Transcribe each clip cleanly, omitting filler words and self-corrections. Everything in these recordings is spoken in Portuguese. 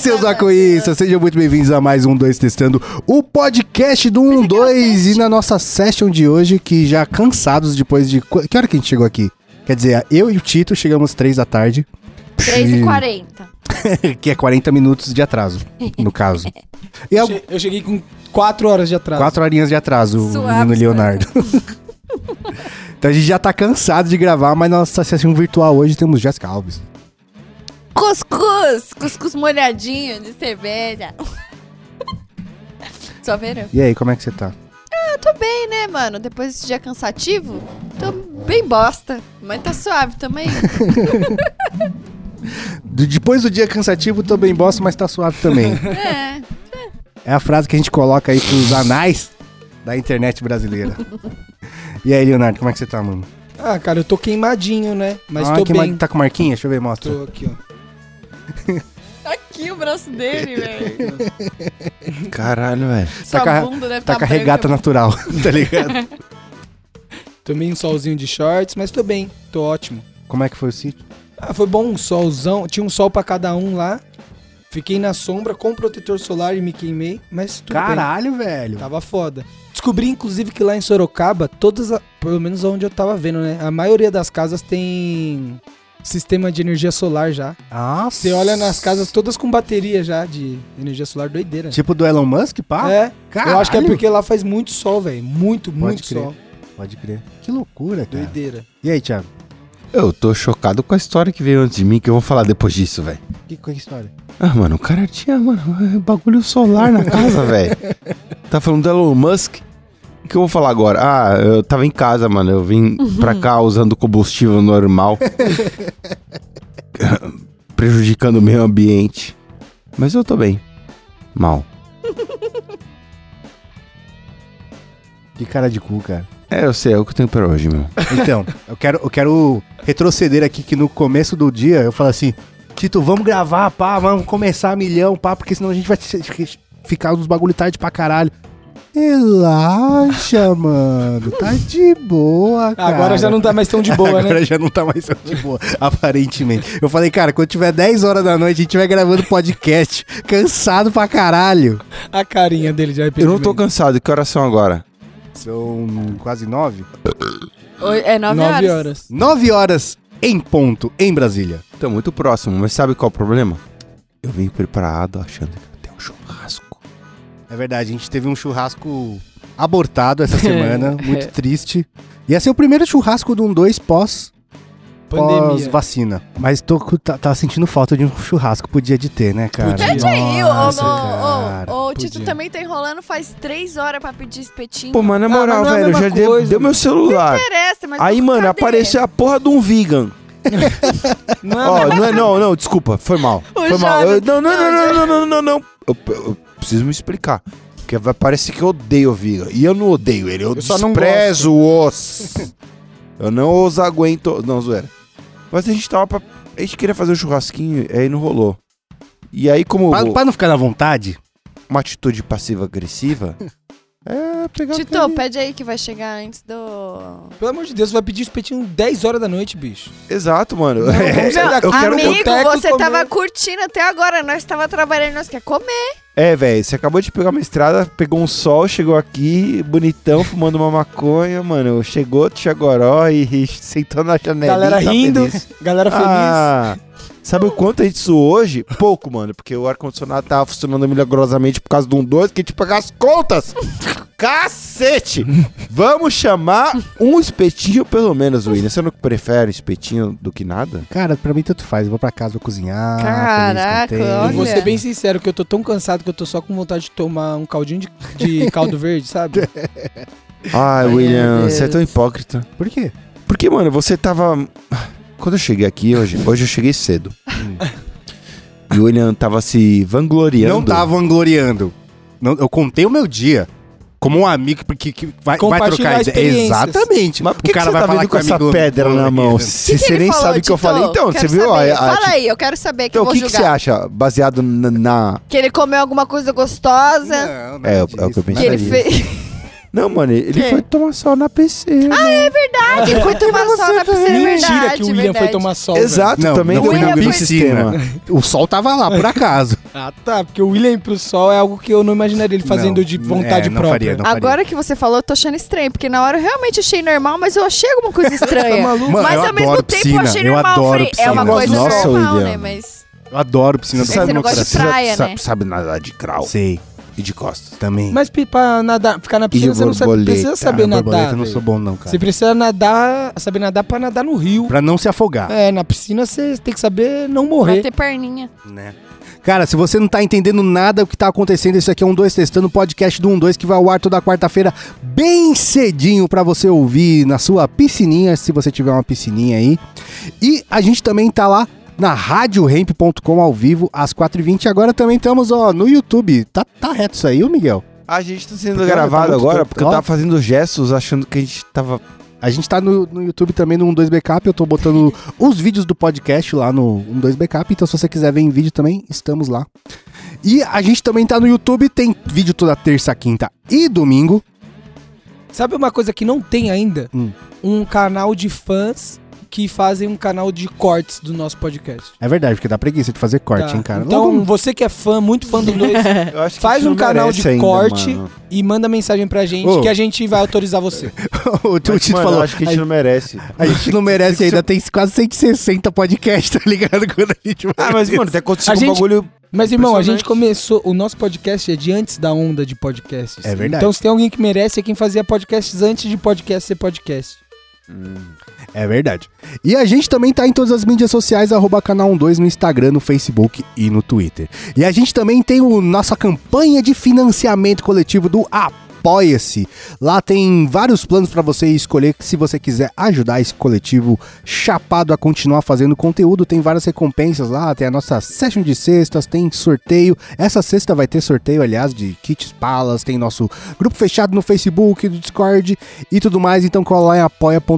seus maconhistas, sejam muito bem-vindos a mais um 2 Testando, o podcast do 1-2. E na nossa session de hoje, que já cansados depois de... Que hora que a gente chegou aqui? Quer dizer, eu e o Tito chegamos 3 da tarde. 3h40. Que é 40 minutos de atraso, no caso. E eu cheguei com 4 horas de atraso. 4 horinhas de atraso, o Suave, menino Leonardo. Então a gente já tá cansado de gravar, mas na nossa sessão virtual hoje temos Jéssica Alves. Cuscuz molhadinho de cerveja. Só verão. E aí, como é que você tá? Eu tô bem, né, mano? Depois desse dia cansativo, tô bem bosta. Mas tá suave também. Depois do dia cansativo, tô bem bosta, mas tá suave também. É a frase que a gente coloca aí pros anais da internet brasileira. E aí, Leonardo, como é que você tá, mano? Ah, cara, eu tô queimadinho, né? Mas tô bem. Tá com marquinha? Deixa eu ver, mostra. Tô aqui, ó. Aqui o braço dele, velho. Caralho, velho. Sua bunda deve tá com a regata natural, tá ligado? Tomei um solzinho de shorts, mas tô bem, tô ótimo. Como é que foi o sítio? Ah, foi bom, um solzão. Tinha um sol pra cada um lá. Fiquei na sombra com protetor solar e me queimei, mas tudo Caralho, bem. velho. Tava foda. Descobri, inclusive, que lá em Sorocaba, pelo menos onde eu tava vendo, né? A maioria das casas tem sistema de energia solar já. Ah, Você olha nas casas todas com bateria já de energia solar, doideira. Tipo do Elon Musk, pá? É, Caralho. eu acho que é porque lá faz muito sol, velho. Muito crer. sol. Pode crer. Que loucura, cara. Doideira. E aí, Thiago? Eu tô chocado com a história que veio antes de mim, que eu vou falar depois disso, velho. Que história? Ah, mano, o cara tinha, bagulho solar na casa, velho. Tá falando do Elon Musk? O que eu vou falar agora? Ah, eu tava em casa, mano. Eu vim pra cá usando combustível normal. Prejudicando o meio ambiente. Mas eu tô bem. Mal. Que cara de cu, cara. É, eu sei, é o que eu tenho pra hoje, meu. Então, eu quero retroceder aqui que no começo do dia eu falo assim, Tito, vamos gravar, pá, vamos começar a milhão, pá, porque senão a gente vai ficar uns bagulho tarde pra caralho. Relaxa, mano, tá de boa, cara. Agora já não tá mais tão de boa, né? Agora já não tá mais tão de boa, aparentemente. Eu falei, cara, quando tiver 10 horas da noite, a gente vai gravando podcast, cansado pra caralho. A carinha dele de Eu arrependimento. não tô cansado. Que horas são agora? São quase 9. É 9 horas. 9 horas em ponto, em Brasília. Tô muito próximo, mas sabe qual é o problema? Eu vim preparado achando que ia ter um churrasco. É verdade, a gente teve um churrasco abortado essa semana, muito triste. Ia ser o primeiro churrasco do 1-2 pós-vacina. Mas tá sentindo falta de um churrasco, podia de ter, né, cara? Podia. Pede aí, Nossa, o Tito Podia. também tá enrolando faz 3 horas pra pedir espetinho. Pô, mas na Ah, moral, mas não é a velho, eu mesma já coisa, deu meu mano. celular. Não interessa, mas Aí, mano, cadê? apareceu a porra de um vegan. Não é Ó, não, desculpa, foi mal. O Foi mal. Jonathan. Não. Eu preciso me explicar. Porque vai parecer que eu odeio o vegan. E eu não odeio ele, eu só não desprezo-os. Eu não os aguento. Não, zoeira. Mas a gente queria fazer um churrasquinho, aí não rolou. E aí, como Pra não ficar na vontade, uma atitude passiva-agressiva, pegar... Tito, pede aí que vai chegar antes do... Pelo amor de Deus, vai pedir espetinho 10 horas da noite, bicho. Exato, mano. Não, vamos sair daqui. eu quero... Amigo, boteco você comer. tava curtindo até agora, nós tava trabalhando, nós quer comer. Velho, você acabou de pegar uma estrada, pegou um sol, chegou aqui, bonitão, fumando uma maconha, mano. Chegou, Tchagoró e sentou na janela. Galera rindo, galera feliz. Ah, sabe o quanto a gente suou hoje? Pouco, mano, porque o ar-condicionado tava funcionando milagrosamente por causa de 1-2, que a gente pagar as contas. Cacete! Vamos chamar um espetinho pelo menos, William. Você não prefere espetinho do que nada? cara, pra mim tanto faz. Eu vou pra casa, vou cozinhar. Caraca, feliz, contente. olha. E vou ser bem sincero, que eu tô tão cansado que eu tô só com vontade de tomar um caldinho de caldo verde, sabe? Ai, William, Deus. você é tão hipócrita. Por quê? Porque, mano, você tava... Quando eu cheguei aqui hoje eu cheguei cedo. E o William tava se vangloriando. Não tava vangloriando. Não, eu contei o meu dia. Como um amigo que vai Compartilhar trocar ideia. experiências. Mas Exatamente. por que, o cara você vai tá falar vindo que com essa amigo pedra na mão? vangloriando. Se você nem sabe o que eu falei. Então, você viu? Fala aí, eu quero saber que Então, eu o vou que julgar. você acha? Baseado na... Que ele comeu alguma coisa gostosa. Não, É é o que eu pensei. Que ele fez. Não, mano, ele Quê? foi tomar sol na piscina. É verdade, ele foi tomar sol na piscina, é Mentira verdade, que o William foi tomar sol. Exato, Não, também não deu foi na no piscina. sistema. O sol tava lá, por acaso. Ah, tá. Porque o William ir pro sol é algo que eu não imaginaria ele fazendo Não, de vontade não própria. faria, não. Agora que você falou, eu tô achando estranho, porque na hora eu realmente achei normal, mas eu achei alguma coisa estranha. maluco? Mano, Mas eu ao mesmo adoro tempo piscina, eu achei eu normal. adoro Falei, é uma piscina. coisa Nossa, normal, William. né? Mas Eu adoro piscina do Você não gosta de praia, né? Sabe nadar de crawl Sei, e de costas. também. Mas pra nadar, ficar na piscina, E você não borboleta? precisa saber Ah, borboleta nadar. eu não velho. sou bom não, cara. Você precisa nadar, saber nadar pra nadar no rio. Pra não se afogar, É, na piscina você tem que saber não morrer. bater perninha. né? Cara, se você não tá entendendo nada do que tá acontecendo, esse aqui é 12 Testando, o podcast do 12 que vai ao ar toda quarta-feira, bem cedinho pra você ouvir na sua piscininha, se você tiver uma piscininha aí. E a gente também tá lá na RadioRamp.com ao vivo, às 4h20. Agora também estamos, ó, no YouTube. Tá reto isso aí, ô Miguel? A gente tá sendo Porque gravado tá muito agora doido. porque eu tava fazendo gestos achando que a gente tava... A gente tá no YouTube também no 12 Backup, eu tô botando os vídeos do podcast lá no 12 Backup, então se você quiser ver em vídeo também, estamos lá. E a gente também tá no YouTube, tem vídeo toda terça, quinta e domingo. Sabe uma coisa que não tem ainda? Hum. Um canal de fãs que fazem um canal de cortes do nosso podcast. É verdade, porque dá preguiça de fazer corte, Tá. hein, cara? Então, Logo- você que é fã, muito fã do 2, Eu acho que faz a gente um não canal merece de ainda, corte mano. e manda mensagem pra gente Ô. que a gente vai autorizar você. o tio Mas, Tito mano, falou, eu acho que a gente não merece. a gente não merece ainda, tem quase 160 podcasts, tá ligado? Quando a gente vai Ah, mas, ver. mano, até aconteceu A um gente- bagulho... Mas, irmão, a gente Impressionante. começou... O nosso podcast é de antes da onda de podcasts. É verdade. Então, se tem alguém que merece, é quem fazia podcasts antes de podcast ser podcast. É verdade. E a gente também tá em todas as mídias sociais, @canal12 no Instagram, no Facebook e no Twitter. E a gente também tem nossa campanha de financiamento coletivo do Apoia-se. Lá tem vários planos pra você escolher se você quiser ajudar esse coletivo chapado a continuar fazendo conteúdo. Tem várias recompensas lá, tem a nossa session de sextas, tem sorteio. Essa sexta vai ter sorteio, aliás, de kits palas, tem nosso grupo fechado no Facebook, do Discord e tudo mais. Então cola lá em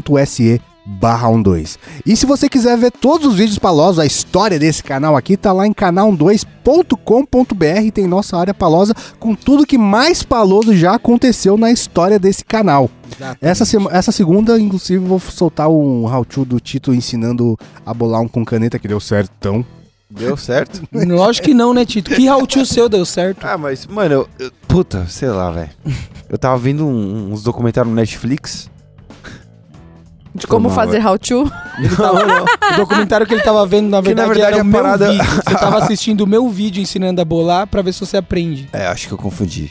apoia.se/12. E se você quiser ver todos os vídeos palosos, a história desse canal aqui, tá lá em canal12.com.br, tem nossa área palosa com tudo que mais paloso já aconteceu na história desse canal. Essa segunda, inclusive, vou soltar um how-to do Tito ensinando a bolar um com caneta que deu certo, então. Deu certo? Lógico que não, né, Tito? Que how-to seu deu certo? Ah, mas, mano, puta, sei lá, velho. Eu tava vendo uns documentários no Netflix. De como Foi mal, fazer how to. Ele tava, o documentário que ele tava vendo, na Que, na verdade, verdade, era a o meu parada- vídeo. Você tava assistindo o meu vídeo ensinando a bolar pra ver se você aprende. É, acho que eu confundi.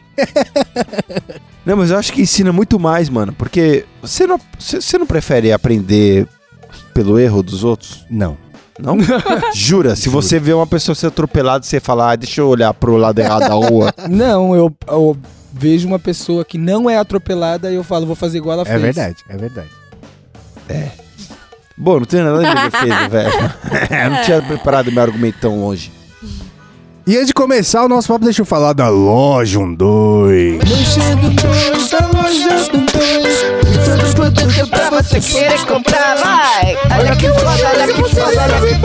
Não, mas eu acho que ensina muito mais, mano. Porque você não prefere aprender pelo erro dos outros? Não. Não? Jura? Se você vê uma pessoa ser atropelada, você fala, ah, deixa eu olhar pro lado errado da rua. Não, eu vejo uma pessoa que não é atropelada e eu falo, vou fazer igual ela fez. É verdade, é verdade. Bom, não tem nada de defesa, velho. Eu não tinha preparado meu argumento tão longe. E antes de começar o nosso papo, deixa eu falar da Loja 12. Tudo pra você querer comprar, vai! Olha que foda, olha que foda, olha que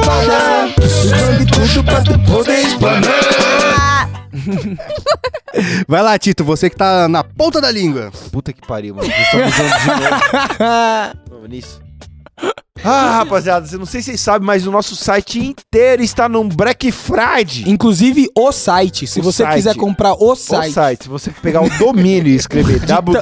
foda! Vai lá, Tito, você que tá na ponta da língua. Puta que pariu, mano. Vocês estão usando de novo. Vamos nisso. Ah, rapaziada, eu não sei se vocês sabem, mas o nosso site inteiro está num Black Friday. Inclusive o site. Se O você site. quiser comprar o O site, site, se você pegar o domínio e escrever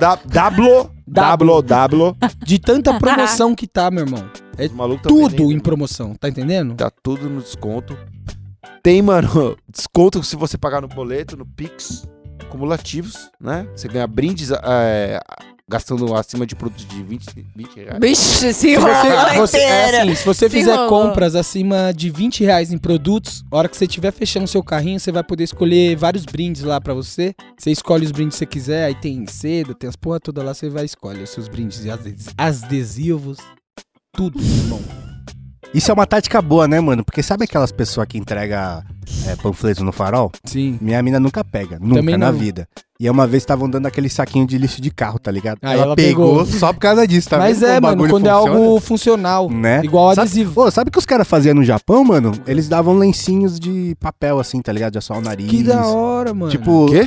www, de tanta promoção que tá, meu irmão. É o maluco tá tudo vendendo. em promoção, tá entendendo? Tá tudo no desconto. Tem, mano, desconto se você pagar no boleto, no Pix, cumulativos, né? Você ganha brindes gastando acima de produtos de 20 reais. Bicho, se Se enrola você, é inteira. assim, se você Se fizer enrolou. compras acima de R$20 em produtos, a hora que você estiver fechando seu carrinho, você vai poder escolher vários brindes lá pra você. Você escolhe os brindes que você quiser, aí tem seda, tem as porra toda lá, você vai escolher os seus brindes e adesivos, tudo, irmão. Isso é uma tática boa, né, mano? Porque sabe aquelas pessoas que entregam panfleto no farol? Sim. Minha mina nunca pega, nunca Também na não. vida. E uma vez estavam dando aquele saquinho de lixo de carro, tá ligado? Aí ela ela pegou pegou. só por causa disso, tá Mas vendo como é, o mano, bagulho quando é funciona? algo funcional, Né? igual Sabe- adesivo. Pô, sabe o que os caras faziam no Japão, mano? Eles davam lencinhos de papel, assim, tá ligado? De assar o nariz. Que da hora, mano. Tipo, O quê?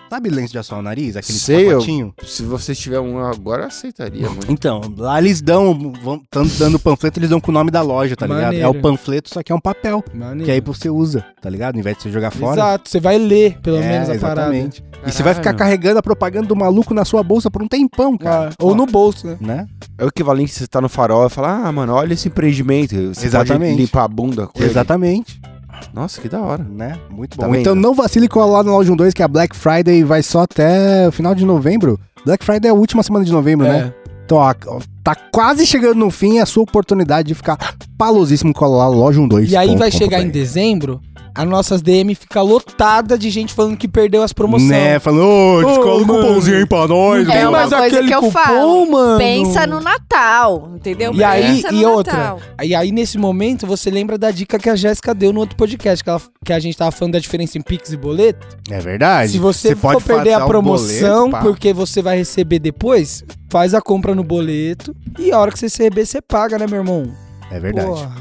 Sabe lenço de assoar o nariz? Aquele Sei, pacotinho? Se você tiver um agora, eu aceitaria, mano. Então, lá eles estão dando panfleto, eles dão com o nome da loja, tá ligado? Maneiro. É o panfleto, só que é um papel. Maneiro. Que aí você usa, tá ligado? Ao invés de você jogar fora. Exato, você vai ler, pelo menos, a exatamente. parada. E você vai ficar carregando a propaganda do maluco na sua bolsa por um tempão, cara. Ah, ou no bolso, né? É o equivalente se você tá no farol e falar, mano, olha esse empreendimento. Você Exatamente. pode limpar a bunda com ele. Exatamente. Nossa, que da hora. Né? Muito Tá bom. vendo? Então não vacile com lá no Loja 12, que a Black Friday vai só até o final de novembro. Black Friday é a última semana de novembro, né? Então, ó, tá quase chegando no fim, é a sua oportunidade de ficar palosíssimo com lá no Loja 12. E aí vai chegar em dezembro, as nossas DM fica lotada de gente falando que perdeu as promoções. Né? Falando, ô, descola um mano. cupomzinho aí pra nós. É mano. uma coisa que eu falo. mano. Pensa no Natal, entendeu? E aí, Pensa no e outra, Natal. e aí nesse momento você lembra da dica que a Jéssica deu no outro podcast, que a gente tava falando da diferença em Pix e boleto. É verdade. Se você for pode perder passar a o promoção, boleto, pá. porque você vai receber depois, faz a compra no boleto e a hora que você receber, você paga, né, meu irmão? É verdade. Porra.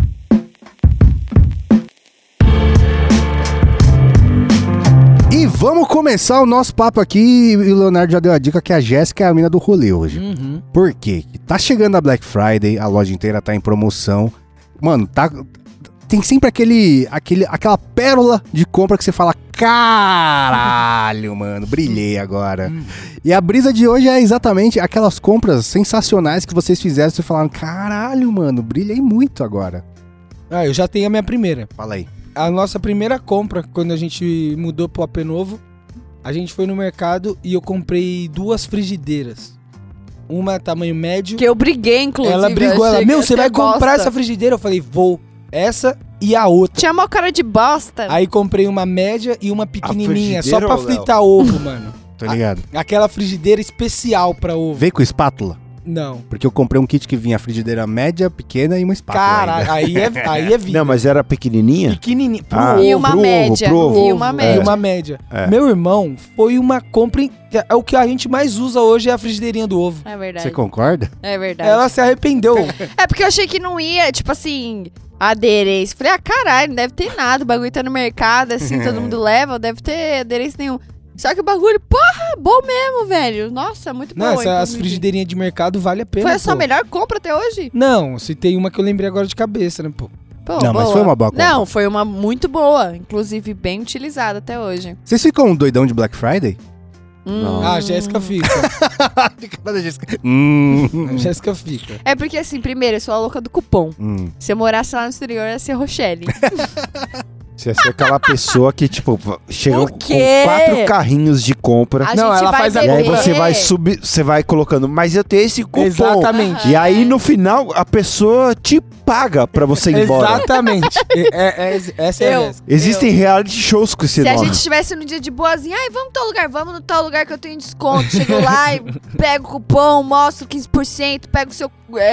E vamos começar o nosso papo aqui. E o Leonardo já deu a dica que a Jéssica é a mina do rolê hoje. Uhum. Por quê? Tá chegando a Black Friday, a loja inteira tá em promoção. Mano, tem sempre aquela pérola de compra que você fala, caralho, mano, brilhei agora. E a brisa de hoje é exatamente aquelas compras sensacionais que vocês fizeram, você falaram, caralho, mano, brilhei muito agora. Ah, eu já tenho a minha primeira. Fala aí. A nossa primeira compra, quando a gente mudou pro AP novo, a gente foi no mercado e eu comprei 2 frigideiras. Uma tamanho médio. Que eu briguei, inclusive. Ela brigou, eu ela, achei meu, que ia você ser vai comprar bosta. essa frigideira? Eu falei, vou. Essa e a outra. Tinha uma cara de bosta. Aí comprei uma média e uma pequenininha, só frigideira, pra ô, Léo? fritar ovo, mano. Tô ligado. Aquela frigideira especial pra ovo. Veio com espátula? Não. Porque eu comprei um kit que vinha a frigideira média, pequena e uma espátula Caralho, ainda. aí é vida. Não, mas era pequenininha? Pequenininho. Pro Ah, ovo. E uma pro ovo, média. pro ovo. E uma E média. uma média. É. Meu irmão, foi uma compra... É o que a gente mais usa hoje, é a frigideirinha do ovo. É verdade. Você concorda? É verdade. Ela se arrependeu. É porque eu achei que não ia, tipo assim, aderência. Falei, caralho, não deve ter nada. O bagulho tá no mercado, assim, todo mundo leva, não deve ter aderência nenhum. Só que o bagulho, porra, bom mesmo, velho. Nossa, muito bom. Não, as inclusive. frigideirinhas de mercado vale a pena, Foi a sua pô. melhor compra até hoje? Não, se tem uma que eu lembrei agora de cabeça, né, pô. Pô, Não, mas boa. foi uma boa compra. Não, foi uma muito boa. Inclusive, bem utilizada até hoje. Vocês ficam doidão de Black Friday? Não. Ah, a Jéssica fica. Cada Jéssica. A Jéssica fica. É porque, assim, primeiro, eu sou a louca do cupom. Hum. Se eu morasse lá no exterior, ia ser Rochelle. Você é aquela pessoa que, tipo, chega O com quê? 4 carrinhos de compra. A Não, gente ela vai faz a E aí beber. você vai você vai colocando, mas eu tenho esse cupom. Exatamente. E aí no final a pessoa te paga pra você ir embora. Exatamente. Essa é a Eu. Jéssica. Existem reality shows com esse Se a nome. gente estivesse no dia de boazinha, ai, vamos no tal lugar, vamos no tal lugar que eu tenho desconto. Chego lá e pego o cupom, mostro 15%, pego o seu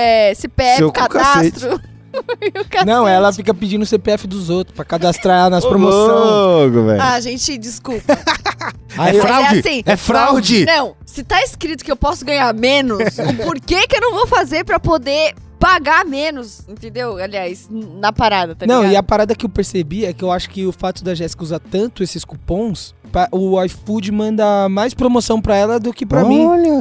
CPF, Seu cadastro. E o cacete. Não, ela fica pedindo o CPF dos outros pra cadastrar nas Ô, promoções. louco, velho. Ah, gente, desculpa. Aí É eu- fraude! assim, É fraude! Não, se tá escrito que eu posso ganhar menos, o porquê que eu não vou fazer pra poder pagar menos, entendeu? Aliás, na parada, tá Não, ligado? e a parada que eu percebi é que eu acho que o fato da Jéssica usar tanto esses cupons, o iFood manda mais promoção pra ela do que pra mim. Olha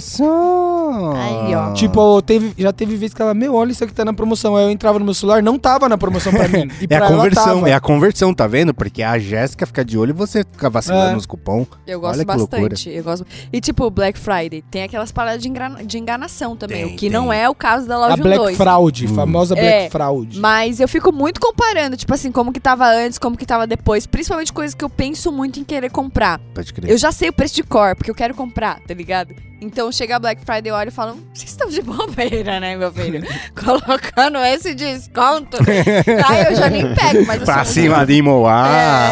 só! Aí, ó. Tipo, já teve vezes que ela, meu, olha isso aqui tá na promoção. Aí eu entrava no meu celular, não tava na promoção pra mim. E É pra a ela conversão, tava. é a conversão, tá vendo? Porque a Jéssica fica de olho e você fica vacilando É. nos cupons. Eu gosto Olha que bastante. Eu gosto. E tipo, Black Friday, tem aquelas paradas de enganação também, Tem, o que não tem. é o caso da A loja Black 2. Fraud, famosa Black É, Fraud. Mas eu fico muito comparando, tipo assim, como que tava antes, como que tava depois. Principalmente coisas que eu penso muito em querer comprar. Pode crer. Eu já sei o preço de cor, porque eu quero comprar, tá ligado? Então chega a Black Friday, eu olho e falo, vocês estão de bobeira, né, meu filho? Colocando esse desconto. Aí eu já nem pego, mas eu Pra sou cima muito... de Moá.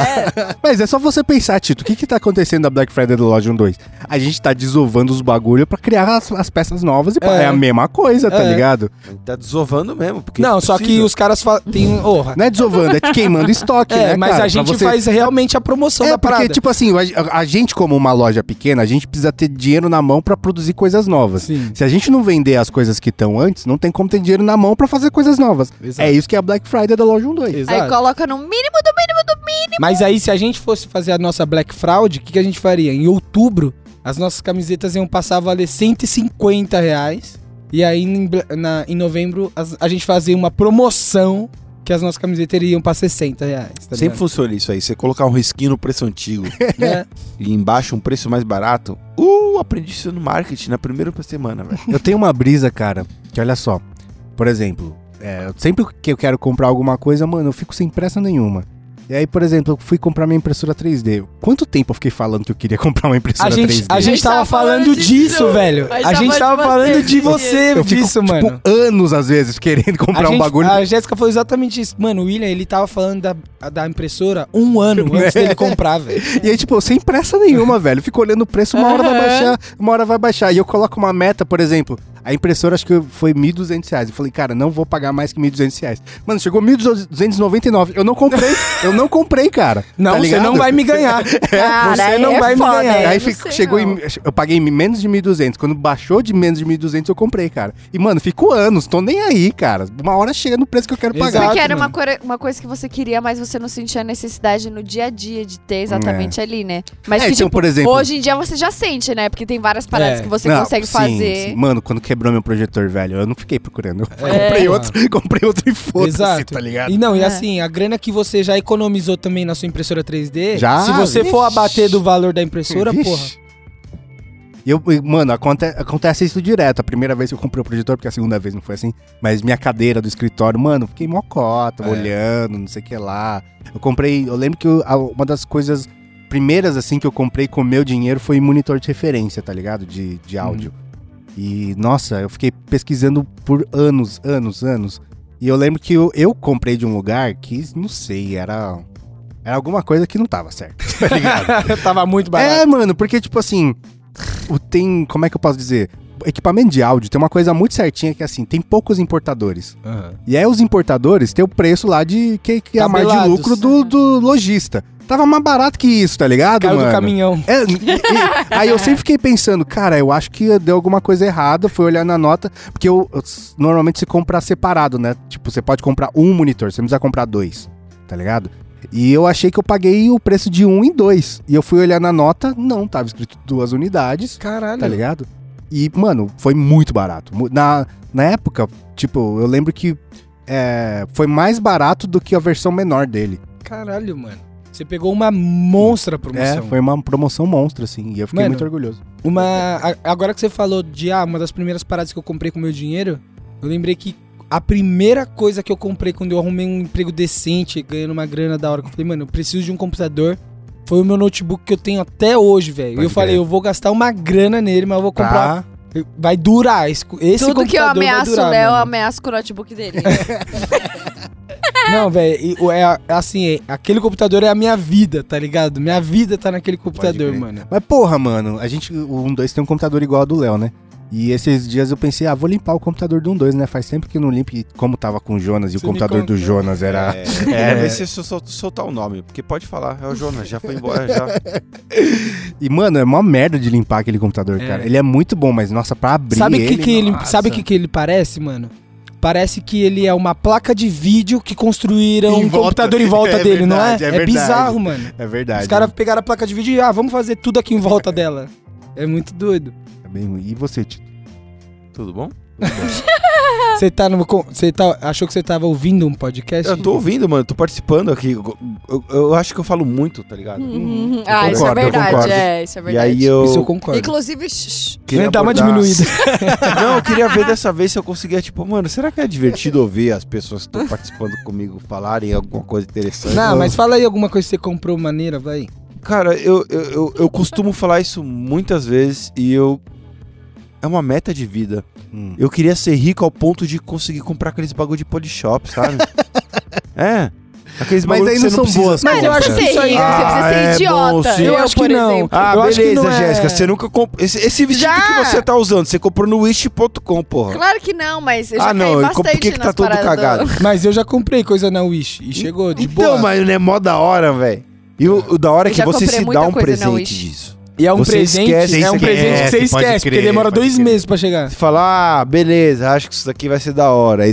É. Mas é só você pensar, Tito, o que tá acontecendo na Black Friday do Loja 2? A gente tá desovando os bagulho pra criar as peças novas e pá, é a mesma coisa, tá É. ligado? Tá desovando mesmo. Porque Não, só que precisa. os caras tem orra. Não é desovando, é queimando estoque, né, Mas cara? a gente Pra você- faz realmente a promoção É, da porque, parada. tipo assim, a gente como uma loja pequena, a gente precisa ter dinheiro na mão pra produzir coisas novas. Sim. Se a gente não vender as coisas que estão antes, não tem como ter dinheiro na mão pra fazer coisas novas. Exato. É isso que é a Black Friday da Loja 12. Exato. Aí coloca no mínimo do mínimo do Mas aí, se a gente fosse fazer a nossa Black Fraud, o que a gente faria? Em outubro, as nossas camisetas iam passar a valer R$150. E aí, em novembro, a gente fazia uma promoção que as nossas camisetas iriam pra R$60. Tá Sempre funciona isso aí. Você colocar um risquinho no preço antigo É. e embaixo um preço mais barato. Aprendi isso no marketing na primeira semana, velho. Eu tenho uma brisa, cara, que olha só. Por exemplo, sempre que eu quero comprar alguma coisa, mano, eu fico sem pressa nenhuma. E aí, por exemplo, eu fui comprar minha impressora 3D. Quanto tempo eu fiquei falando que eu queria comprar uma impressora 3D? A gente tava falando disso, velho. A gente tava falando de você, Eu fico, disso, mano. tipo, anos, às vezes, querendo comprar um bagulho. A Jéssica falou exatamente isso. Mano, o William, ele tava falando da impressora 1 ano antes dele comprar, velho. E aí, tipo, sem pressa nenhuma, velho. Fico olhando o preço, uma hora vai baixar, uma hora vai baixar. E eu coloco uma meta, por exemplo, a impressora acho que foi R$1.200. Eu falei, cara, não vou pagar mais que R$1.200. Mano, chegou R$1.299. Eu não comprei, cara. Não, tá você não vai me ganhar. Cara, Você não vai me foda, ganhar. eu Aí não sei, chegou não. eu paguei menos de 1.200. Quando baixou de menos de 1.200, eu comprei, cara. E, mano, fico anos, tô nem aí, cara. Uma hora chega no preço que eu quero Exato. pagar. Porque era mano. uma coisa que você queria, mas você não sentia a necessidade no dia a dia de ter exatamente ali, né? Mas É, que, então, tipo, por exemplo- hoje em dia você já sente, né? Porque tem várias paradas que você Não, consegue sim, fazer. sim. Mano, quando quebrou meu projetor, velho, eu não fiquei procurando. Eu É. comprei outro e foda-se, Exato. tá ligado? E não, e É. assim, a grana que você já economizou também na sua impressora 3D, Já? se você for Vixe. abater do valor da impressora, Vixe. porra. Mano, acontece isso direto. A primeira vez que eu comprei o projetor, porque a segunda vez não foi assim, mas minha cadeira do escritório, mano, fiquei mocota, olhando, não sei o que lá. Eu lembro que uma das coisas primeiras, assim, que eu comprei com meu dinheiro foi monitor de referência, tá ligado? De áudio. E, nossa, eu fiquei pesquisando por anos. E eu lembro que eu comprei de um lugar que, não sei, era alguma coisa que não tava certo, tá ligado? Tava muito barato. É, mano, porque, tipo assim, como é que eu posso dizer? Equipamento de áudio tem uma coisa muito certinha que, assim, tem poucos importadores. Aham. E aí os importadores têm o preço lá de que é a margem de Tabelados. lucro do lojista. Tava mais barato que isso, tá ligado, Caiu mano? do caminhão. Aí eu sempre fiquei pensando, cara, eu acho que deu alguma coisa errada, fui olhar na nota, porque normalmente você compra separado, né? Tipo, você pode comprar um monitor, você não precisa comprar 2, tá ligado? E eu achei que eu paguei o preço de 1 e 2. E eu fui olhar na nota, não, tava escrito 2 unidades, Caralho. tá ligado? E, mano, foi muito barato. Na época, tipo, eu lembro que foi mais barato do que a versão menor dele. Caralho, mano. Você pegou uma monstra promoção. Foi uma promoção monstra, assim, e eu fiquei Mano, muito orgulhoso. Agora que você falou de uma das primeiras paradas que eu comprei com meu dinheiro, eu lembrei que a primeira coisa que eu comprei quando eu arrumei um emprego decente, ganhando uma grana da hora, que eu falei, mano, eu preciso de um computador, foi o meu notebook que eu tenho até hoje, velho. E Pode eu falei, crer. eu vou gastar uma grana nele, mas eu vou comprar. Vai durar. Esse Tudo que eu computador vai ameaço durar, o Léo, eu mano. ameaço com o notebook dele. Não, velho, assim, aquele computador é a minha vida, tá ligado? Minha vida tá naquele computador, crer. mano. Mas porra, mano, o 1-2 tem um computador igual ao do Léo, né? E esses dias eu pensei, vou limpar o computador do 1-2, né? Faz tempo que eu não limpo, e como tava com o Jonas e Você o computador me do contou. Jonas era... Quero ver se eu soltar o nome, porque pode falar, é o Jonas, já foi embora, já. E, mano, é uma merda de limpar aquele computador, É. ele é muito bom, mas, nossa, pra abrir Sabe o ele... sabe que ele parece, mano? Parece que ele é uma placa de vídeo que construíram Em um volta. computador em volta É dele, verdade, não é é? É verdade. bizarro, mano. É verdade. Os caras pegaram a placa de vídeo e, vamos fazer tudo aqui em volta dela. É muito doido. É bem ruim. E você, Tito? Tudo bom? Você achou que você tava ouvindo um podcast? Eu tô ouvindo, mano, tô participando aqui. Eu acho que eu falo muito, tá ligado? Isso concordo, é eu verdade, concordo. isso é E verdade. aí eu Isso eu concordo. Inclusive, queria Dá uma abordar- diminuída. Não, eu queria ver dessa vez se eu conseguia, tipo, mano, será que é divertido ouvir as pessoas que estão participando comigo falarem alguma coisa interessante? Não, mas fala aí alguma coisa que você comprou maneira, vai. Cara, eu costumo falar isso muitas vezes e é uma meta de vida. Eu queria ser rico ao ponto de conseguir comprar aqueles bagulho de Polishop, sabe? Aqueles Mas bagulho aí que não você são precisa... boas mas eu não acho precisa que ser isso aí- rico, você precisa ser é bom, idiota. sim. Eu acho que por não. exemplo. Ah, Eu acho que beleza, não é- Jéssica, você nunca comprou... Esse vestido Já! que você tá usando, você comprou no wish.com, porra. Claro que não, mas eu já caí não, e bastante por que tá nas todo paradas cagado? Mas eu já comprei coisa na Wish e chegou de boa. Então, mas não é mó da hora, velho. E o da hora é Eu que já você comprei se muita dá um coisa na presente Wish. disso. E é um Você presente, esquece, é um você presente que você pode esquece, crer, porque demora pode 2 crer. meses pra chegar. Você fala, beleza, acho que isso daqui vai ser da hora. Aí você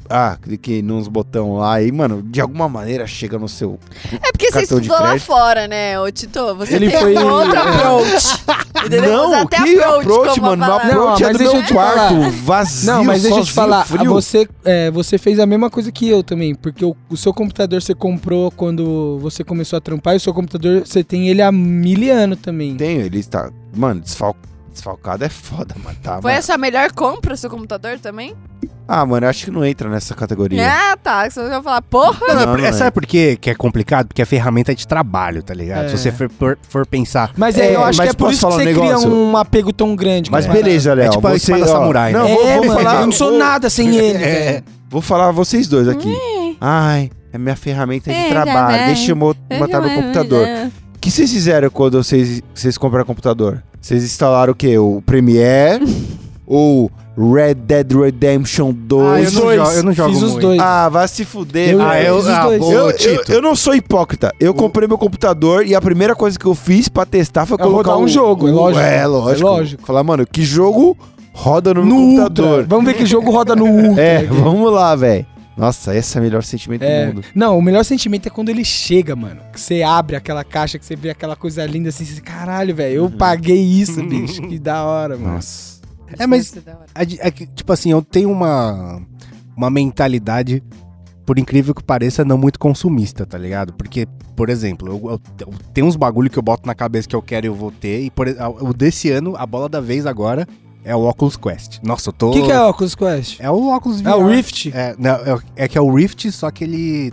cliquei nos botões lá e, mano, de alguma maneira chega no seu... É porque você Cartão de estudou lá crédito. fora, né, ô Tito? Você Ele tem foi- um outro approach. Entendeu? Não, Usa até que approach approach, como mano? Meu palavra. approach Não, é mas do deixa meu eu te quarto, falar. vazio, Não, mas deixa eu te sozinho, falar, frio. você fez a mesma coisa que eu também, porque o seu computador você comprou quando você começou a trampar e o seu computador você tem ele há 1000 anos também. Tenho, ele está... Mano, desfalcado é foda, mano. Tá, Foi mano. a sua melhor compra, seu computador também? Ah, mano, eu acho que não entra nessa categoria. Ah, tá. Você vai falar, porra. Não, Sabe por quê que é complicado? Porque a ferramenta é de trabalho, tá ligado? É. Se você for pensar... Mas É, eu acho mas que é por posso isso que falar você um cria negócio? um apego tão grande. Mas com a parada. beleza, Léo. É tipo a você, espada samurai, Não, né? vou mano, falar... eu não sou nada sem ele, velho. Vou falar vocês dois aqui. Ai, é minha ferramenta de trabalho. Deixa eu botar no computador. O que vocês fizeram quando vocês compraram computador? Vocês instalaram o quê? O Premiere? Ou Red Dead Redemption 2? Eu não jogo Fiz os muito. dois. Ah, vai se fuder, Eu- velho. eu fiz os dois. Ô, Tito. Eu não sou hipócrita. Eu comprei meu computador e a primeira coisa que eu fiz pra testar foi É colocar rodar um jogo, é lógico. É, lógico. É lógico. Falar, mano, que jogo roda no, No meu Ultra. computador? Vamos ver que jogo roda no Ultra. É, vamos lá, velho. Nossa, esse é o melhor sentimento do mundo. Não, o melhor sentimento é quando ele chega, mano. Que você abre aquela caixa, que você vê aquela coisa linda assim, você, caralho, velho, eu paguei isso, bicho. Que da hora, mano. Nossa. Mas, tipo assim, eu tenho uma mentalidade, por incrível que pareça, não muito consumista, tá ligado? Porque, por exemplo, eu tenho uns bagulho que eu boto na cabeça que eu quero e eu vou ter. E o desse ano, a bola da vez agora é o Oculus Quest. Nossa, eu tô... O que é o Oculus Quest? É o Oculus VR. É o Rift? É que é o Rift, só que ele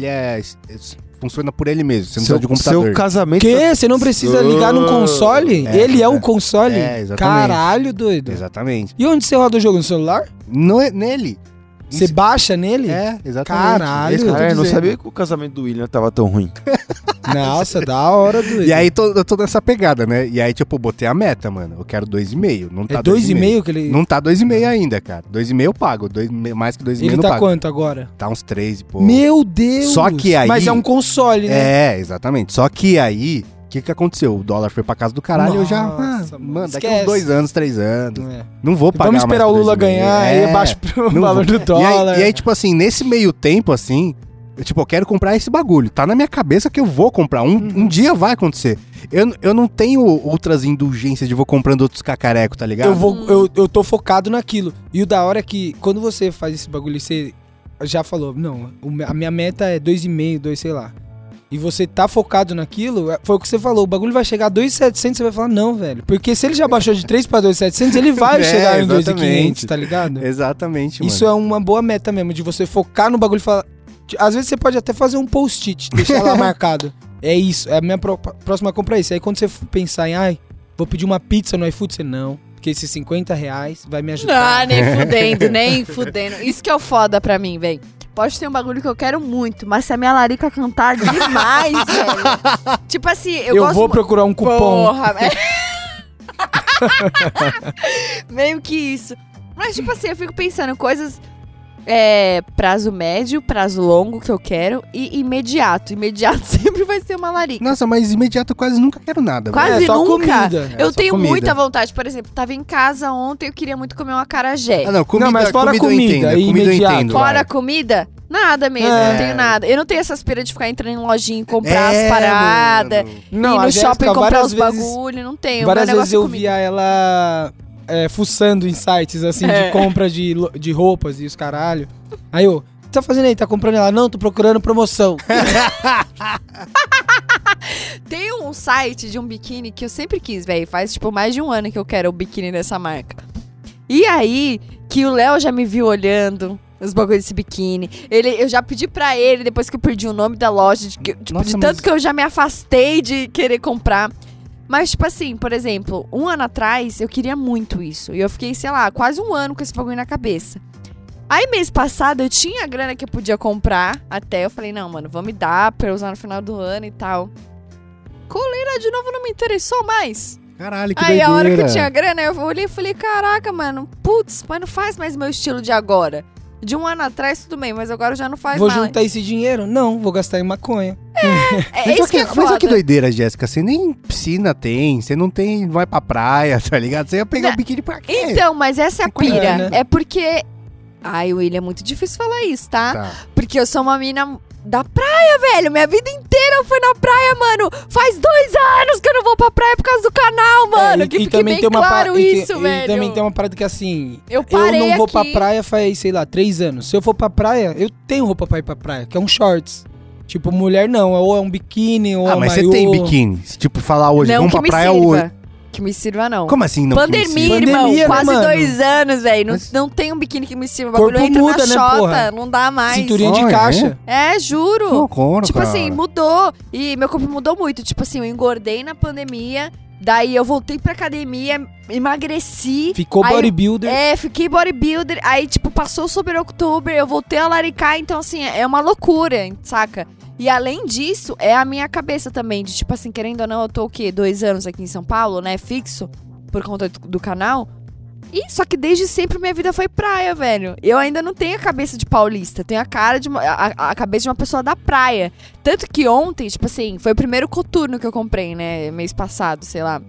funciona por ele mesmo. Você não precisa de computador. Seu casamento... Que? Você não precisa ligar num console? É, Ele é o console? É, exatamente. Caralho, doido. Exatamente. E onde você roda o jogo? No celular? Nele. Você baixa nele? É, exatamente. Caralho. Esse que eu tô Ah, eu não dizendo. sabia que o casamento do William tava tão ruim. Nossa, da hora, doido. E aí eu tô nessa pegada, né? E aí, tipo, eu botei a meta, mano. Eu quero 2,5. Não tá É 2,5 que ele... Não tá 2,5 ainda, cara. 2,5 eu pago. Mais que 2,5 eu Ele não tá pago. quanto agora? Tá uns 3 e pô. Meu Deus! Só que aí- Mas é um console, né? É, exatamente. Só que aí, o que aconteceu? O dólar foi pra casa do caralho e eu já... Nossa, mano, daqui esquece. uns 2 anos, 3 anos. É. Não vou pagar Vamos esperar o mais Lula 2,5. ganhar, aí baixa o não valor vou. do dólar. E aí, tipo assim, nesse meio tempo, assim... eu quero comprar esse bagulho. Tá na minha cabeça que eu vou comprar. Um dia vai acontecer. Eu não tenho outras indulgências de vou comprando outros cacarecos, tá ligado? Eu tô focado naquilo. E o da hora é que quando você faz esse bagulho, você já falou, não, a minha meta é 2,5, 2, sei lá. E você tá focado naquilo, foi o que você falou, o bagulho vai chegar a 2,700, você vai falar, não, velho. Porque se ele já baixou de 3 pra 2,700, ele vai É, chegar em exatamente. 2,500, tá ligado? Exatamente, mano. Isso é uma boa meta mesmo, de você focar no bagulho e falar... Às vezes você pode até fazer um post-it, deixar lá marcado. É isso, é a minha próxima compra é isso. Aí quando você pensar em, ai, vou pedir uma pizza no iFood, você não. Porque esses R$50 vai me ajudar. Ah, nem fudendo, nem fudendo. Isso que é o foda pra mim, velho. Pode ter um bagulho que eu quero muito, mas se a minha larica cantar demais, velho. Tipo assim, eu gosto... vou procurar um cupom. Porra, meio que isso. Mas, tipo assim, eu fico pensando coisas... prazo médio, prazo longo que eu quero e imediato. Imediato sempre vai ser uma larica. Nossa, mas imediato eu quase nunca quero nada. velho. Quase É, só nunca. comida. Eu só tenho comida. muita vontade. Por exemplo, tava em casa ontem, eu queria muito comer um acarajé. Ah, não, comida, Não, mas fora eu comida, entendo. e Comida eu imediato. entendo. Fora vai. comida, nada mesmo. É. Não tenho nada. Eu não tenho essa aspira de ficar entrando em lojinha e comprar É, as paradas. mano. Não, ir a no Jéssica, shopping comprar várias os vezes- bagulho. Não tenho. Várias Meu vezes negócio é eu comida. via ela fuçando em sites, assim, de compra de roupas e os caralho. Aí eu, o que tá fazendo aí? Tá comprando ela? Não, tô procurando promoção. Tem um site de um biquíni que eu sempre quis, velho. Faz, tipo, mais de um ano que eu quero o biquíni dessa marca. E aí, que o Léo já me viu olhando os bagulhos desse biquíni. Eu já pedi pra ele, depois que eu perdi o nome da loja, Nossa, de mas- tanto que eu já me afastei de querer comprar. Mas, tipo assim, por exemplo, um ano atrás, eu queria muito isso. E eu fiquei, sei lá, quase um ano com esse bagulho na cabeça. Aí, mês passado, eu tinha a grana que eu podia comprar. Até eu falei, não, mano, vou me dar pra eu usar no final do ano e tal. Colei lá de novo, não me interessou mais. Caralho, que Aí, doideira. a hora que eu tinha grana, eu olhei e falei, caraca, mano, putz, mas não faz mais meu estilo de agora. De um ano atrás, tudo bem, mas agora já não faz Vou mais. juntar esse dinheiro? Não, vou gastar em maconha. É Mas isso que é mas olha foda. que doideira, Jéssica. Você nem piscina tem, você não tem, vai pra praia, tá ligado? Você ia pegar Não, o biquíni pra quê? Então, mas essa é a pira. né? É porque Ai, William, é muito difícil falar isso, tá? Tá. Porque eu sou uma mina da praia, velho. Minha vida inteira eu fui na praia, mano. Faz 2 anos que eu não vou pra praia por causa do canal, mano. Que fique bem claro isso, velho. E também tem uma parada que assim... Eu parei não vou pra aqui. praia faz, sei lá, 3 anos. Se eu for pra praia, eu tenho roupa pra ir pra praia, que é um shorts. Tipo, mulher não, ou é um biquíni, ou é um mas maiô. você tem biquíni. Tipo, falar hoje, Não vamos que pra me praia sirva. hoje. Que me sirva, não. Como assim não que me Pandemia, sirva? irmão. Pandemia, né, Quase mano? 2 anos, velho. Mas- Não tem um biquíni que me sirva. O bagulho Corpo entra muda, na né, xota. porra? Não dá mais. Cinturinha de Olha, caixa. Juro. Que loucura, Tipo cara. assim, mudou. E meu corpo mudou muito. Tipo assim, eu engordei na pandemia. Daí eu voltei pra academia, emagreci. Ficou Aí- bodybuilder. Fiquei bodybuilder. Aí, tipo, passou o Super October, eu voltei a laricar. Então, assim, é uma loucura, saca? E além disso, é a minha cabeça também. De, tipo assim, querendo ou não, eu tô o quê? 2 anos aqui em São Paulo, né? Fixo, por conta do canal. E só que desde sempre minha vida foi praia, velho. Eu ainda não tenho a cabeça de paulista. Tenho a cara de a cabeça de uma pessoa da praia. Tanto que ontem, tipo assim, foi o primeiro coturno que eu comprei, né? Mês passado, sei lá.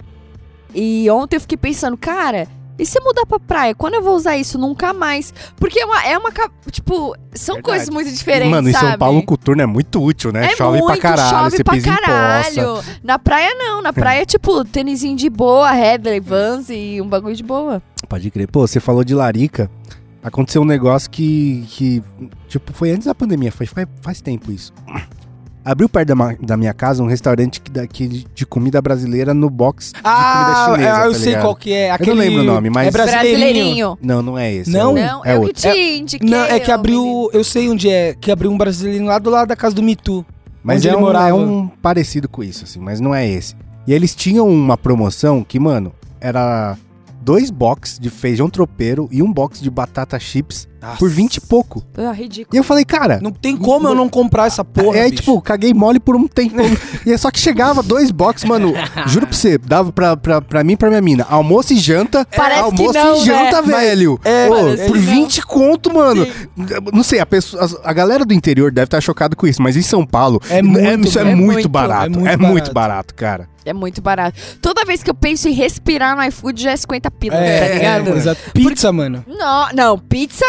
E ontem eu fiquei pensando, cara, e se eu mudar pra praia? Quando eu vou usar isso? Nunca mais. Porque tipo, são Verdade. coisas muito diferentes, Mano, em sabe? São Paulo o coturno é muito útil, né? Chove pra caralho, chove você pra pisa em poça. caralho. Na praia não, na praia tipo, tênisinho de boa, Headley, Vans e um bagulho de boa. Pode crer. Pô, você falou de larica. Aconteceu um negócio que tipo, foi antes da pandemia. Faz tempo isso. Abriu perto da minha casa um restaurante de comida brasileira no box de comida chinesa, eu tá sei ligado? qual que é. não lembro o nome, mas- É brasileirinho. Não, não é esse. Não? Não, é eu outro. que te indiquei. Não, é que ô, abriu... menino. Eu sei onde é. Que abriu um brasileirinho lá do lado da casa do Mitu. Mas onde é ele um, morava. é um parecido com isso, assim, mas não é esse. E eles tinham uma promoção que, mano, era 2 box de feijão tropeiro e um box de batata chips por 20 e pouco. Ah, ridículo. E eu falei, cara... Não tem como eu não comprar essa porra, bicho. tipo, caguei mole por um tempo. E é só que chegava 2 boxes, mano. Juro pra você, dava pra mim e pra minha mina. Almoço e janta. Parece que almoço não, e janta, né? velho. Ô, Parece por que não. 20 conto, mano. Não sei, a galera do interior deve estar chocada com isso, mas em São Paulo, isso é muito barato. É muito barato, cara. É muito barato. Toda vez que eu penso em respirar no iFood já é 50 pila, tá ligado? Exato. Pizza, mano. Não, pizza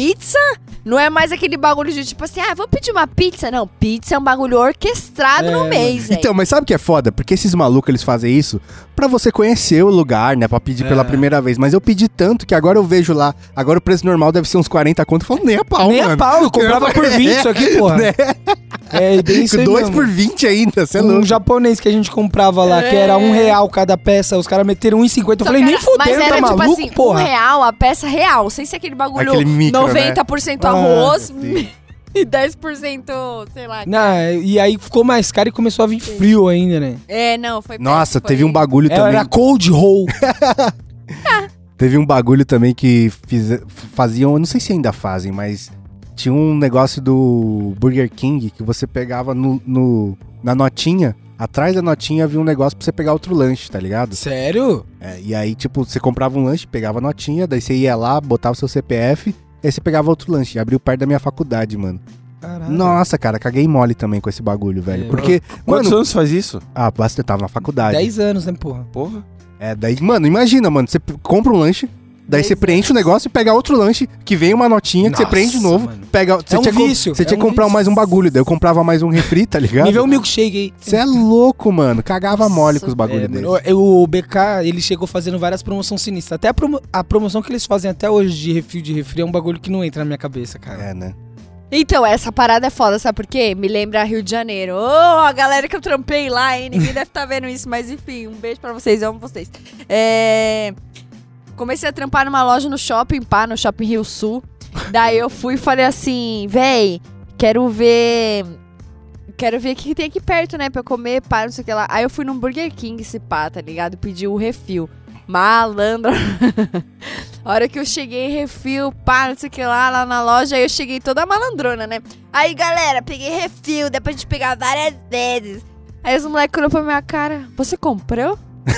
não é mais aquele bagulho de tipo assim, vamos pedir uma pizza. Não, pizza é um bagulho orquestrado no mês, velho. Então, mas sabe o que é foda? Porque esses malucos, eles fazem isso pra você conhecer o lugar, né? Pra pedir pela primeira vez. Mas eu pedi tanto que agora eu vejo lá, agora o preço normal deve ser uns 40 conto. Eu falo, nem a pau, Nem mano. a pau, eu comprava por 20 isso aqui, porra. Né? É, bem isso aí 2 mesmo. por 20 ainda, você é Um louco. japonês que a gente comprava lá, que era R$1 cada peça, os caras meteram 1,50. Eu falei, nem Mas fudendo, era tá tipo maluco, assim, porra? R$1 a peça real, sem ser aquele bagulho Aquele micro, 90% arroz sim. e 10%, sei lá. Não, e aí ficou mais caro e começou a vir frio ainda, né? Não, foi Nossa, péssimo, teve foi- um bagulho também. Era cold roll. Teve um bagulho também que faziam, eu não sei se ainda fazem, mas tinha um negócio do Burger King que você pegava na notinha, atrás da notinha havia um negócio pra você pegar outro lanche, tá ligado? Sério? E aí, tipo, você comprava um lanche, pegava a notinha, daí você ia lá, botava o seu CPF, aí você pegava outro lanche. E abriu perto da minha faculdade, mano. Caralho. Nossa, cara, caguei mole também com esse bagulho, velho. É, Porque, Quantos mano... anos faz isso? Basta, eu tava na faculdade. 10 anos, né, porra? Porra. Daí, mano, imagina, mano, você compra um lanche, daí você preenche o negócio e pega outro lanche, que vem uma notinha, que você Nossa, preenche de novo, mano. pega... Você É um tinha que- vício, Você é tinha que um comprar vício. mais um bagulho, daí eu comprava mais um refri, tá ligado? Me vê um milkshake aí. Você é louco, mano, cagava mole com os bagulhos dele. O BK, ele chegou fazendo várias promoções sinistras. Até a promoção que eles fazem até hoje de refri é um bagulho que não entra na minha cabeça, cara. Né? Então, essa parada é foda, sabe por quê? Me lembra Rio de Janeiro. A galera que eu trampei lá, hein? Ninguém deve estar vendo isso, mas enfim, um beijo pra vocês, eu amo vocês. Comecei a trampar numa loja no shopping, no Shopping Rio Sul. Daí eu fui e falei assim, véi, quero ver o que tem aqui perto, né, pra eu comer, não sei o que lá. Aí eu fui num Burger King, tá ligado? Pedi o refil. Malandro. A hora que eu cheguei, refil, não sei o que lá na loja, aí eu cheguei toda malandrona, né? Aí, galera, peguei refil, dá pra gente pegar várias vezes. Aí os moleques olharam pra minha cara, você comprou?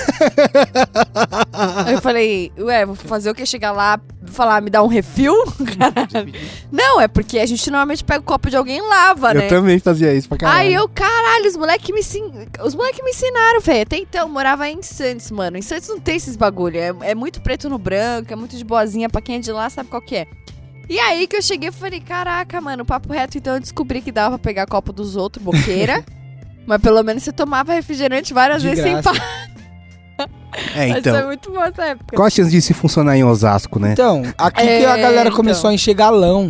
Aí eu falei, vou fazer o quê? Chegar lá, falar, me dá um refil? Não, é porque a gente normalmente pega o copo de alguém e lava, né? Eu também fazia isso pra caralho. Aí eu, caralho, os moleques me ensinaram, velho. Até então, eu morava em Santos, mano. Em Santos não tem esses bagulho. É muito preto no branco, é muito de boazinha. Pra quem é de lá, sabe qual que é. E aí que eu cheguei e falei, caraca, mano, papo reto, então eu descobri que dava pra pegar copo dos outros, boqueira. Mas pelo menos você tomava refrigerante várias De vezes sem graça. parar. É, Mas foi então. muito boa essa época. Qual a chance disso funcionar em Osasco, né? Então, aqui que a galera então. começou a encher galão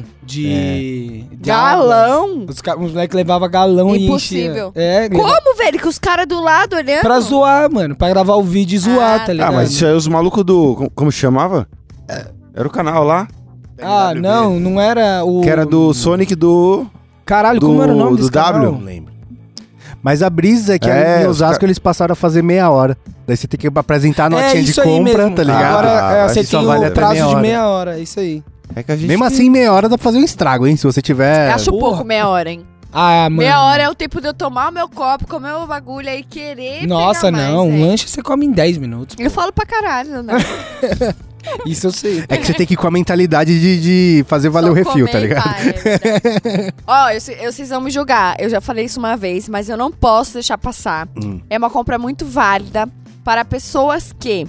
de água. Galão? Os moleques levavam galão Impossível. e enchia. É, Como, velho? Que os caras do lado olhando? pra zoar, mano. Pra gravar o vídeo e zoar, Ah, tá ligado? mas isso aí os malucos do... Como chamava? Era o canal lá. Ah, não era o... Que era do Sonic do... Caralho, do- como era o nome do desse canal? W. Não lembro. Mas a brisa é que É, em os Osasco eles passaram a fazer meia hora. Daí você tem que apresentar a notinha de isso aí compra, mesmo. tá ligado? Agora você Aí só tem vale o até prazo meia de hora. meia hora, é isso aí. É que a gente... Mesmo assim, meia hora dá pra fazer um estrago, hein? Se você tiver... Acho Porra. pouco meia hora, hein? Ah, mano. Meia hora é o tempo de eu tomar o meu copo, comer o bagulho aí, querer Nossa, pegar não. mais, Um hein? lanche você come em 10 minutos. Eu falo pra caralho, né? Isso eu sei. É que você tem que ir com a mentalidade de fazer valer Só o refil, comer tá e ligado? pá, é verdade. Ó, vocês vão me julgar. Eu já falei isso uma vez, mas eu não posso deixar passar. É uma compra muito válida para pessoas que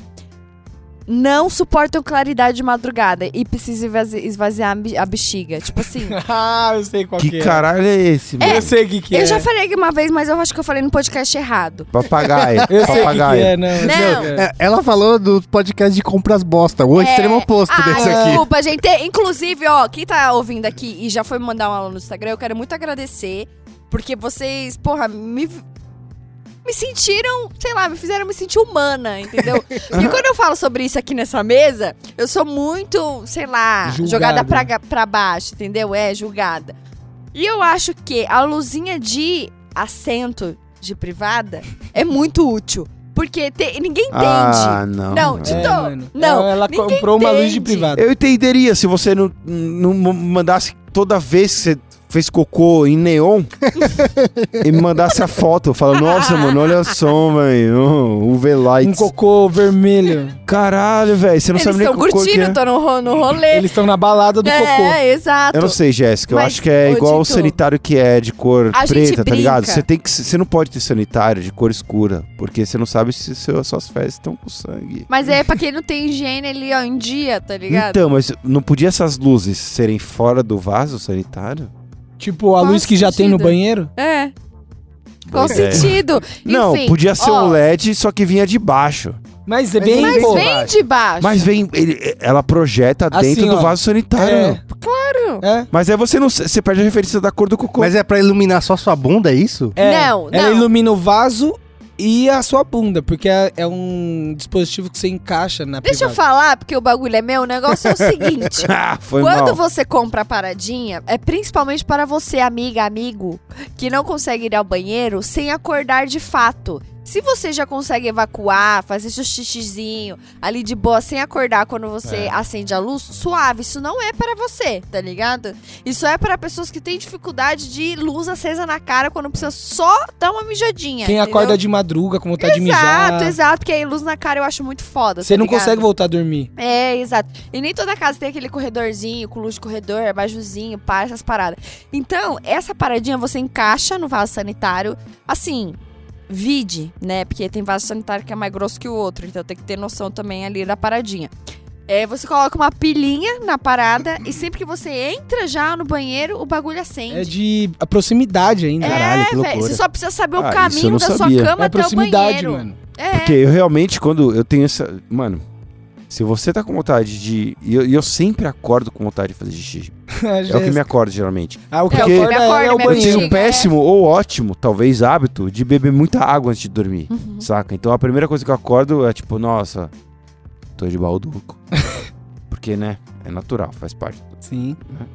não suportam claridade de madrugada e precisam esvaziar a bexiga. Tipo assim. Ah, eu sei qual Que caralho é esse, mano? Eu sei o que é. Eu já falei aqui uma vez, mas eu acho que eu falei no podcast errado. Papagaio. Eu sei o que Papagaio. é, não. Não. É, ela falou do podcast de compras bosta, o extremo oposto desse aqui. Desculpa, gente. Inclusive, ó, quem tá ouvindo aqui e já foi me mandar um alô no Instagram, eu quero muito agradecer. Porque vocês, porra, me sentiram, sei lá, me fizeram me sentir humana, entendeu? E quando eu falo sobre isso aqui nessa mesa, eu sou muito, sei lá, Julgada. jogada pra baixo, entendeu? É, julgada. E eu acho que a luzinha de assento de privada é muito útil. Porque ninguém entende. Ah, não. Não, Tito, É, mano. não. Ela ninguém comprou uma luz de entende. privada. Eu entenderia se você não mandasse toda vez que você fez cocô em neon e me mandasse a foto. Fala, nossa, mano, olha só, velho. Um UV-lights. cocô vermelho. Caralho, velho. Você não Eles sabe nem estão que cor que curtindo, é. tô no rolê. Eles estão na balada do cocô. É, exato. Eu não sei, Jéssica. Eu Mas, acho que é ô, igual o Tito, sanitário que é de cor a gente preta, tá ligado? brinca. Você não pode ter sanitário de cor escura, porque você não sabe se suas fezes estão com sangue. Mas é pra quem não tem higiene ali, ó, em dia, tá ligado? Então, mas não podia essas luzes serem fora do vaso sanitário? Tipo, a Qual luz que já tem no sentido? banheiro. É. Qual Pois é. sentido? Não, Enfim, podia ser ó, um LED, só que vinha de baixo. Mas é bem... Mas pô, vem de baixo. Mas vem, ela projeta Assim, dentro do ó. vaso sanitário. É. Claro. É. Mas aí você perde a referência da cor do cocô. Mas é pra iluminar só sua bunda, é isso? Não, Ela não. ilumina o vaso e a sua bunda, porque é um dispositivo que você encaixa na Deixa eu privada. falar, porque o bagulho é meu. O negócio é o seguinte. Ah, foi Quando mal. você compra a paradinha, é principalmente para você, amiga, amigo, que não consegue ir ao banheiro sem acordar de fato. Se você já consegue evacuar, fazer seu xixizinho ali de boa, sem acordar quando você acende a luz, suave. Isso não é para você, tá ligado? Isso é para pessoas que têm dificuldade de luz acesa na cara quando precisa só dar uma mijadinha. Quem entendeu? acorda de madruga com vontade de mijar. Exato, porque aí luz na cara eu acho muito foda. Você tá não ligado? consegue voltar a dormir. É, exato. E nem toda casa tem aquele corredorzinho, com luz de corredor, abajurzinho, pá, essas paradas. Então, essa paradinha você encaixa no vaso sanitário, assim, vide, né? Porque tem vaso sanitário que é mais grosso que o outro, então tem que ter noção também ali da paradinha. Você coloca uma pilhinha na parada e sempre que você entra já no banheiro, o bagulho acende. É de a proximidade ainda. Caralho, que velho, loucura. você só precisa saber o Ah, isso eu caminho não da sua sabia. cama É até o proximidade, banheiro. mano. Porque eu realmente, quando eu tenho essa... Mano, se você tá com vontade de... E eu sempre acordo com vontade de fazer xixi. É o que me acorda, geralmente. Ah, o que É, o que acorda me acorda, é o me Eu tenho banheiro. um péssimo ou ótimo, talvez, hábito de beber muita água antes de dormir, Uhum. saca? Então a primeira coisa que eu acordo é tipo, nossa, tô de balduco. Porque, né, é natural, faz parte. Sim.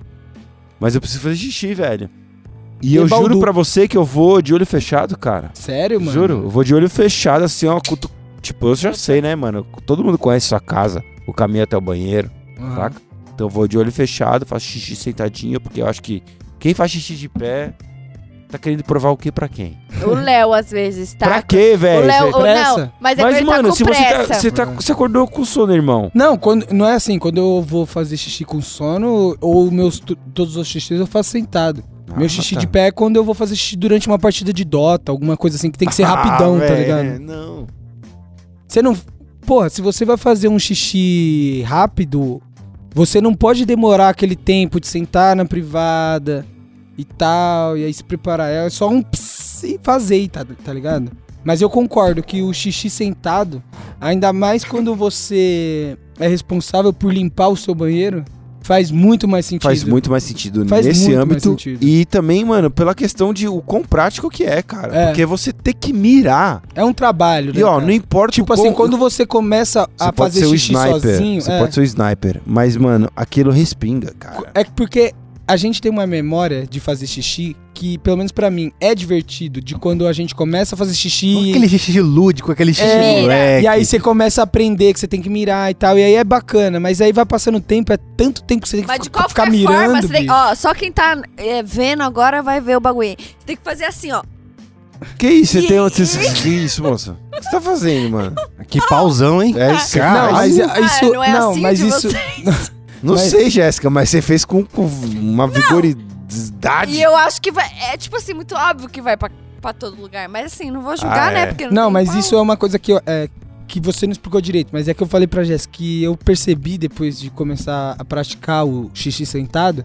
Mas eu preciso fazer xixi, velho. E Que eu juro balduco. pra você que eu vou de olho fechado, cara. Sério, mano? Juro, eu vou de olho fechado, assim, ó. Tipo, eu já sei, né, mano? Todo mundo conhece sua casa, o caminho até o banheiro, Aham. saca? Então eu vou de olho fechado, faço xixi sentadinho, porque eu acho que quem faz xixi de pé tá querendo provar o que pra quem? O Léo, às vezes, tá? Pra quê, O velho? Léo, pressa? não, mas é Mas, que ele mano, tá com se pressa. você acordou com sono, irmão. Não, não é assim. Quando eu vou fazer xixi com sono, ou todos os xixis eu faço sentado. Meu xixi de pé é quando eu vou fazer xixi durante uma partida de Dota, alguma coisa assim que tem que ser rapidão, tá velho, ligado? Não. Você não. Porra, se você vai fazer um xixi rápido, você não pode demorar aquele tempo de sentar na privada e tal, e aí se preparar. É só um pss e fazer, tá ligado? Mas eu concordo que o xixi sentado, ainda mais quando você é responsável por limpar o seu banheiro, faz muito mais sentido. Faz muito mais sentido Faz nesse muito mais âmbito. sentido. E também, mano, pela questão de o quão prático que é, cara. É. Porque você tem que mirar. É um trabalho, né, E ó, cara? não importa Tipo o assim, quão- quando você começa Você a pode fazer ser o xixi sniper. sozinho... Você pode ser o sniper. Mas, mano, aquilo respinga, cara. É porque a gente tem uma memória de fazer xixi que, pelo menos pra mim, é divertido. De quando a gente começa a fazer xixi... Aquele xixi lúdico, aquele xixi É, moleque. e aí você começa a aprender que você tem que mirar e tal. E aí é bacana. Mas aí vai passando o tempo, é tanto tempo que você tem Mas que de qualquer ficar forma, mirando, você tem, bicho. ó, só quem tá vendo agora vai ver o bagulho. Você tem que fazer assim, ó. Que isso? Você tem... Que isso, moça? O que você tá fazendo, mano? Que pauzão, hein? É isso, Cara, Não, mas Ah, isso... não é assim mas de isso... vocês. Não Mas- sei, Jéssica, mas você fez com uma vigoridade. E eu acho que vai. É tipo assim, muito óbvio que vai pra todo lugar. Mas assim, não vou julgar, Ah, né? é. Porque Não, tem mas pau. isso é uma coisa que, que você não explicou direito. Mas é que eu falei pra Jéssica que eu percebi depois de começar a praticar o xixi sentado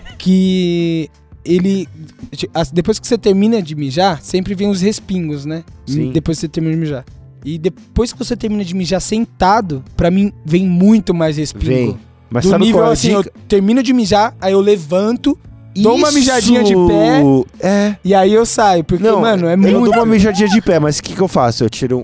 que ele... Depois que você termina de mijar, sempre vem os respingos, né? Sim. Depois que você termina de mijar. E depois que você termina de mijar sentado, pra mim vem muito mais respingo. Vem. Mas Do sabe nível qual é a assim, dica? eu termino de mijar, aí eu levanto, dou uma mijadinha de pé É. e aí eu saio. Porque, Não, mano, é eu muito... não dou uma mijadinha de pé, mas o que eu faço? Eu tiro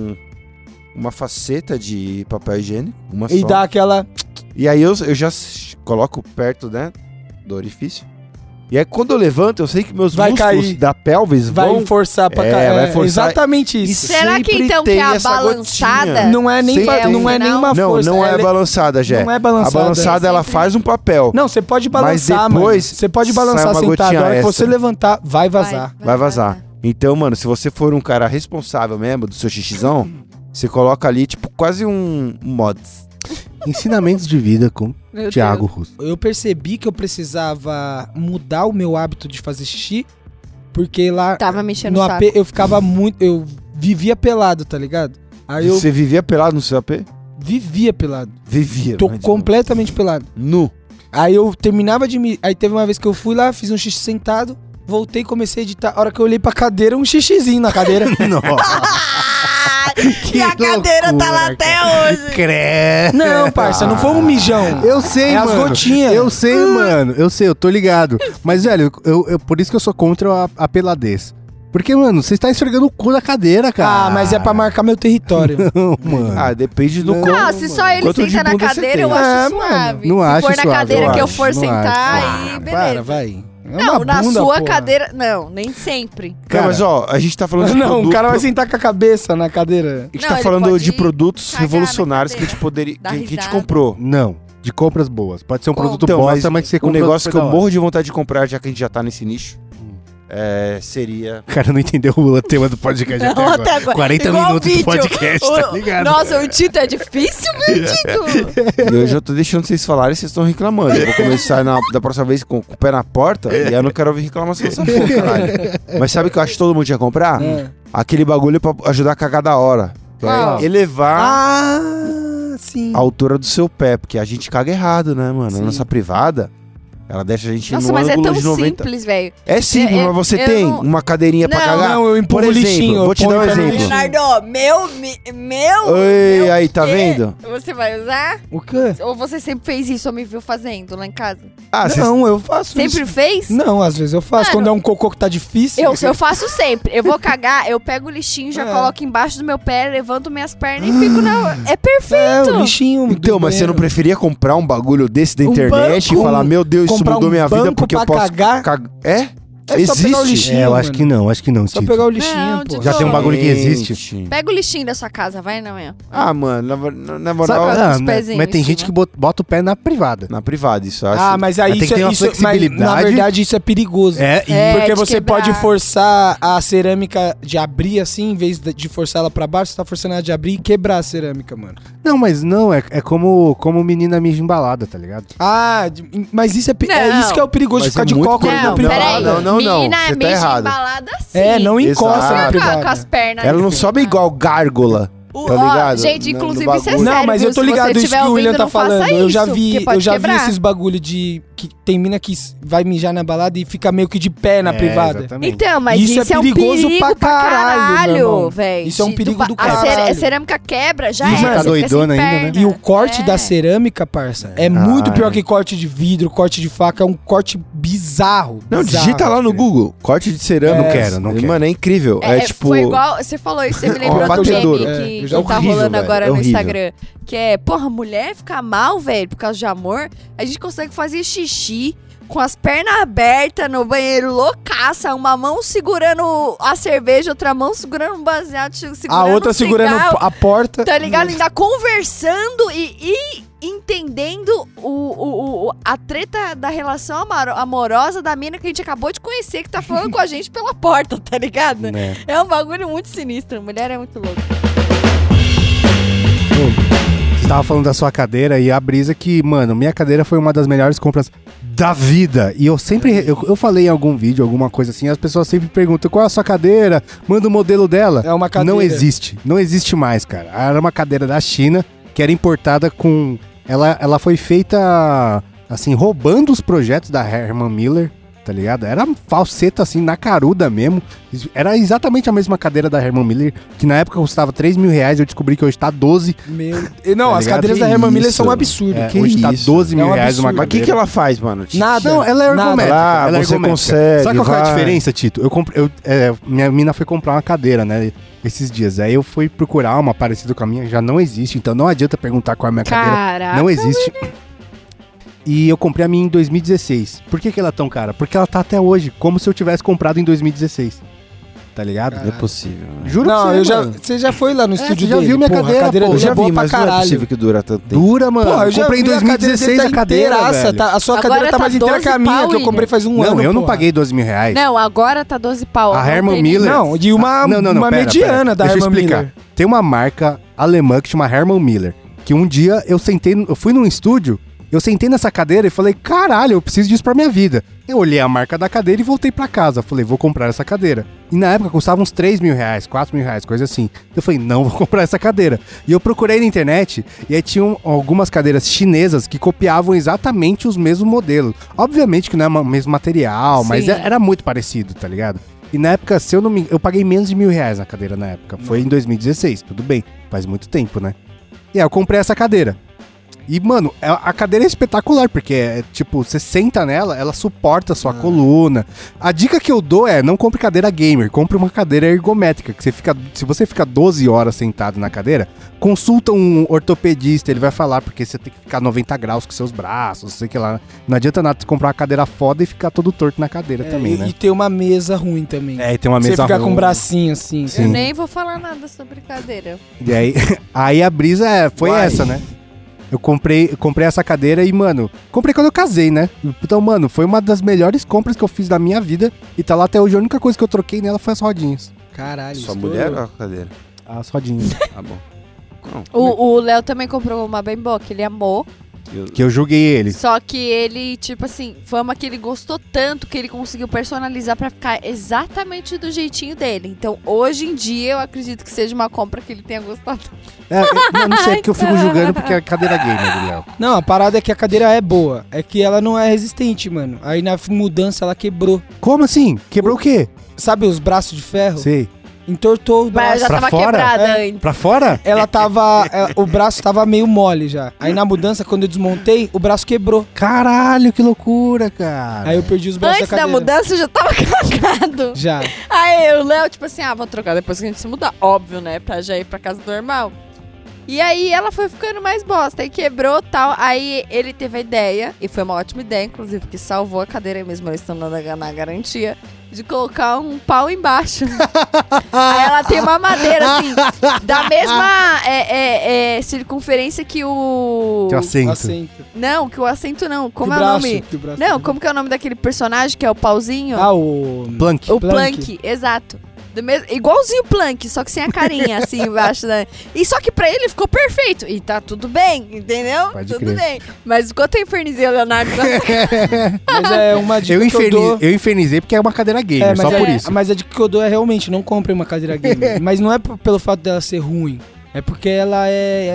uma faceta de papel higiênico, uma E só. dá aquela... E aí eu já coloco perto, né, do orifício. E aí quando eu levanto, eu sei que meus Vai músculos cair. da pelvis Vai vão... forçar pra É, cair. vai forçar. Exatamente isso. Será que sempre então que tem a essa balançada. gotinha. Não é nem, Sempre não é tem. nem uma Não, força. não é ela balançada, Jé. Não é balançada. A balançada, ela Sempre. faz um papel. Não, você pode Mas balançar, depois mano. Você pode sai balançar uma sentado. gotinha A hora que você extra. levantar, vai vazar. Vai vazar. Então, mano, se você for um cara responsável mesmo do seu xixizão, você coloca ali, tipo, quase um mods. Ensinamentos de vida com Meu Thiago Deus. Russo. Eu percebi que eu precisava mudar o meu hábito de fazer xixi, porque lá Tava mexendo no no AP saco. eu ficava muito... Eu vivia pelado, tá ligado? Aí eu Você vivia pelado no seu AP? vivia pelado. Vivia. Tô mas, completamente pelado. Nu. Aí eu terminava de me... Aí teve uma vez que eu fui lá, fiz um xixi sentado, voltei, comecei a editar. A hora que eu olhei pra cadeira, um xixizinho na cadeira. E a cadeira tá lá até hoje. Credo. Não, parça, não foi um mijão. Eu sei, É as mano. gotinhas. Eu sei, mano. Eu sei, eu tô ligado. Mas, velho, por isso que eu sou contra a peladez. Porque, mano, você está esfregando o cu na cadeira, cara. Ah, mas é pra marcar meu território. Não, mano. Ah, depende do Não. quão- Ah, se só ele quanto de senta na bunda você cadeira, tem. eu É, acho mano. suave. Não Se acho for na suave, cadeira eu que eu acho, for não sentar, acho. aí beleza. Para, vai. É Não, uma na bunda, sua porra. cadeira. Não, nem sempre. Cara, mas ó, a gente tá falando de Não, o produto- cara vai sentar com a cabeça na cadeira. A gente Não, tá ele falando pode de produtos cagar na revolucionários que a cadeira, gente poderia. dar Que a gente risada. comprou. Não, de compras boas. Pode ser um Como? produto Então, bosta, mas que você um compra negócio que eu da hora. morro de vontade de comprar, já que a gente já tá nesse nicho, seria. O cara não entendeu o tema do podcast até Não, agora. até agora. 40 Igual minutos vídeo. do podcast, tá ligado? Nossa, o título é difícil, meu título. E hoje eu tô deixando vocês falarem e vocês estão reclamando. Eu vou começar da próxima vez com o pé na porta e eu não quero ouvir reclamação dessa porra, caralho. Mas sabe o que eu acho que todo mundo ia comprar? É. Aquele bagulho pra ajudar a cagar da hora. Que é Qual? elevar Ah, sim. a altura do seu pé, porque a gente caga errado, né, mano? Sim. A nossa privada, ela deixa a gente Nossa, no mas é ângulo tão de 90. simples, velho. É simples, É, mas você eu tem não- uma cadeirinha pra Não, cagar? não, eu empurro Por o exemplo, lixinho, vou te eu dar um ponho pra exemplo. lixinho. Leonardo, meu. Oi, aí, tá quê? vendo? Você vai usar? O quê? Ou você sempre fez isso ou me viu fazendo lá em casa? Ah, vocês- Não, eu faço Sempre isso. fez? Não, às vezes eu faço. Mano, Quando é um cocô que tá difícil. Eu faço sempre. Eu vou cagar, eu pego o lixinho, já É. coloco embaixo do meu pé, levanto minhas pernas e fico na... É perfeito. o lixinho. Então, do mas você não banheiro. preferia comprar um bagulho desse da Um internet banco, e falar, meu Deus, isso comprar mudou um minha vida banco porque eu pra posso cagar? É? É só pegar o Existe? lixinho. É, eu acho mano. que não, acho que não, Só Tito. pegar o lixinho, Não, pô. de Já tem um bagulho que existe. Gente. Pega o lixinho da sua casa, vai na manhã. Ah, mano, na Sabe, moral, Sabe- os mas pezinhos tem em gente cima. que bota o pé na privada. na privada, isso eu acho. Ah, mas aí Mas tem isso, que ter uma isso mas, flexibilidade. na verdade isso é perigoso. É, e É, Porque de você quebrar. pode forçar a cerâmica de abrir assim, em vez de forçar ela pra baixo, você tá forçando ela de abrir e quebrar a cerâmica, mano. Não, mas não, é como menina mija embalada, tá ligado? Ah, mas isso é Não. isso que é o perigoso de Mas ficar é de muito cócoras perigoso. na Não, privada. peraí. Não, Menina você tá mija errado. embalada sim. É, não encosta Exato. na Com privada. as pernas. Ela não sobe igual gárgula. Tá ligado? Gente, No inclusive bagulho. isso é sério. Não, mas eu tô Se ligado você isso estiver que o William ouvindo, tá não faça falando. Eu já isso, vi, porque pode eu já vi quebrar. esses bagulho de que tem mina que vai mijar na balada e fica meio que de pé na privada. Exatamente. Então, mas Isso isso é é um perigoso perigo pra caralho, meu irmão. velho. Isso é um perigo do A caralho. cerâmica quebra, já E era. você tá você fica doidona sem ainda, né? perna. E o corte da cerâmica, parça, é muito pior é. que corte de vidro, corte de faca, é um corte bizarro. Não, bizarro. digita lá no Google. Corte de cerâmica. Não quero, não quero. Mano, é incrível. É, tipo... Foi igual, você falou isso, você me lembrou do batedor. meme É, que eu já- tá horrível, rolando velho, agora é no horrível. Instagram. Que é, porra, mulher fica mal, velho, por causa de amor. A gente consegue fazer xixi com as pernas abertas no banheiro, loucaça, uma mão segurando a cerveja, outra mão segurando um baseado, segurando A outra um segurando cigarro, a porta. tá ligado? Ainda conversando e entendendo a treta da relação amorosa da mina que a gente acabou de conhecer, que tá falando com a gente pela porta, tá ligado? Né? É um bagulho muito sinistro. Mulher é muito louca. Você tava falando da sua cadeira e a brisa que, mano, minha cadeira foi uma das melhores compras da vida. E eu sempre, eu falei em algum vídeo, alguma coisa assim, as pessoas sempre perguntam qual é a sua cadeira, manda o modelo dela. É uma cadeira. Não existe mais, cara. Era uma cadeira da China que era importada com... Ela foi feita, assim, roubando os projetos da Herman Miller, tá ligado? Era falseta, assim, na caruda mesmo. Era exatamente a mesma cadeira da Herman Miller, que na época custava 3 mil reais, eu descobri que hoje tá 12. Não, Tá as ligado? cadeiras Que da Herman Miller isso? são um absurdo. É, que hoje tá isso? 12 mil É um reais uma absurdo. Mas o cadeira. que ela faz, mano? Nada. Não, ela é Nada. ergométrica. Ah, ela é você ergométrica. consegue, Sabe qual que é a vai. diferença, Tito? Minha mina foi comprar uma cadeira, né? Esses dias. Aí eu fui procurar uma parecida com a minha, já não existe. Então não adianta perguntar qual é a minha cadeira. Caraca. Não existe. E eu comprei a minha em 2016. Por que ela é tão cara? Porque ela tá até hoje, como se eu tivesse comprado em 2016. Tá ligado? Não é possível. Né? Juro Não, pra eu você, já, mano. você já foi lá no estúdio você já dele? viu minha Porra, cadeira, a cadeira pô. dele Eu já é boa vi, pra mas não é caralho. possível que dura tanto tempo. Dura, mano. Porra, eu eu já comprei em vi a cadeira 2016 dele a cadeira, inteiraça, velho. tá? A sua Agora cadeira tá tá mais inteira 12 que a minha, pau, que eu comprei faz um Não, ano, eu não porra. paguei 12 mil reais. Não, agora tá 12 pau. A não Herman tem Miller- Não, de uma Pera, mediana da Deixa eu Herman explicar. Miller. Tem uma marca alemã que chama Herman Miller. Que um dia eu fui num estúdio, eu sentei nessa cadeira e falei, caralho, eu preciso disso pra minha vida. Eu olhei a marca da cadeira e voltei pra casa. Falei, vou comprar essa cadeira. E na época custava uns 3 mil reais, 4 mil reais, coisa assim. Eu falei, não, vou comprar essa cadeira. E eu procurei na internet e aí tinham algumas cadeiras chinesas que copiavam exatamente os mesmos modelos. Obviamente que não é o mesmo material, mas Sim. era muito parecido, tá ligado? E na época, se eu não me... Eu paguei menos de R$1.000 na cadeira na época. Foi em 2016, tudo bem. Faz muito tempo, né? E aí eu comprei essa cadeira. E, mano, a cadeira é espetacular, porque é tipo, você senta nela, ela suporta a sua coluna. A dica que eu dou é, não compre cadeira gamer, compre uma cadeira ergométrica, que se você fica 12 horas sentado na cadeira, consulta um ortopedista, ele vai falar, porque você tem que ficar 90 graus com seus braços, não sei o que lá. Não adianta nada você comprar uma cadeira foda e ficar todo torto na cadeira também, e, né? e ter uma mesa ruim também. É, e tem uma mesa Você ficar com ruim. um bracinho assim. Sim. Eu nem vou falar nada sobre cadeira. E aí, aí a brisa foi Uai. essa, né? Eu comprei essa cadeira e, mano, comprei quando eu casei, né? Então, mano, foi uma das melhores compras que eu fiz da minha vida. E tá lá até hoje. A única coisa que eu troquei nela foi as rodinhas. Caralho. Sua estourou. mulher ou a cadeira? As rodinhas. Tá bom. Não, O Léo também comprou uma bem boa, que ele amou. Que eu julguei ele. Só que ele, tipo assim, foi uma que ele gostou tanto que ele conseguiu personalizar pra ficar exatamente do jeitinho dele. Então, hoje em dia, eu acredito que seja uma compra que ele tenha gostado. Eu não sei, porque eu fico julgando porque é cadeira gamer do Léo. Não, a parada é que a cadeira é boa. É que ela não é resistente, mano. Aí na mudança ela quebrou. Como assim? Quebrou o quê? Sabe os braços de ferro? Sei. Entortou o Mas braço. já pra tava fora? quebrada É. antes. Pra fora? Ela tava. O braço tava meio mole já. Aí na mudança, quando eu desmontei, o braço quebrou. Caralho, que loucura, cara. Aí eu perdi os braços Antes da da cadeira. mudança, já tava cagado. Já. Aí o Léo, tipo assim, vou trocar depois que a gente se mudar. Óbvio, né? Pra já ir pra casa normal. E aí ela foi ficando mais bosta. Aí quebrou e tal. Aí ele teve a ideia, e foi uma ótima ideia, inclusive, que salvou a cadeira mesmo, eles estão na garantia, de colocar um pau embaixo. Aí ela tem uma madeira, assim, da mesma circunferência que o... Que assento. Assento. Não, que o assento não. Como Que é o nome? que o braço Não, quebrou. como que é o nome daquele personagem que é o pauzinho? Ah, o... Plank. O Plank. Plank, exato. Igualzinho o Plank, só que sem a carinha, assim, embaixo da... E só que pra ele ficou perfeito. E tá tudo bem, entendeu? Pode tudo crer. bem. Mas enquanto eu infernizei o Leonardo... Mas é uma dica Eu, que eu dou... eu infernizei porque é uma cadeira gamer, mas só é- por isso. Mas a dica que eu dou é realmente, não compre uma cadeira gamer. Mas não é pelo fato dela ser ruim. É porque ela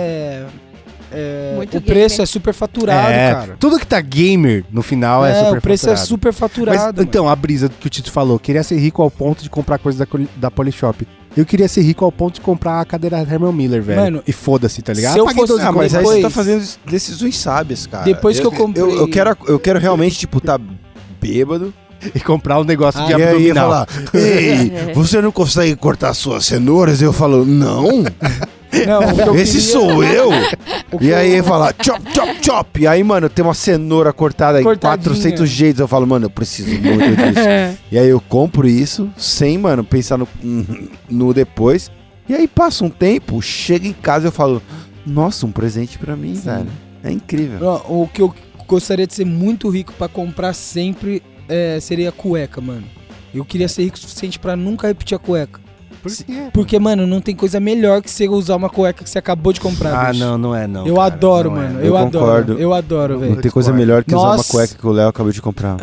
Muito o preço gamer. é super faturado, cara. Tudo que tá gamer no final é super o preço faturado. é super faturado. Mas, então, a brisa que o Tito falou, queria ser rico ao ponto de comprar coisa da Polishop. Eu queria ser rico ao ponto de comprar a cadeira Herman Miller, velho. Mano, e foda-se, tá ligado? se eu Paguei fosse- 12 Ah, mas aí depois- você tá fazendo decisões sábias, cara. Depois que eu comprei- Eu quero realmente, tipo, tá bêbado. e comprar um negócio de E aí ia abdominal. falar, ei, você não consegue cortar suas cenouras? Eu falo, não, Não, o que eu esse queria- sou eu. o que E aí eu- ia falar, chop, chop, chop. E aí, mano, tem uma cenoura cortada em Cortadinha. 400 jeitos. Eu falo, mano, eu preciso muito disso. E aí eu compro isso, sem, mano, pensar no depois. E aí passa um tempo, chega em casa e eu falo, nossa, um presente pra mim, velho. É incrível. Ó, o que eu gostaria de ser muito rico pra comprar sempre seria cueca, mano. Eu queria ser rico o suficiente pra nunca repetir a cueca. Por quê? Porque, mano, não tem coisa melhor que você usar uma cueca que você acabou de comprar, Ah, bicho. não é não. Eu cara, adoro, não é, mano. não. Eu concordo. adoro. Eu adoro, Não velho. tem coisa melhor que usar uma Nossa. cueca que o Léo acabou de comprar.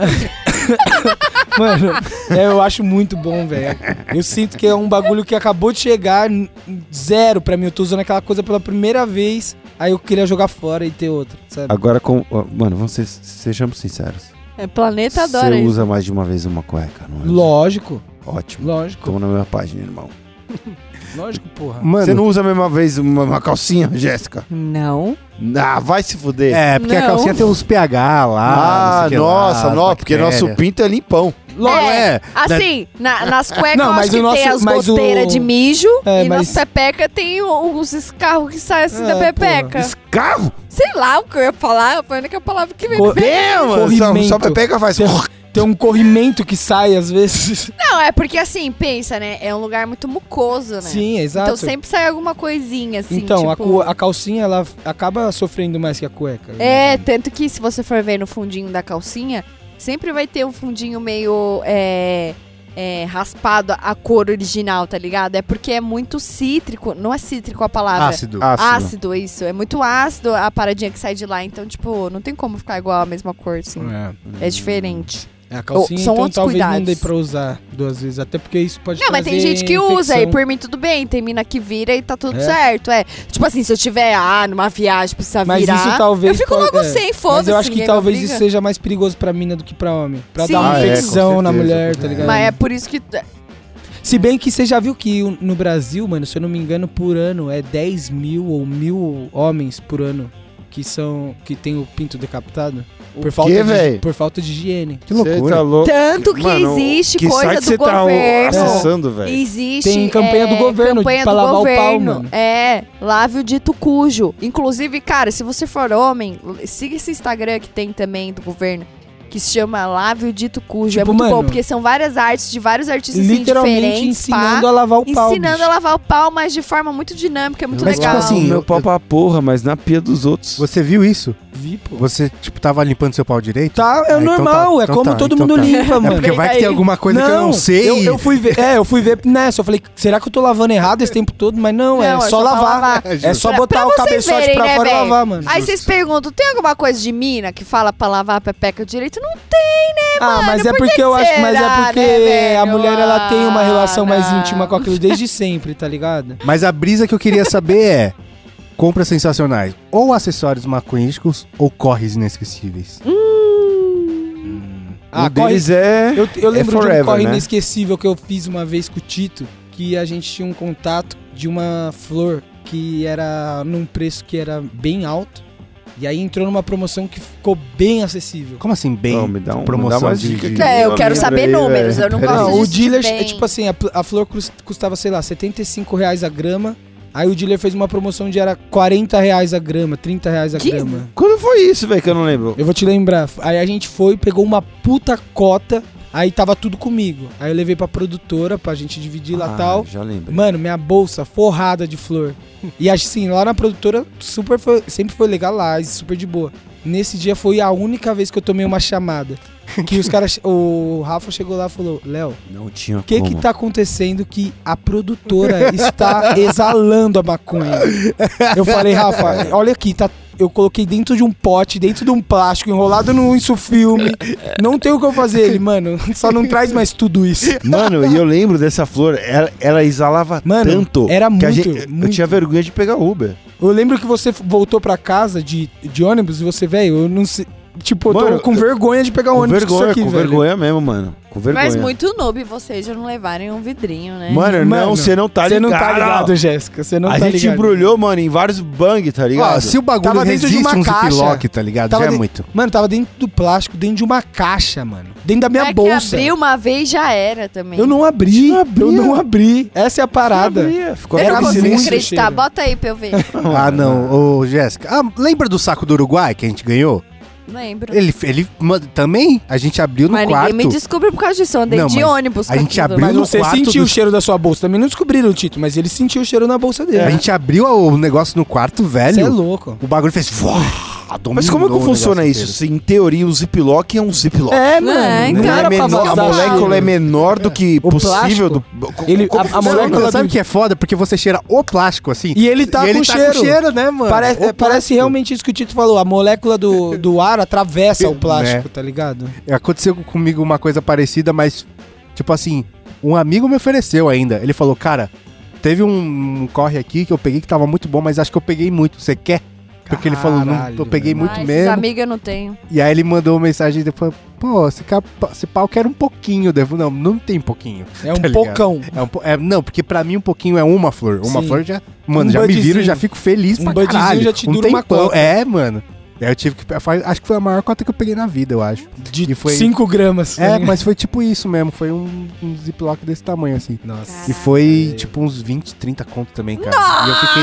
Mano, eu acho muito bom, velho. Eu sinto que é um bagulho que acabou de chegar, zero pra mim. Eu tô usando aquela coisa pela primeira vez, aí eu queria jogar fora e ter outra, sabe? Agora, mano, sejamos sinceros. Planeta Você adora isso. usa mais de uma vez uma cueca, não é? Lógico, Ótimo. lógico. Estamos na mesma página, irmão. Lógico, porra. Mano, Você não usa a mesma vez uma calcinha, Jéssica? Não. Ah, vai se fuder. porque a Não. calcinha tem uns pH lá. Ah, não sei o que nossa, lá, não, porque bactéria. nosso pinto é limpão. Assim, nas cuecas Não, eu mas acho que o nosso- tem as mas o- goteiras de mijo É, e mas- nas pepeca tem os escarros que saem assim É, da pepeca. Carro? Sei lá o que eu ia falar, foi a única palavra que veio. Co- Só Corrimento. pega faz. Tem um corrimento que sai às vezes. Não, é porque assim, pensa, né? É um lugar muito mucoso, né? Sim, exato. Então sempre sai alguma coisinha, assim, Então, tipo... a calcinha, ela acaba sofrendo mais que a cueca. É, tanto que se você for ver no fundinho da calcinha, sempre vai ter um fundinho meio raspado a cor original, tá ligado? É porque é muito cítrico, não é cítrico a palavra. Ácido. Ácido, isso. É muito ácido a paradinha que sai de lá, então, tipo, não tem como ficar igual a mesma cor, assim. É diferente. A calcinha, São então outros talvez não cuidados. dê pra usar 2 vezes. Até porque isso pode Não, mas tem trazer gente que usa e infecção. por mim tudo bem. Tem mina que vira e tá tudo É. certo, Tipo assim, se eu tiver, numa viagem, precisa Mas virar, isso talvez eu fico pode- logo é. sem, foda-se. Mas eu acho que ninguém me talvez obriga. isso seja mais perigoso pra mina do que pra homem. Pra Sim. dar uma Ah, é, infecção com na certeza. mulher, tá ligado? Mas é por isso que... Se bem que você já viu que no Brasil, mano, se eu não me engano, por ano é 10 mil ou 1.000 homens por ano que tem o pinto decapitado. Por falta de higiene. Que loucura. Tá louco. Tanto que Mano, existe que coisa site do você tá governo. acessando, velho? Existe. Tem campanha do governo campanha pra do lavar o pau, governo. mano. Lave o dito cujo. Inclusive, cara, se você for homem, siga esse Instagram que tem também do governo, que se chama Lave o Dito Cujo. Tipo, é muito mano, bom, porque são várias artes de vários artistas assim, Literalmente diferentes. ensinando a lavar o pau. ensinando bicho. a lavar o pau, mas de forma muito dinâmica, muito Mas, legal. tipo assim, Meu pau pra porra, mas na pia dos outros. Você viu isso? Vi, pô. Você, tipo, tava limpando seu pau direito? Tá, é Ah, então normal, tá, é então como tá, todo então mundo tá. limpa, É mano. porque vai que tem alguma coisa que eu não sei. Eu fui ver nessa, eu falei, será que eu tô lavando errado esse tempo todo? Mas não, é só pra lavar. É só botar o vocês cabeçote verem, pra né, fora e velho? lavar, mano. Aí vocês perguntam, tem alguma coisa de mina que fala pra lavar a pepeca direito? Não tem, né, mano? Mas é Por porque que eu acho, mas é será, porque né, velho? a mulher ela tem uma relação mais não. íntima com aquilo desde sempre, tá ligado? Mas a brisa que eu queria saber é: compras sensacionais, ou acessórios macuísticos, ou corres inesquecíveis. Ah, Um deles é. Eu lembro de um forever, corre né? inesquecível que eu fiz uma vez com o Tito, que a gente tinha um contato de uma flor que era num preço que era bem alto. E aí entrou numa promoção que ficou bem acessível. Como assim, bem? Não, me dá promoção uma de- dica de- aqui. Eu quero Amigo saber aí, números, velho. eu não Pera gosto aí. Não, o disso dealer, bem. tipo assim, a flor custava, sei lá, R$75 a grama. Aí o dealer fez uma promoção de era R$40 a grama, R$30 a Que? grama. Quando foi isso, velho, que eu não lembro? Eu vou te lembrar. Aí a gente foi, pegou uma puta cota, aí tava tudo comigo. Aí eu levei pra produtora pra gente dividir lá e tal. Já lembro. Mano, minha bolsa forrada de flor. E assim, lá na produtora sempre foi legal, super de boa. Nesse dia foi a única vez que eu tomei uma chamada. Que os caras. O Rafa chegou lá e falou: Léo, Não tinha o que que tá acontecendo que a produtora está exalando a maconha? Eu falei, Rafa, olha aqui, tá eu coloquei dentro de um pote, dentro de um plástico, enrolado no insufilme. Não tem o que eu fazer ele, mano. Só não traz mais tudo isso. Mano, e eu lembro dessa flor, ela exalava Mano, tanto era que muito, eu muito. tinha vergonha de pegar Uber. Eu lembro que você voltou pra casa de ônibus e você, velho, eu não sei... Tipo, eu Mano, tô com vergonha de pegar um Com ônibus vergonha, com isso aqui, com velho. vergonha mesmo, mano. Com vergonha. Mas muito noob vocês já não levarem um vidrinho, né? Mano, não, você não tá ligado. Você não tá ligado, Jéssica. Você não A tá gente ligado. embrulhou, mano, em vários bang, tá ligado? Ó, se o bagulho Tava dentro de resiste uma um caixa. ziplock, tá ligado? Tava Já é de- muito. Mano, tava dentro do plástico, dentro de uma caixa, mano. Dentro da minha Não é bolsa. que abriu uma vez já era também. Eu não abri. Não abria. Eu não abri. Essa é a parada. Ficou Eu Era não aquele consigo muito silêncio. acreditar. cheiro. Bota aí pra eu ver. Ah, não. Ô, Jéssica. Ah, lembra do saco do Uruguai que a gente ganhou? Lembro. Ele também, a gente abriu no Mas quarto. ninguém me descobriu por causa disso. Eu andei Não, de mas ônibus. a com gente aquilo. abriu Mas no você quarto sentiu do- o cheiro da sua bolsa. Também não descobriram o Tito, mas ele sentiu o cheiro na bolsa dele. A gente abriu o negócio no quarto, velho. Você é louco. O bagulho fez... Mas como é que funciona isso? Se em teoria o ziplock é um ziplock. É, mano. É, não então. era pra menor, a vazar molécula cheiro. é menor do que O possível. Do, Ele- como a funciona? molécula Sabe o do- que é foda? Porque você cheira o plástico, assim. E ele tá com cheiro. né, mano? Parece plástico. realmente isso que o Tito falou. A molécula do ar atravessa o plástico, tá ligado? Aconteceu comigo uma coisa parecida, mas, tipo assim, um amigo me ofereceu ainda. Ele falou, cara, teve um corre aqui que eu peguei que tava muito bom, mas acho que eu peguei muito. Você quer? Porque ele falou, não, Caralho, eu peguei velho. muito Mas mesmo. amiga eu não tenho. E aí ele mandou uma mensagem e depois, pô, esse pau quer um pouquinho. Devo, não tem pouquinho. É um Tá ligado? pocão. Não, porque pra mim um pouquinho é uma flor. Uma Sim. flor já, mano, Um já me viro, budzinho. já fico feliz Um pra budzinho caralho. já te dura uma cota. É, mano. Aí eu tive que, acho que foi a maior cota que eu peguei na vida, eu acho. De E foi- 5 gramas. É, mas foi tipo isso mesmo, foi um ziplock desse tamanho, assim. Nossa. E foi tipo uns 20, 30 conto também, cara. E eu fiquei,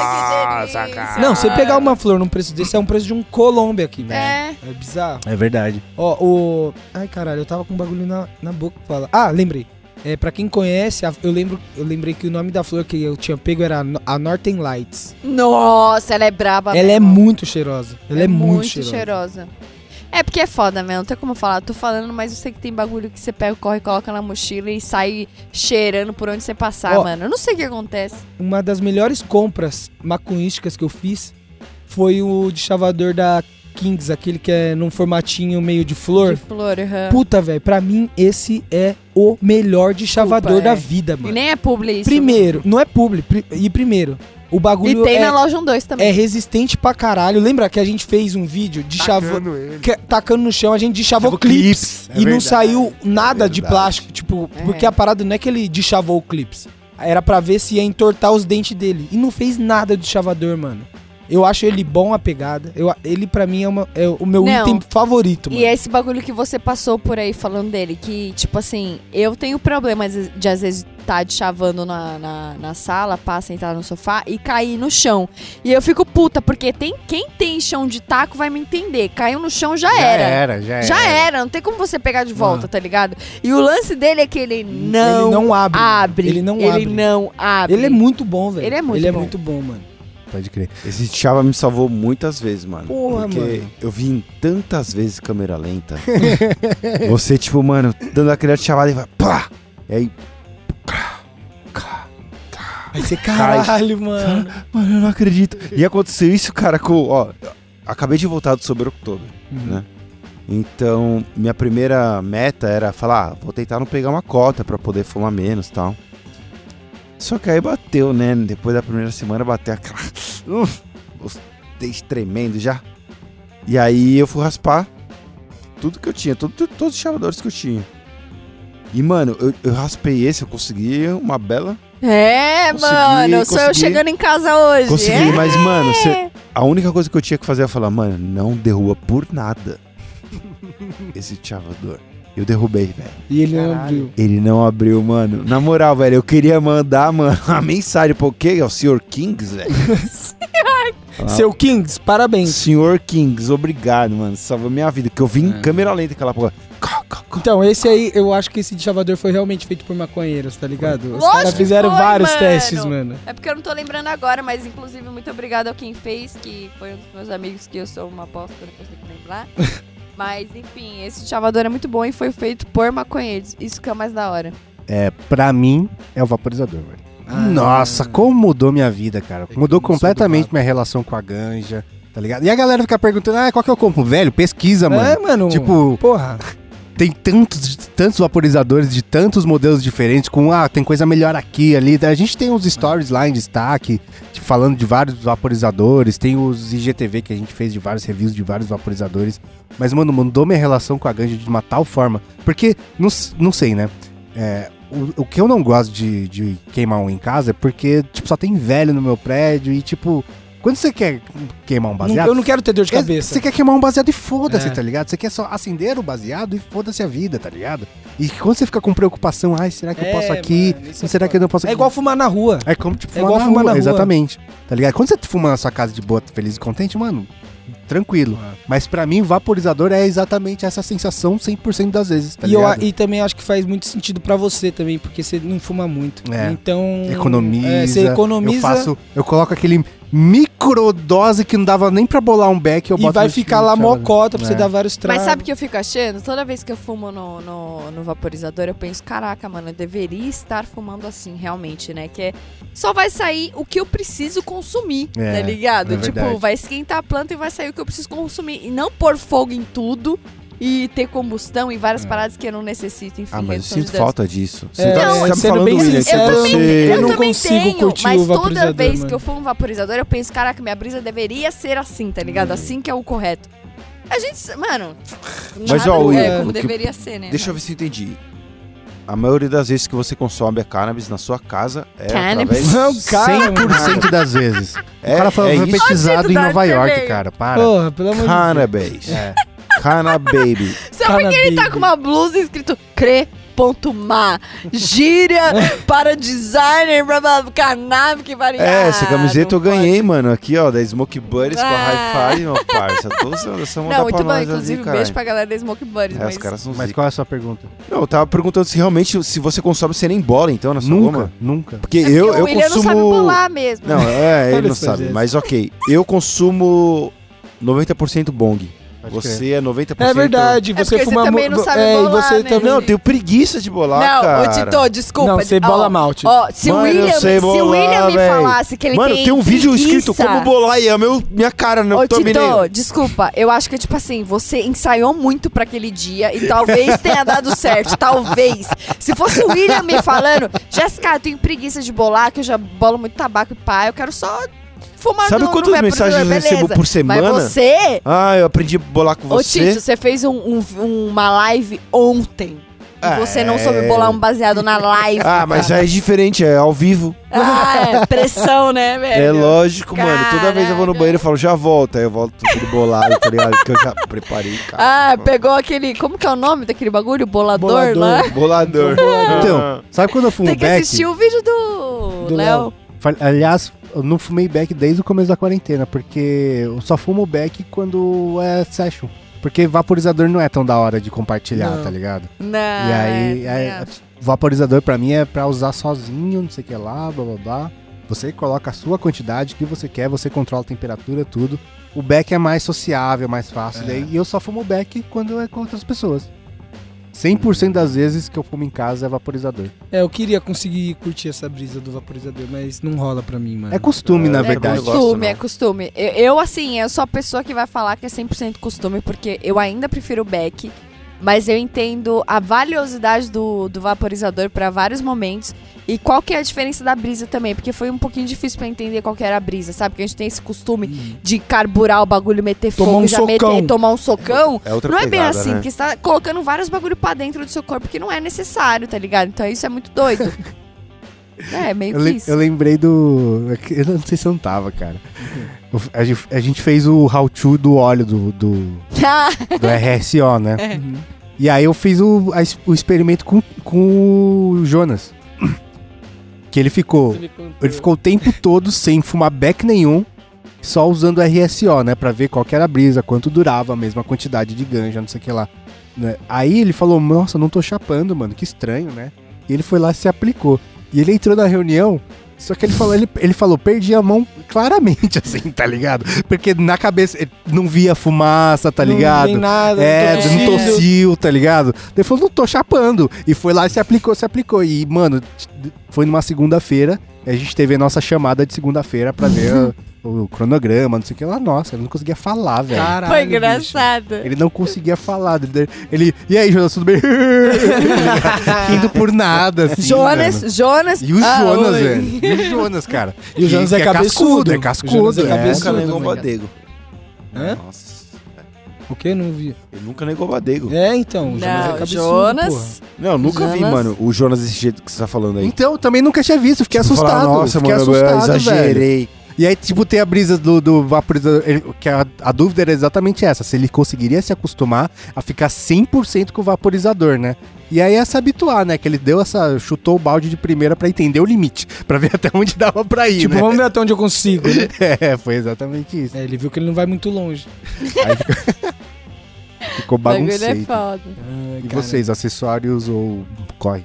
Nossa, que delícia. Não, você pegar uma flor num preço desse é um preço de um Colômbia aqui, velho. É. É bizarro. é verdade. Ó, o... Ai, caralho, eu tava com um bagulho na boca pra falar. Ah, lembrei. Pra quem conhece, eu lembrei que o nome da flor que eu tinha pego era a Northern Lights. Nossa, ela é braba Ela é mesmo. muito cheirosa. Ela é muito cheirosa. É porque é foda mesmo, não tem como falar. Tô falando, mas eu sei que tem bagulho que você pega, corre, coloca na mochila e sai cheirando por onde você passar, Ó. mano. Eu não sei o que acontece. Uma das melhores compras macunísticas que eu fiz foi o deschavador da Kings, aquele que é num formatinho meio de flor. De flor, aham. Puta, velho, pra mim esse é o melhor deschavador Desculpa, da é. vida, E mano. nem é publi isso. Primeiro, não é publi, e primeiro, o E bagulho tem é, na loja 2 também. é resistente pra caralho. Lembra que a gente fez um vídeo de tacando no chão, a gente deschavou Chavou clips. clips, é E não verdade. saiu nada de Verdade. plástico, tipo, É. porque a parada não é que ele deschavou clips. Era pra ver se ia entortar os dentes dele. E não fez nada de chavador, mano. Eu acho ele bom a pegada. Ele pra mim é o meu Não. item favorito, mano. E esse bagulho que você passou por aí falando dele, que, tipo assim, eu tenho problema de às vezes tá de chavando na sala, passa sentar no sofá e cair no chão. E eu fico puta, porque quem tem chão de taco vai me entender. Caiu no chão, já era. Já era, não tem como você pegar de volta, tá ligado? E o lance dele é que ele não, Ele não abre. abre. Ele não Ele abre. não abre. Ele é muito bom, velho. Ele é muito Ele é bom. muito bom, mano. Pode crer. Esse chava me salvou muitas vezes, mano. Porra, porque mano. eu vi em tantas vezes câmera lenta. Você, tipo, mano, dando aquela chavada e vai, plá! E aí, Vai ser caralho, mano. mano, eu não acredito. E aconteceu isso, cara, com, ó, acabei de voltar do Sober Oktober, né? Então, minha primeira meta era falar, vou tentar não pegar uma cota pra poder fumar menos e tal. Só que aí bateu, né? Depois da primeira semana bateu aquela... os dentes tremendo já. E aí eu fui raspar tudo que eu tinha, todos os chavadores que eu tinha. E, mano, eu raspei esse, eu consegui uma bela... É, mano, sou eu consegui. chegando em casa hoje. Consegui, é? mas, mano, a única coisa que eu tinha que fazer é falar, mano, não derruba por nada esse chavador. Eu derrubei, velho. E ele não Caralho. abriu. Ele não abriu, mano. Na moral, velho, eu queria mandar, mano, uma mensagem pro quê? É o Sr. Kings, velho. Seu Kings, parabéns. Sr. Kings, obrigado, mano. Salvou minha vida, que eu vi em câmera lenta aquela porra. Então, esse aí, eu acho que esse deschavador foi realmente feito por maconheiros, tá ligado? Os Lógico caras que fizeram foi, vários mano. testes, mano. É porque eu não tô lembrando agora, mas inclusive muito obrigado ao quem fez, que foi um dos meus amigos, que eu sou uma aposta, depois tem que lembrar. Mas enfim, esse chavador é muito bom e foi feito por maconheiros. Isso que é o mais da hora. É, pra mim, é o vaporizador, velho. Ah, Nossa, como mudou minha vida, cara. Mudou começou completamente do minha relação com a ganja. tá ligado? E a galera fica perguntando, qual que eu compro? Velho, pesquisa, mano. É, mano. Tipo, Porra. tem tantos vaporizadores de tantos modelos diferentes, tem coisa melhor aqui, ali. A gente tem uns stories lá em destaque, falando de vários vaporizadores, tem os IGTV que a gente fez de vários reviews de vários vaporizadores. Mas, mano, mudou minha relação com a ganja de uma tal forma. Porque, não sei, né? O que eu não gosto de queimar um em casa é porque, tipo, só tem velho no meu prédio e, tipo... Quando você quer queimar um baseado... Eu não quero ter dor de cabeça. Você quer queimar um baseado e foda-se, tá ligado? Você quer só acender o baseado e foda-se a vida, tá ligado? E quando você fica com preocupação, será que eu posso aqui? Mano, Será que eu não posso aqui? É igual fumar na rua. É como, tipo, igual fumar na rua. Exatamente. Tá ligado? Quando você fuma na sua casa de boa, feliz e contente, mano, tranquilo. Mas pra mim, vaporizador é exatamente essa sensação 100% das vezes, tá ligado? E também acho que faz muito sentido pra você também, porque você não fuma muito. Então... Economiza. Você economiza. Eu coloco aquele microdose que não dava nem pra bolar um beck. E vai ficar lá mocota pra você dar vários tragos. Mas sabe o que eu fico achando? Toda vez que eu fumo no vaporizador, eu penso, caraca, mano, eu deveria estar fumando assim, realmente, né? Que só vai sair o que eu preciso consumir, tá ligado? Tipo, vai esquentar a planta e vai sair o que eu preciso consumir. E não pôr fogo em tudo e ter combustão e várias paradas que eu não necessito, enfim. Mas eu sinto falta disso. Não, você tá me falando, bem William, sincero, eu não também consigo tenho, curtir mas o toda vaporizador, vez mano. que eu fumo um vaporizador, eu penso, caraca, minha brisa deveria ser assim, tá ligado? Assim que é o correto. A gente, mano, Mas, nada William, como o que- deveria ser, né? Deixa eu ver se eu entendi. A maioria das vezes que você consome a cannabis na sua casa é Cannabis? através... Não, cara, 100% das vezes. É, O cara falou, é foi isso. pesquisado em Onde Nova você York, veio? cara. Para. Porra, pelo amor de Deus. Cannabis. É. Cannababy. Só porque ele tá com uma blusa escrito CRE.ma. Gíria para designer, blá, blá, blá, cannabis que varia. Essa camiseta eu não pode. ganhei, mano. Aqui, ó, da Smoke Buddies com a Ah. Hi-Fi, meu parça. Tô essa Não, muito bom. Inclusive, beijo pra galera da Smoke Buddies. Os caras são Mas zica. qual é a sua pergunta? Não, eu tava perguntando se realmente, se você consome sem nem bola, então, na sua goma. Nunca. Porque É eu porque o William consumo... não sabe bolar mesmo. Não, ele Olha não só, sabe, Jéssica. mas ok. Eu consumo 90% bong. Pode Você é 90%... É verdade, É você porque fuma você também não sabe e bolar, você né? também... Não, eu tenho preguiça de bolar, Não, cara. ô Tito, desculpa. Não, você bola malte. Ó, se Mano, o eu William, sei se bolar, o William me véi. falasse que ele Mano, tem um vídeo escrito como bolar e é minha cara, não Ô, thumbnail. Tito, desculpa, eu acho que, tipo assim, você ensaiou muito pra aquele dia e talvez tenha dado certo, talvez. Se fosse o William me falando, Jéssica, eu tenho preguiça de bolar, que eu já bolo muito tabaco e pá, eu quero só fumar Sabe no quantas vaporizador, mensagens eu recebo beleza. por semana? Mas você... Ah, eu aprendi a bolar com Ô, você. Tito, você fez uma live ontem. E você não soube bolar um baseado na live. Ah, mas aí é diferente, é ao vivo. Ah, é pressão, né, velho? É lógico, mano. Toda vez eu vou no Caraca. banheiro e falo, já volto. Aí eu volto tudo bolado, tá ligado? Que eu já preparei, cara. Ah, pegou aquele... Como que é o nome daquele bagulho? Bolador, Bolador. lá? Bolador. Então, sabe quando eu fumo Tem que beck? assistir o vídeo do Do Léo. Aliás, eu não fumei beck desde o começo da quarentena, porque eu só fumo beck quando é session. Porque vaporizador não é tão da hora de compartilhar, Não. tá ligado? Não, E aí, vaporizador pra mim é pra usar sozinho, não sei o que lá, blá blá blá. Você coloca a sua quantidade que você quer, você controla a temperatura, tudo. O beck é mais sociável, mais fácil. Daí, e eu só fumo beck quando é com outras pessoas. 100% das vezes que eu fumo em casa é vaporizador. Eu queria conseguir curtir essa brisa do vaporizador, mas não rola pra mim, mano. É costume, na É verdade. eu gosto, costume, não. é costume. Eu, assim, eu sou a pessoa que vai falar que é 100% costume, porque eu ainda prefiro o beck, mas eu entendo a valiosidade do vaporizador pra vários momentos e qual que é a diferença da brisa também, porque foi um pouquinho difícil pra entender qual que era a brisa, sabe? Porque a gente tem esse costume de carburar o bagulho, meter Tomar fogo, um já socão. meter, tomar um socão. É outra Não é bem pegada, assim, né? porque você tá colocando vários bagulho pra dentro do seu corpo que não é necessário, tá ligado? Então isso é muito doido. É, meio que isso. Eu lembrei do... Eu não sei se eu não tava, cara. A gente fez o how-to do óleo do RSO, né? Uhum. E aí eu fiz o experimento com o Jonas. Que ele ficou o tempo todo sem fumar beck nenhum, só usando RSO, né? Pra ver qual que era a brisa, quanto durava a mesma quantidade de ganja, não sei o que lá. Né? Aí ele falou, nossa, não tô chapando, mano, que estranho, né? E ele foi lá e se aplicou. E ele entrou na reunião, só que ele falou, perdi a mão claramente, assim, tá ligado? Porque na cabeça ele não via fumaça, tá ligado? Não tem nada, Não tossiu, tá ligado? Ele falou, não tô chapando. E foi lá e se aplicou. E, mano, foi numa segunda-feira, a gente teve a nossa chamada de segunda-feira pra ver o cronograma, não sei o que lá. Nossa, ele não conseguia falar, velho. Caralho, Foi bicho. engraçado. Ele não conseguia falar. Ele e aí, Jonas, tudo bem? Rindo por nada, assim, Jonas. E o Jonas, oi. velho. E o Jonas, cara. E o Jonas é cabeçudo. É O cascudo, Jonas é é. cabeçudo. Nunca negou também. Badego. Hã? Nossa. O quê? Não vi. Ele nunca negou Badego. É, então. O Jonas é Não, cabeçudo, Jonas. Não, eu nunca vi, Jonas. mano, o Jonas desse jeito que você tá falando aí. Então, também nunca tinha visto. Fiquei Tipo, assustado. falar, nossa, fiquei mano, eu assustado, exagerei. velho. E aí, tipo, tem a brisa do vaporizador. Que a dúvida era exatamente essa. Se ele conseguiria se acostumar a ficar 100% com o vaporizador, né? E aí é se habituar, né? Que ele chutou o balde de primeira pra entender o limite. Pra ver até onde dava pra ir, Tipo, né? vamos ver até onde eu consigo, né? É, foi exatamente isso. É, ele viu que ele não vai muito longe. Ficou O bagulho é bagunceiro. foda. E vocês, acessórios ou corre?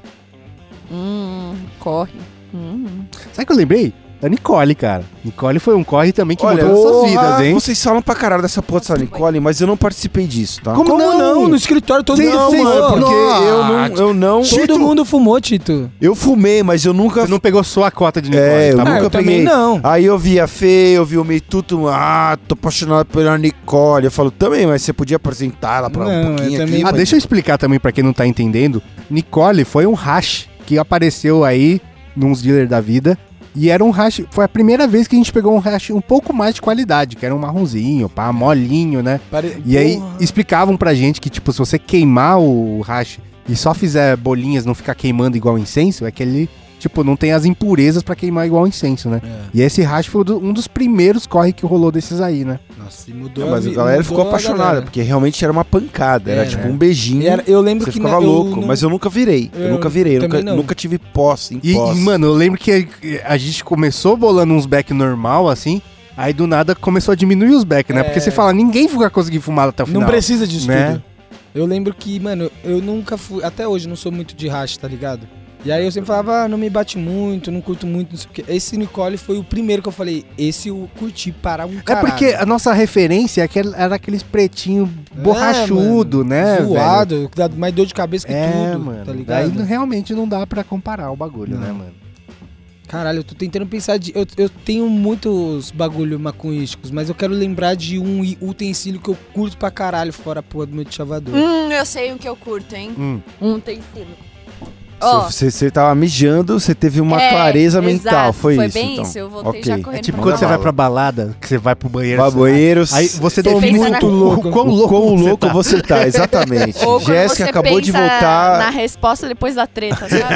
Corre. Sabe o que eu lembrei? Da Nicole, cara. Nicole foi um corre também que Olha, mudou nossas porra, vidas, hein? Vocês falam pra caralho dessa porra dessa Nicole, mas eu não participei disso, tá? Como Como não? não? No escritório todo Sim, mundo sim, fumou. porque eu não... Todo mundo fumou, Tito. Eu fumei, mas eu nunca... Você não pegou só a cota de Nicole, É, eu tá bom? nunca eu também peguei. não. Aí eu vi a Fê, eu vi o Meituto, tô apaixonado pela Nicole. Eu falo, também, mas você podia apresentar ela pra Não, um pouquinho eu também- aqui. Ah, deixa eu explicar também pra quem não tá entendendo. Nicole foi um hash que apareceu aí nos dealers da vida. E era um hash, foi a primeira vez que a gente pegou um hash um pouco mais de qualidade, que era um marronzinho, pá, molinho, né? E aí explicavam pra gente que, tipo, se você queimar o hash e só fizer bolinhas, não ficar queimando igual incenso, é que ele, tipo, não tem as impurezas pra queimar igual incenso, né? É. E esse hash foi um dos primeiros corre que rolou desses aí, né? Nossa, e mudou Não, mas a vi- galera mudou ficou a apaixonada, galera. porque realmente era uma pancada. Era Era. tipo um beijinho. E era- eu lembro Você que ficava eu louco, não- mas eu nunca virei. Eu Eu nunca virei, também não. nunca tive posse, E, mano, eu lembro que a gente começou bolando uns back normal, assim, aí do nada começou a diminuir os back, né? É. Porque você fala, ninguém vai conseguir fumar até o final. Não precisa disso né? tudo. Eu lembro que, mano, eu nunca fui... Até hoje, não sou muito de hash, tá ligado? E aí eu sempre falava, não me bate muito, não curto muito, não sei o quê. Esse Nicole foi o primeiro que eu falei, esse eu curti para um É caralho. porque a nossa referência era aqueles pretinho borrachudo, né? velho? Zoado, dá mais dor de cabeça que É, tudo, mano. tá Daí ligado? realmente não dá pra comparar o bagulho, Não. né, mano? Caralho, eu tô tentando pensar de... Eu tenho muitos bagulho maconhísticos, mas eu quero lembrar de um utensílio que eu curto pra caralho fora a porra do meu chavador. Eu sei o que eu curto, hein? Tem estilo. Você tava mijando, você teve uma clareza mental, exato, foi isso, bem então. isso, eu voltei Ok. já É correndo tipo pra quando lá. você vai pra balada, que você vai pro banheiro. Vai você- banheiro, Aí você Você define pensa na- o quão louco quão você louco tá. você tá, exatamente. Ou quando Jéssica você acabou de pensa voltar. na resposta depois da treta, sabe?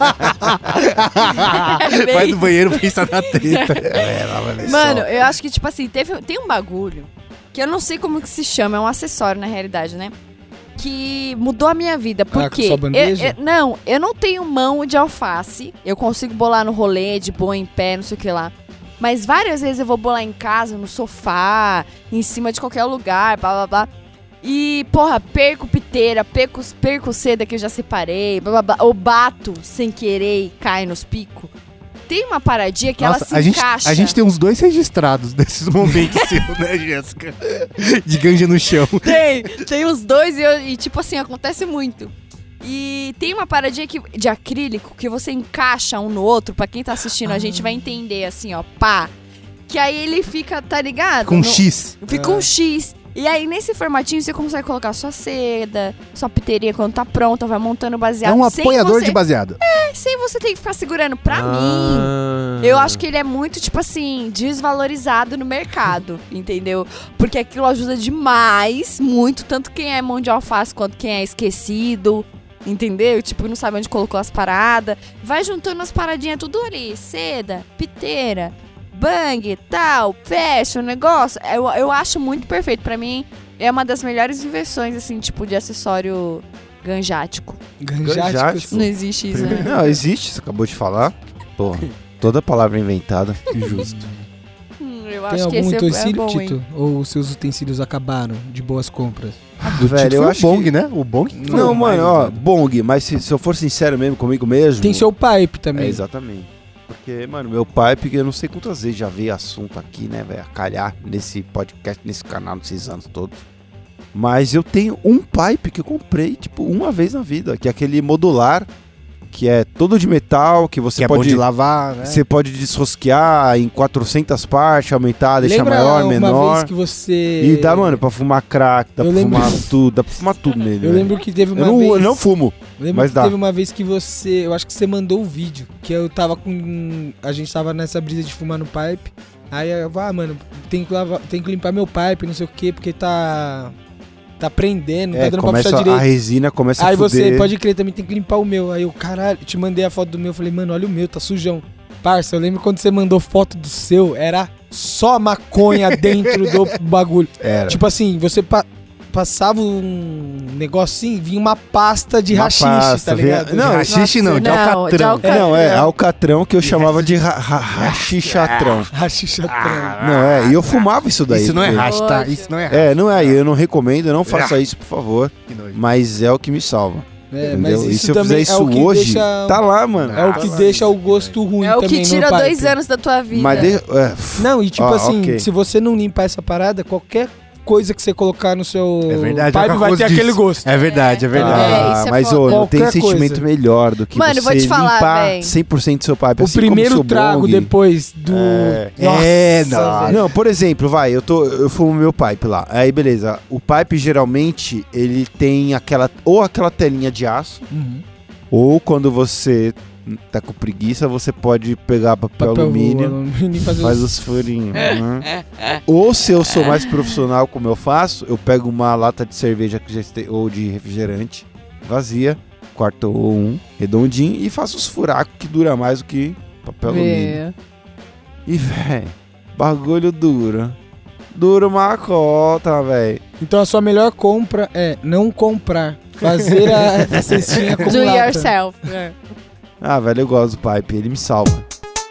É bem Vai no banheiro e pensa na treta. Mano, eu acho que, tipo assim, tem um bagulho que eu não sei como que se chama, é um acessório na realidade, né? Que mudou a minha vida. Por com quê? sua bandeja? Eu não tenho mão de alface. Eu consigo bolar no rolê, de boa, em pé, não sei o que lá. Mas várias vezes eu vou bolar em casa, no sofá, em cima de qualquer lugar, blá blá blá. E, porra, perco piteira, perco seda que eu já separei, blá blá blá. Ou bato sem querer e cai nos picos. Tem uma paradinha que ela se encaixa. A gente tem uns 2 registrados desses momentos seus, né, Jéssica? De ganja no chão. Tem os dois e, tipo assim, acontece muito. E tem uma paradinha de acrílico que você encaixa um no outro, pra quem tá assistindo, a gente vai entender assim, ó, pá. Que aí ele fica, tá ligado? Com X. Fica um X. E aí, nesse formatinho, você consegue colocar sua seda, sua piteirinha quando tá pronta, vai montando baseado. É um sem apoiador você- de baseado. Sem você ter que ficar segurando. Pra mim, Ah. eu acho que ele é muito, tipo assim, desvalorizado no mercado, entendeu? Porque aquilo ajuda demais, muito, tanto quem é mão de alface quanto quem é esquecido, entendeu? Tipo, não sabe onde colocou as paradas. Vai juntando as paradinhas tudo ali, seda, piteira, bang, tal, fecha o negócio. Eu acho muito perfeito. Pra mim, é uma das melhores invenções, assim, tipo, de acessório ganjático. Ganjático? Não existe isso, né? Não, existe, você acabou de falar. Porra, toda palavra inventada. Justo. Eu Tem acho que algum esse é utensílio, bom, Tito? hein? Ou os seus utensílios acabaram de boas compras? Do Velho, Tito eu foi o acho Bong, que- né? O Bong que foi Não, o mais mano, ó, usado. bong, mas se eu for sincero mesmo comigo mesmo. Tem seu pipe também. É, exatamente. Porque, mano, meu pipe, eu não sei quantas vezes já veio assunto aqui, né, velho, a calhar nesse podcast, nesse canal, nesses anos todos. Mas eu tenho um pipe que eu comprei, tipo, uma vez na vida, que é aquele modular que é todo de metal, que você Que é bom pode... de lavar, né? Você pode desrosquear em 400 partes, aumentar, deixar Lembra maior, uma menor. vez que você... E dá, mano, pra fumar crack, dá Eu pra lembro- fumar tudo, dá pra fumar tudo nele. Eu velho. lembro que teve uma eu vez... não fumo. Lembro Mas que dá. teve uma vez que você... Eu acho que você mandou um vídeo. Que eu tava com... A gente tava nessa brisa de fumar no pipe. Aí eu... mano, tem que limpar meu pipe, não sei o quê, porque tá prendendo, não tá dando pra começa puxar a direito. resina começa Aí a fuder. você, pode crer, também tem que limpar o meu. Aí eu, caralho, te mandei a foto do meu. Falei, mano, olha o meu, tá sujão. Parça, eu lembro quando você mandou foto do seu, era só maconha dentro do bagulho. Era. Tipo assim, você passava um negocinho, vinha uma pasta de Uma rachixe, pasta, tá ligado? vinha- não, Rachixe não, de Não, alcatrão. de alcatrão. Não, é alcatrão que eu chamava de rachichatrão. Rachichatrão. Não, e eu fumava isso daí. Isso não é porque- racha, tá? Poxa. Isso não é racha. Não é, eu não recomendo, não faça isso, por favor. Que nojo. Mas é o que me salva. É, entendeu? mas E isso se eu também fizer é o isso que hoje, deixa... tá lá, mano. É o que Ah, deixa o gosto ruim É o também que tira no pipe. 2 anos da tua vida. Mas Não, e tipo Ah, assim, ok. se você não limpar essa parada, qualquer coisa que você colocar no seu É verdade, é o pipe que vai a ter Rose aquele disse. gosto. É verdade, é verdade. É, isso é mas foda. não tem Qualquer sentimento coisa. melhor do que Mano, eu você vou te falar, limpar véi. 100% do seu pipe. O assim como primeiro seu trago bong. depois do... É, Nossa, não, por exemplo, eu fumo meu pipe lá. Aí, beleza. O pipe, geralmente, ele tem aquela telinha de aço, Uhum. ou quando você tá com preguiça, você pode pegar papel alumínio, e fazer faz os... os furinhos. Né? Ou se eu sou mais profissional, como eu faço, eu pego uma lata de cerveja que já ou de refrigerante vazia, corto um redondinho e faço os furacos que dura mais do que papel alumínio. E, véi, bagulho dura. Dura uma cota, véi. Então a sua melhor compra é não comprar. Fazer a cestinha com Do lata. yourself. Ah, velho, eu gosto do pipe, ele me salva.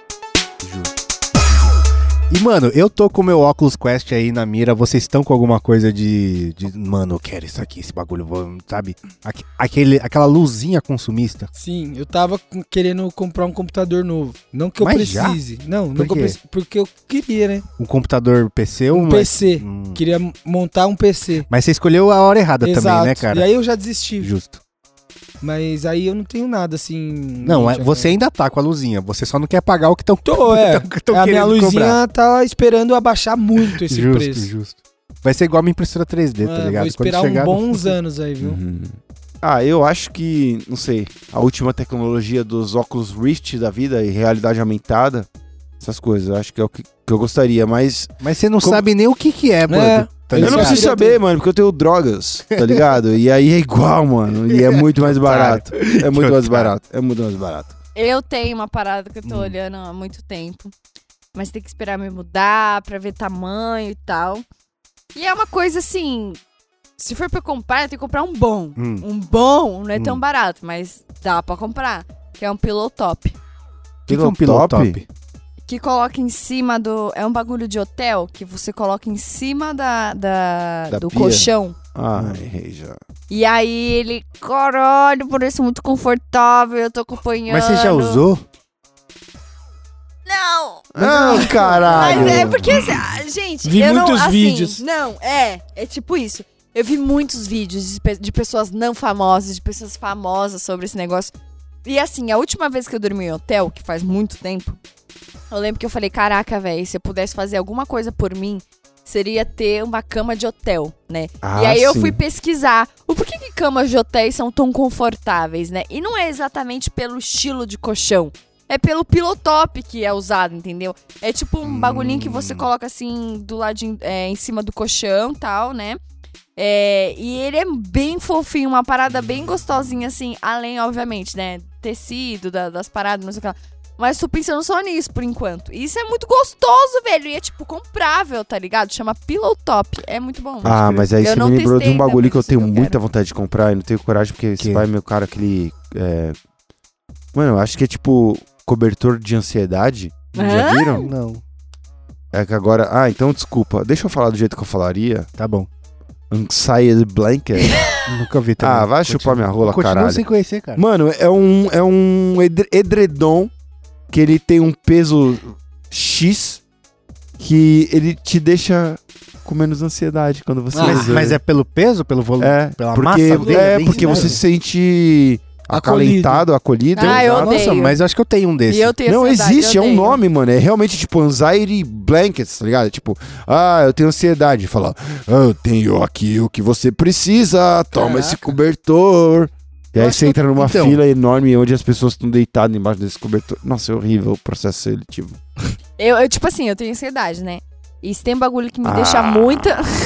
E, mano, eu tô com o meu Oculus Quest aí na mira. Vocês estão com alguma coisa de... Mano, eu quero isso aqui, esse bagulho, sabe? Aquela luzinha consumista. Sim, eu tava querendo comprar um computador novo. Não que eu Mas já? precise. Não, Por não que eu quê? precise. Porque eu queria, né? Um computador PC ou Um PC. Hum. Queria montar um PC. Mas você escolheu a hora errada Exato. também, né, cara? E aí eu já desisti. Justo. Mas aí eu não tenho nada assim. Não, mente você ainda tá com a luzinha. Você só não quer pagar o que estão Tô, é. A minha querendo luzinha cobrar. tá esperando abaixar muito esse Justo, preço. justo. Vai ser igual a minha impressora 3D, tá Ah, ligado? vou esperar Quando chegar, bons anos aí, viu? Uhum. Ah, eu acho que, não sei, a última tecnologia dos óculos Rift da vida e realidade aumentada, essas coisas, eu acho que é o que eu gostaria, mas Mas você não Como- sabe nem o que é, mano. Tá Eu eu não ligado? preciso saber, mano, porque eu tenho drogas, tá ligado? E aí é igual, mano, e é muito mais barato. É muito mais barato, é muito mais barato. Eu tenho uma parada que eu tô olhando há muito tempo. Mas tem que esperar me mudar pra ver tamanho e tal. E é uma coisa assim... Se for pra comprar, eu tenho que comprar um bom. Um bom não é tão barato, mas dá pra comprar. Que é um pillow top. O que é um pillow top? Que coloca em cima do... É um bagulho de hotel que você coloca em cima do pia? colchão. Ai, já. E aí ele... Caralho, parece muito confortável. Eu tô acompanhando. Mas você já usou? Não! Não, caralho. Mas é porque, gente, Vi eu muitos não, assim, vídeos. Não, é tipo isso. Eu vi muitos vídeos de pessoas não famosas, de pessoas famosas sobre esse negócio. E assim, a última vez que eu dormi em hotel, que faz muito tempo, eu lembro que eu falei, caraca, velho, se eu pudesse fazer alguma coisa por mim, seria ter uma cama de hotel, né? Ah, e aí eu sim. fui pesquisar o porquê que camas de hotéis são tão confortáveis, né? E não é exatamente pelo estilo de colchão. É pelo pillow top que é usado, entendeu? É tipo um bagulhinho que você coloca assim do ladinho, em cima do colchão e tal, né? E ele é bem fofinho, uma parada bem gostosinha, assim, além, obviamente, né? Tecido, das paradas, não sei o que lá. Mas tô pensando só nisso, por enquanto. E isso é muito gostoso, velho. E é, tipo, comprável, tá ligado? Chama Pillow Top. É muito bom. Ah, mas aí Eu você não me lembrou de testei um bagulho ainda, que eu mas tenho eu muita quero. vontade de comprar e não tenho coragem, porque esse Que? pai é meu cara, aquele... Mano, eu acho que é tipo cobertor de ansiedade. Já Hã? viram? Não. É que agora... Ah, então desculpa. Deixa eu falar do jeito que eu falaria. Tá bom. Anxiety Blanket. Nunca vi também. Ah, vai chupar minha rola, Continua caralho. sem conhecer, cara. Mano, é um edredom que ele tem um peso X que ele te deixa com menos ansiedade quando você usa. Mas é pelo peso, pelo volume, É, pela porque, massa dele? é bem porque isso você mesmo. se sente acalentado, acolhido. Ah, eu exato. odeio. Nossa, mas eu acho que eu tenho um desse. E eu tenho Não, ansiedade, existe, é eu um odeio. nome, mano. É realmente tipo anxiety blankets, tá ligado? Tipo, eu tenho ansiedade. Fala, eu tenho aqui o que você precisa, toma Caraca. esse cobertor. E aí acho você que entra numa então. fila enorme onde as pessoas estão deitadas embaixo desse cobertor. Nossa, é horrível o processo seletivo. Eu, tipo assim, eu tenho ansiedade, né? E se tem um bagulho que me deixa muito...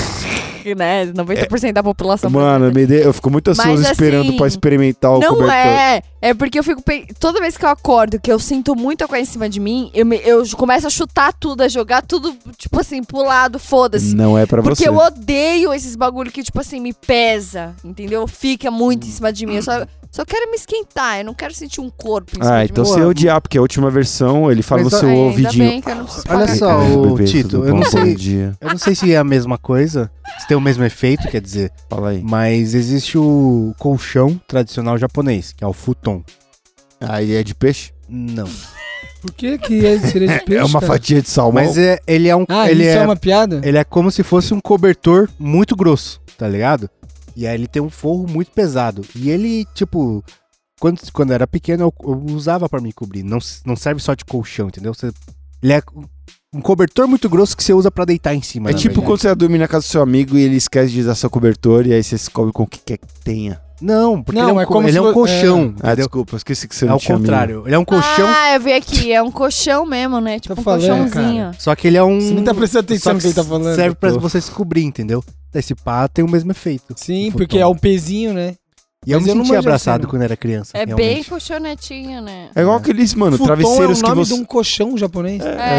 né? 90% da população Mano, brasileira. eu fico muito ansioso Mas, esperando assim, pra experimentar o Não cobertor. é porque eu fico... Toda vez que eu acordo, que eu sinto muita coisa em cima de mim, eu começo a chutar tudo, a jogar tudo, tipo assim, pro lado, foda-se. Não é pra Porque você. eu odeio esses bagulho que, tipo assim, me pesa, entendeu? Fica muito em cima de mim. Eu só quero me esquentar, eu não quero sentir um corpo em cima de Então mim. você odiar, porque a última versão ele fala no Mas, seu Ainda ouvidinho. bem que eu não preciso Olha pagar. só, Ei, ô, bebê, Tito, tudo eu não bom? sei- Bom dia. Eu não sei se é a mesma coisa, se tem o mesmo efeito, quer dizer, Fala aí. mas existe o colchão tradicional japonês, que é o futon. Aí é de peixe? Não. Por que seria de peixe, É uma cara? fatia de salmão. Mas ele é um. Ah, ele isso é uma piada? Ele é como se fosse um cobertor muito grosso, tá ligado? E aí ele tem um forro muito pesado. E ele, tipo, quando eu era pequeno, eu usava pra me cobrir. Não serve só de colchão, entendeu? Ele é um cobertor muito grosso que você usa pra deitar em cima. É na tipo verdade. quando você vai dormir na casa do seu amigo e ele esquece de usar seu cobertor e aí você se cobre com o que quer que tenha. Não, porque Não, ele é um, é como ele se é um fo- colchão, Ah, entendeu? desculpa, eu esqueci que você É não o tinha contrário. Ele é um colchão, Eu vi aqui, é um colchão mesmo, né? Tipo Tô um falando, colchãozinho. só que ele é um... Você nem tá prestando atenção só no que ele tá falando. Serve pra Tô. você se cobrir, entendeu? Esse pá tem o mesmo efeito. Sim, o porque futon. é um pezinho, né? E eu Mas me eu não sentia manjo abraçado assim, não. quando era criança. É bem realmente. colchonetinho, né? É igual aqueles, mano, Futon travesseiros é o que nome você... de um colchão japonês.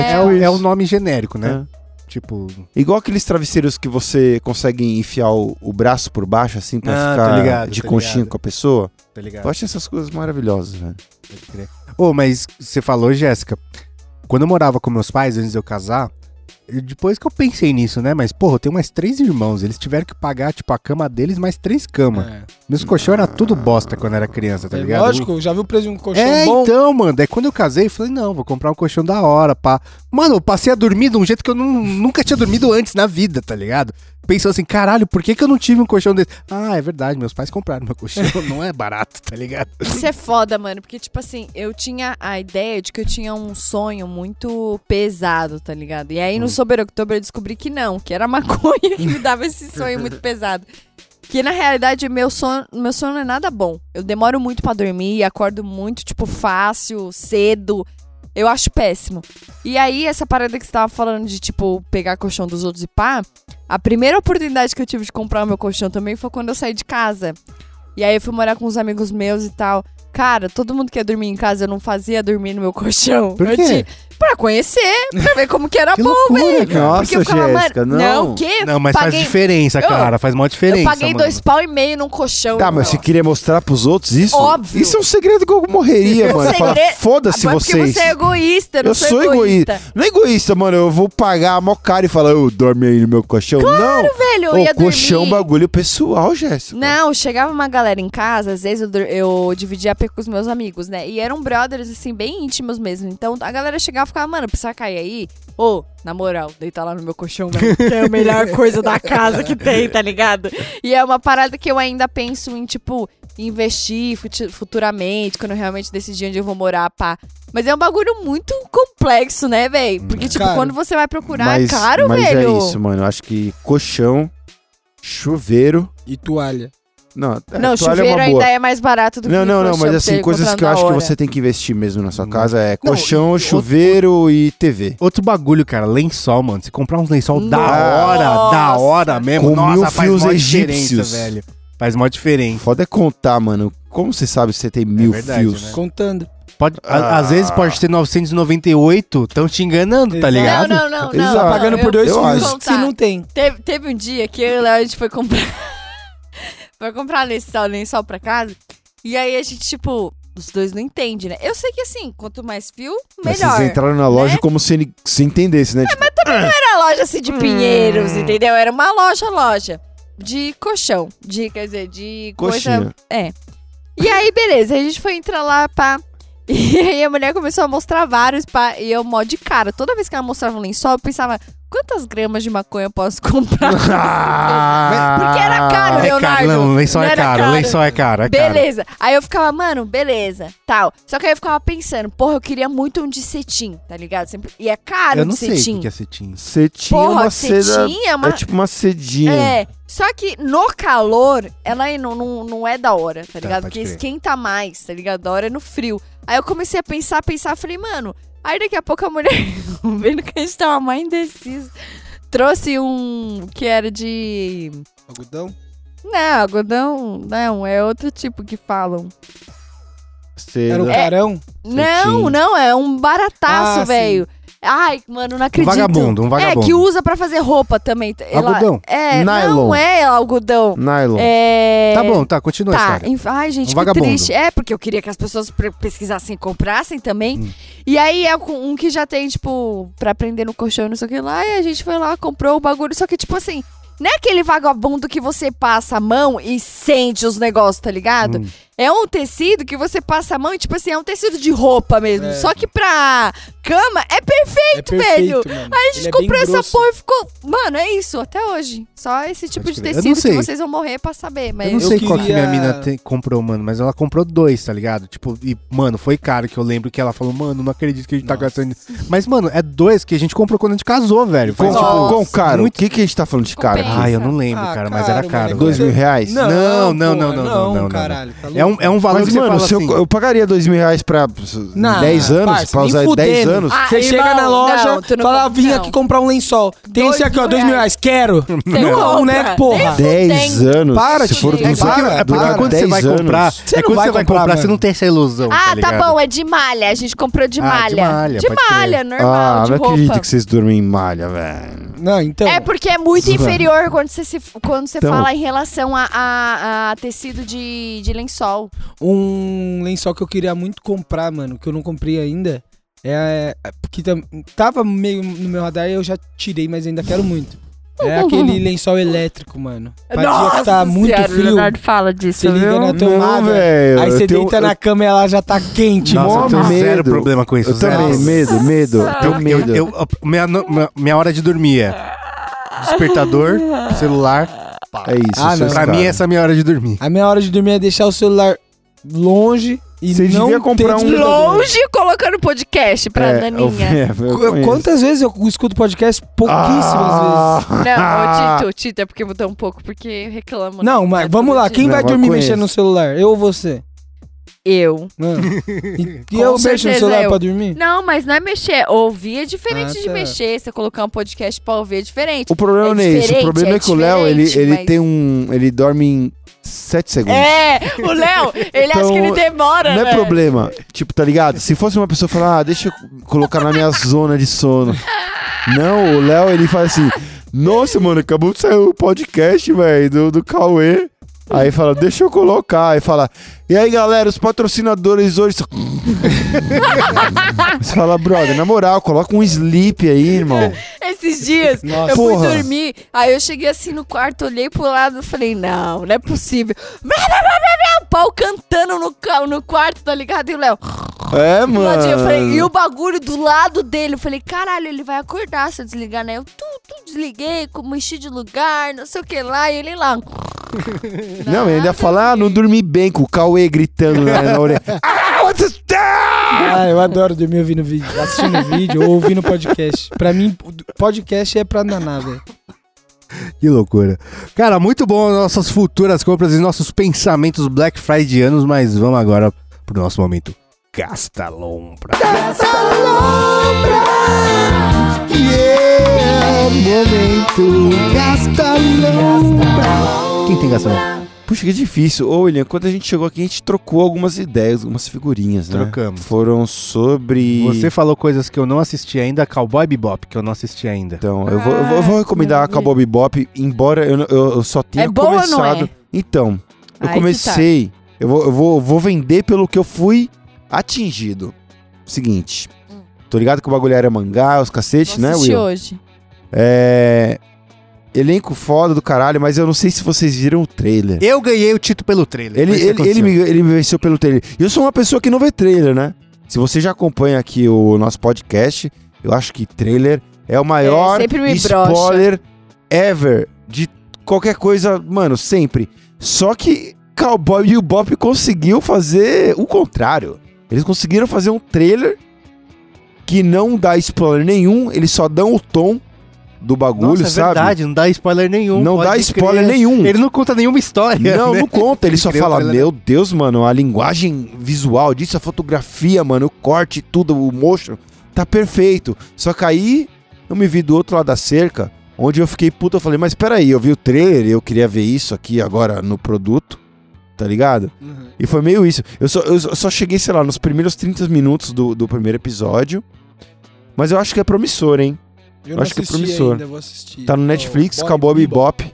É o nome genérico, né? Tipo... Igual aqueles travesseiros que você consegue enfiar o braço por baixo, assim, pra Ah, ficar tô ligado, de tô conchinha ligado. com a pessoa. Tá ligado? Eu acho essas coisas maravilhosas, velho. Ô, mas você falou, Jéssica, quando eu morava com meus pais, antes de eu casar, depois que eu pensei nisso, né? Mas, porra, eu tenho mais 3 irmãos, eles tiveram que pagar, tipo, a cama deles mais 3 camas. É. Meus colchão era tudo bosta quando era criança, tá ligado? Lógico, já viu o preço de um colchão É, bom? então, mano, daí quando eu casei, eu falei, não, vou comprar um colchão da hora, pá. Mano, eu passei a dormir de um jeito que eu nunca tinha dormido antes na vida, tá ligado? Pensou assim, caralho, por que eu não tive um colchão desse? Ah, é verdade, meus pais compraram meu colchão, não é barato, tá ligado? Isso é foda, mano, porque, tipo assim, eu tinha a ideia de que eu tinha um sonho muito pesado, tá ligado? E aí no Sober October eu descobri que não, que era a maconha que me dava esse sonho muito pesado. Que na realidade meu sono não é nada bom. Eu demoro muito pra dormir, acordo muito, tipo, fácil, cedo. Eu acho péssimo. E aí, essa parada que você tava falando de, tipo, pegar colchão dos outros e pá, a primeira oportunidade que eu tive de comprar o meu colchão também foi quando eu saí de casa. E aí eu fui morar com uns amigos meus e tal. Cara, todo mundo que ia dormir em casa, eu não fazia dormir no meu colchão. Por Eu quê? Pra conhecer, pra ver como que era Que bom, loucura, velho. cara. Nossa, Porque eu ficava, Jéssica, mano, não. o quê? Não, mas faz Paguei- diferença, cara, faz mó diferença, Eu paguei mano. 2,5 pau num colchão. Tá, mas irmão. você queria mostrar pros outros isso? Óbvio. Isso é um segredo que eu morreria, mano. Falar, foda-se Ah, mas vocês. Porque você é egoísta, eu não Eu sou sou egoísta. Não é egoísta, mano. Eu vou pagar mó caro e falar, eu dorme aí no meu colchão. Não. Velho, eu Ô, ia colchão é um dormir. bagulho pessoal, Jéssica. Não, chegava uma galera em casa, às vezes eu dividia AP com os meus amigos, né? E eram brothers, assim, bem íntimos mesmo. Então a galera chegava e ficava, mano, precisa cair aí? Ô, na moral, deitar lá no meu colchão, velho, que é a melhor coisa da casa que tem, tá ligado? E é uma parada que eu ainda penso em, tipo, investir futuramente, quando eu realmente decidir onde eu vou morar, pá. Mas é um bagulho muito complexo, né, velho? Porque, tipo, Caro. quando você vai procurar, é caro, mas velho. é isso, mano. Eu acho que colchão, chuveiro... E toalha. Não, Não, toalha chuveiro é uma ainda boa. é mais barato do que Não, colchão, mas pra assim, você coisas encontrar que eu na acho que hora. você tem que investir mesmo na sua Não. casa é Não, colchão, e chuveiro e TV. Outro bagulho, cara, lençol, mano. Se comprar uns lençol da Nossa. hora mesmo, Com nossa, 1000 faz fios mó egípcios. diferença, velho. Faz mó diferença. Foda é contar, mano. Como você sabe se você tem 1000 verdade, fios? né? Contando. Pode, às vezes pode ter 998, estão te enganando, tá Exato. ligado? Não. Exato. Tá pagando por 2 eu fios acho. se não tem. Teve um dia que eu e o Léo, a gente foi comprar... foi comprar lençol pra casa. E aí a gente, tipo... Os dois não entendem, né? Eu sei que, assim, quanto mais fio, Mas melhor. vocês entraram na loja né? como se entendesse, né? Tipo, Não era loja, assim, de Pinheiros, entendeu? Era uma loja. De colchão. Quer dizer, de coisa... Coxinha. É. E aí, beleza. A gente foi entrar lá, pá... E aí a mulher começou a mostrar vários, pá, e eu mó de cara. Toda vez que ela mostrava um lençol, eu pensava, quantas gramas de maconha eu posso comprar? Porque era caro, Leonardo. Caro, não, o lençol Não é era caro, o caro. lençol é caro, é caro. Beleza. Aí eu ficava, mano, beleza, tal. Só que aí eu ficava pensando, porra, eu queria muito um de cetim, tá ligado? Sempre... E é caro Eu não de sei cetim. o que é cetim. Cetim é Porra, uma seda... cetim é uma... É tipo uma cedinha. É, só que no calor, ela não é da hora, tá ligado? pode Porque crer. esquenta mais, tá ligado? Da hora é no frio. Aí eu comecei a pensar, falei, mano... Aí daqui a pouco a mulher, vendo que a gente tava mais indeciso, trouxe um que era de... Algodão? Não, algodão não, é outro tipo que falam. Seda. Era o carão? Não, é um barataço, Ah, velho. Ai, mano, não acredito. Um vagabundo. É, que usa pra fazer roupa também. Algodão? Nylon. Não é algodão. Nylon. É... Tá bom, tá, continua a Tá, história. ai, gente, Um que vagabundo. triste. É, porque eu queria que as pessoas pesquisassem e comprassem também. E aí é um que já tem, tipo, pra prender no colchão, não sei o que lá. E a gente foi lá, comprou o bagulho. Só que, tipo assim, não é aquele vagabundo que você passa a mão e sente os negócios, tá ligado? É um tecido que você passa a mão e, tipo assim, é um tecido de roupa mesmo. É. Só que pra cama é perfeito, velho. Mano. Aí a gente Ele é comprou bem essa grosso. porra e ficou... Mano, é isso, até hoje. Só esse tipo Pode de crer. Eu não tecido que sei. vocês vão morrer pra saber. Mas Eu não Eu sei qual que queria- minha mina comprou, mano, mas ela comprou 2, tá ligado? Tipo, e, mano, foi caro que eu lembro que ela falou, mano, não acredito que a gente tá Nossa. gastando. Mas, mano, é 2 que a gente comprou quando a gente casou, velho. Foi, Com, tipo, com caro. muito- O que a gente tá falando de caro Compensa. aqui? Ai, eu não lembro, Ah, cara, mas caro, era caro. mano, velho. R$2.000? Não, caralho. Tá É um valor Mas, que você mano, fala se assim... eu pagaria R$2.000 pra 10 anos, parça, pra nem usar 10 fudendo. anos. Ah, Você chega irmão, na loja, não, tu não fala, compra, vim não. aqui comprar um lençol. Tem esse aqui, ó, R$2.000. R$2.000. Quero. Você Não, compra. né, porra? 10 anos. Para, se for tio. É porque, usar, durar quando você 10 vai anos. comprar, Você é não quando vai você vai comprar, comprar, você mano. não tem essa ilusão, Ah, tá ligado? bom, é de malha. A gente comprou de Ah, de malha. malha, De pode crer. malha, normal, Ah, de não roupa. acredito que vocês dormem em malha, velho. Não, então. É porque é muito Zoando. inferior quando você Então. fala em relação a tecido de lençol. Um lençol que eu queria muito comprar, mano, que eu não comprei ainda. Porque tava meio no meu radar e eu já tirei, mas ainda quero muito. É aquele lençol elétrico, mano. Pra dia que tá muito Senhora, frio. Leonardo fala disso, Você liga viu? na tomada, velho. aí você eu tenho- deita na cama e ela já tá quente. Nossa, Mó eu tenho zero medo. problema com isso. Eu zero. também, medo. Tenho medo. Minha hora de dormir é despertador, celular. É isso. Ah, não. seus Pra caras. mim, essa é a minha hora de dormir. A minha hora de dormir é deixar o celular longe e Você não devia comprar ter um- despertador. Longe colocando podcast pra Naninha. eu conheço. Quantas vezes eu escuto podcast? Pouquíssimas vezes. Não, ô Tito, é porque mudou um pouco, porque eu reclamo. Não, né? mas É vamos todo lá. dia. Quem Não, vai eu dormir conheço. mexendo no celular? Eu ou você? Eu. Não. E Com eu mexo no certeza celular eu. pra dormir? Não, mas não é mexer. Ouvir é diferente Ah, de tá. mexer. Você colocar um podcast pra ouvir é diferente. O problema não é esse. O diferente, problema é que o Léo, diferente, ele mas- tem um... Ele dorme em 7 segundos. É, o Léo, ele acha Então, que ele demora, Não né? é problema. Tipo, tá ligado? Se fosse uma pessoa falar, deixa eu colocar na minha zona de sono. Não, o Léo, ele fala assim, nossa, mano, acabou de sair o podcast, velho, do Cauê. Aí fala, deixa eu colocar. Aí fala, e aí, galera, os patrocinadores hoje... Você fala, brother, na moral, coloca um sleep aí, irmão. Esses dias, Nossa. eu fui Porra. dormir, aí eu cheguei assim no quarto, olhei pro lado e falei, não é possível. O pau cantando no quarto, tá ligado? E o Léo, É, do ladinho, eu falei, e mano. o bagulho do lado dele, eu falei, caralho, ele vai acordar se eu desligar, né? Eu desliguei, mexi de lugar, não sei o que lá, e ele lá. Não, e ainda fala, não dormi bem, com o Cauê gritando na orelha. Ah, what's this? Ah, eu adoro dormir ouvindo vídeo, assistindo vídeo ou ouvindo podcast. Pra mim, podcast é pra naná, velho. Que loucura. Cara, muito bom as nossas futuras compras e nossos pensamentos Black Fridayanos, mas vamos agora pro nosso momento Gasta Lombra. Yeah, momento Gasta Lombra. Quem tem Gasta Lombra? Puxa, que difícil. Ô, William, quando a gente chegou aqui, a gente trocou algumas ideias, algumas figurinhas, né? Trocamos. Foram sobre... Você falou coisas que eu não assisti ainda, Cowboy Bebop, que eu não assisti ainda. Então, eu vou recomendar a Cowboy Bebop, embora eu só tenha É boa ou não começado... é? Então, eu Aí que comecei... Eu vou vender pelo que eu fui atingido. Seguinte, tô ligado que o bagulho era mangá, os cacete, né, assisti Will? hoje. Elenco foda do caralho, mas eu não sei se vocês viram o trailer. Eu ganhei o título pelo trailer. Foi isso que aconteceu. Ele me venceu pelo trailer. E eu sou uma pessoa que não vê trailer, né? Se você já acompanha aqui o nosso podcast, eu acho que trailer é o maior sempre me spoiler ever de qualquer coisa, mano, sempre. Só que Cowboy Bebop conseguiu fazer o contrário. Eles conseguiram fazer um trailer que não dá spoiler nenhum, eles só dão o tom do bagulho, Nossa, sabe? É verdade, não dá spoiler nenhum. Não pode dá spoiler crer. nenhum. Ele não conta nenhuma história. Não, né? não conta. Ele só Criou fala, trailer. meu Deus, mano, a linguagem visual disso, a fotografia, mano, o corte, tudo, o motion, tá perfeito. Só que aí, eu me vi do outro lado da cerca, onde eu fiquei puto, eu falei, mas peraí, eu vi o trailer e eu queria ver isso aqui agora no produto, tá ligado? E foi meio isso. Eu só cheguei, sei lá, nos primeiros 30 minutos do primeiro episódio, mas eu acho que é promissor, hein? Eu acho que é assisti promissor. ainda, vou assistir. Tá no Netflix, Boy Cowboy Bebop.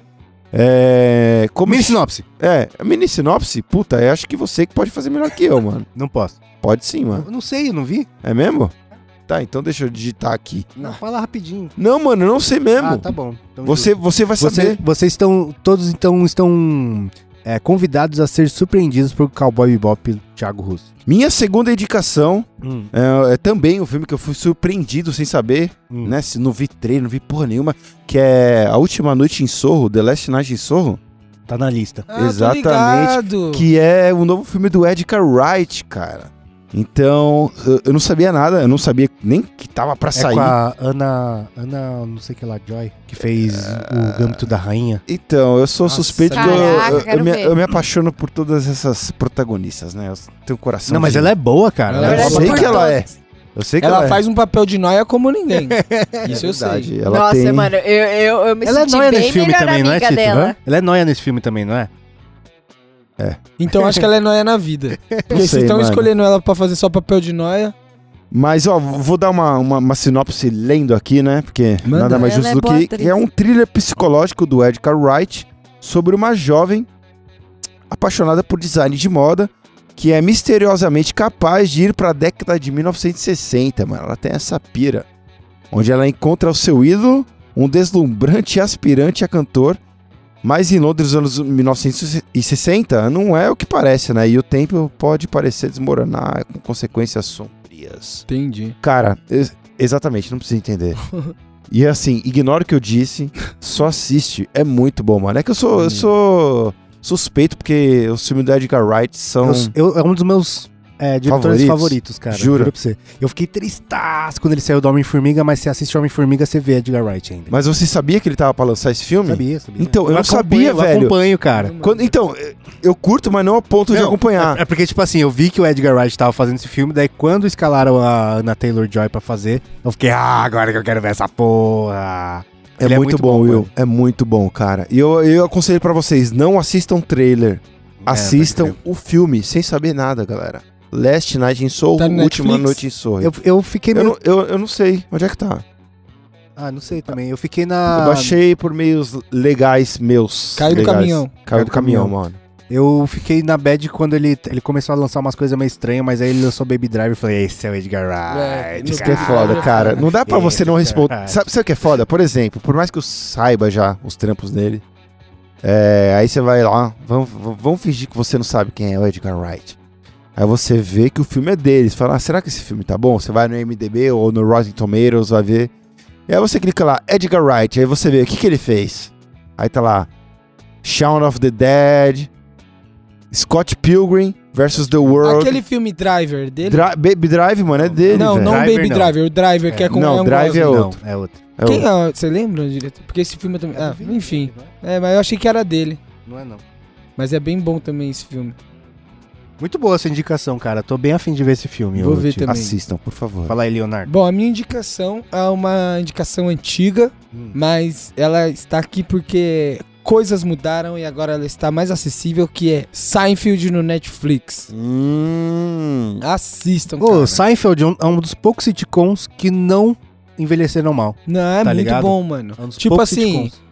Como Mini sinopse. a mini sinopse, puta, eu acho que você que pode fazer melhor que eu, mano. Não posso. Pode sim, mano. Eu não sei, eu não vi. É mesmo? Tá, então deixa eu digitar aqui. Não, fala rapidinho. Não, mano, eu não sei mesmo. Ah, tá bom. Então, Você vai saber. Vocês estão, todos então estão convidados a ser surpreendidos por Cowboy Bebop, Thiago Russo. Minha segunda indicação é também um filme que eu fui surpreendido sem saber, né? Se não vi trailer, não vi porra nenhuma, que é A Última Noite em Sorro, The Last Night in Sorro, Tá na lista. Ah, Exatamente, tô ligado. que é o novo filme do Edgar Wright, cara. Então, eu não sabia nada, eu não sabia nem que tava pra sair. É com a Ana, não sei que lá, Joy, que fez o Gâmbito da Rainha. Então, eu sou Nossa, suspeito que caraca, eu quero ver. eu me apaixono por todas essas protagonistas, né? Eu tenho um coração. Não, mas de- ela é boa, cara. Ela Ela é é Eu boa sei pra que ela caralho. é. Eu sei que Ela ela faz um papel de nóia como ninguém. Isso eu sei. verdade. Ela Nossa, tem... mano, eu me Ela é senti nóia bem nesse filme melhor também, não é, amiga Tito? dela. Né? Ela é nóia nesse filme também, não é? Então acho que ela é nóia na vida. Porque sei, se estão mano. escolhendo ela pra fazer só papel de nóia, Mas, ó, vou dar uma sinopse lendo aqui, né? Porque Manda. nada mais Ela justo é do boa que atriz. é um thriller psicológico do Edgar Wright sobre uma jovem apaixonada por design de moda que é misteriosamente capaz de ir pra década de 1960, mano. Ela tem essa pira. Onde ela encontra o seu ídolo, um deslumbrante aspirante a cantor. Mas em Londres, nos anos 1960, não é o que parece, né? E o tempo pode parecer desmoronar com consequências sombrias. entendi. Cara, exatamente, não precisa entender. E assim, ignora o que eu disse, só assiste. É muito bom, mano. É que eu sou suspeito porque os filmes do Edgar Wright são... É um dos meus diretores favoritos, cara. Juro. Juro pra você. Eu fiquei tristaço quando ele saiu do Homem-Formiga, mas se assiste Homem-Formiga, você vê Edgar Wright ainda. Mas você sabia que ele tava pra lançar esse filme? Sabia. Então, eu não acompanho, sabia, velho. Eu acompanho, cara. Então, eu curto, mas não a ponto de Não, acompanhar. É porque, tipo assim, eu vi que o Edgar Wright tava fazendo esse filme, daí quando escalaram a Anna Taylor-Joy pra fazer, eu fiquei, agora que eu quero ver essa porra. É Ele muito bom, Will. mano. É muito bom, cara. E eu aconselho pra vocês, não assistam trailer. Assistam pode o filme, sem saber nada, galera. Last Night in Soho, Tá no Última Netflix? Noite em Soho. Eu fiquei meio... Eu não sei onde é que tá. não sei também. Eu fiquei na... Eu baixei por meios legais meus. Caiu do legais. caminhão. Caiu do caminhão, mano. Eu fiquei na bad quando ele começou a lançar umas coisas meio estranhas, mas aí ele lançou Baby Driver e falei, esse é o Edgar Wright. Isso que é foda, cara. Não dá pra você não Esse é responder. verdade. Sabe o que é foda? Por exemplo, por mais que eu saiba já os trampos dele, aí você vai lá, vamos fingir que você não sabe quem é o Edgar Wright. Aí você vê que o filme é dele. Você fala, será que esse filme tá bom? Você vai no IMDb ou no Rotten Tomatoes, vai ver. E aí você clica lá, Edgar Wright, aí você vê o que ele fez. Aí tá lá, Shaun of the Dead, Scott Pilgrim vs. The World. Aquele filme Driver dele? Baby Drive, mano, é dele, não, velho. não Driver, Baby não. Driver, o Driver, que é com Não, Ryan Drive é Gosling. outro. Não, é outro. É Quem o- é? Você lembra, diretor? Porque esse filme também... enfim. Mas eu achei que era dele. Não é não. Mas é bem bom também esse filme. Muito boa essa indicação, cara. Tô bem afim de ver esse filme. Vou ô, ver tio. também. Assistam, por favor. Fala aí, Leonardo. Bom, a minha indicação é uma indicação antiga, mas ela está aqui porque coisas mudaram e agora ela está mais acessível, que é Seinfeld no Netflix. Assistam, Ô, cara. Seinfeld é um dos poucos sitcoms que não envelheceram mal. Não, é tá muito ligado? bom, mano. É um dos Tipo poucos assim, sitcoms.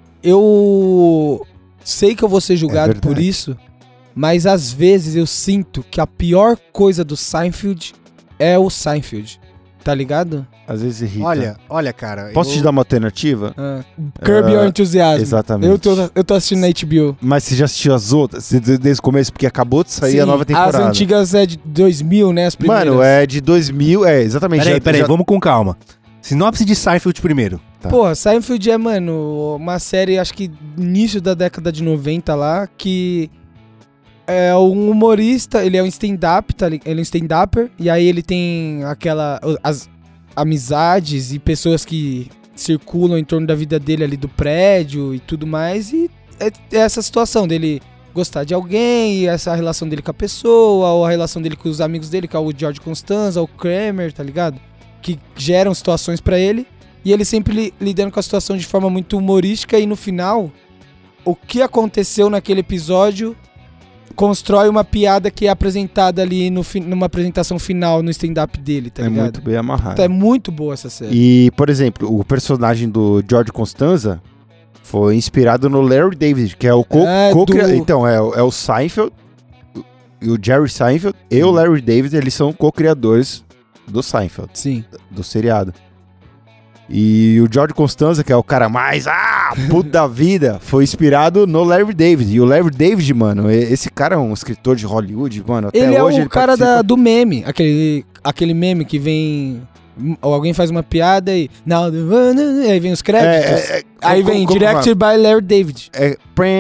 eu sei que eu vou ser julgado por verdade. isso, mas às vezes eu sinto que a pior coisa do Seinfeld é o Seinfeld. tá ligado? Às vezes irrita. Olha, cara. Posso te dar uma alternativa? Curb Your Enthusiasm. Exatamente. Eu tô assistindo na HBO. Mas você já assistiu as outras desde o começo? Porque acabou de sair a nova temporada. As antigas é de 2000, né? As primeiras. Mano, é de 2000, exatamente. Peraí, vamos com calma. Sinopse de Seinfeld primeiro. Tá. Porra, Seinfeld é, mano, uma série, acho que início da década de 90 lá, que é um humorista, ele é um stand-up, ele é um stand-upper, e aí ele tem as amizades e pessoas que circulam em torno da vida dele ali do prédio e tudo mais, e é essa situação dele gostar de alguém, e essa relação dele com a pessoa, ou a relação dele com os amigos dele, que é o George Costanza, o Kramer, tá ligado? Que geram situações pra ele, e ele sempre lidando com a situação de forma muito humorística, e no final, o que aconteceu naquele episódio constrói uma piada que é apresentada ali numa apresentação final no stand-up dele, tá ligado? É muito bem amarrado. Então é muito boa essa série. E, por exemplo, o personagem do George Costanza foi inspirado no Larry David, que é o co-criador. Então, é o Seinfeld, e o Jerry Seinfeld e o Larry David, eles são co-criadores do Seinfeld. Sim. Do seriado. E o George Costanza, que é o cara mais puto da vida, foi inspirado no Larry David. E o Larry David, mano, esse cara é um escritor de Hollywood, mano. Até ele hoje é o cara do meme, aquele meme que vem... Ou alguém faz uma piada e... Não, aí vem os créditos. Aí vem Directed by Larry David. É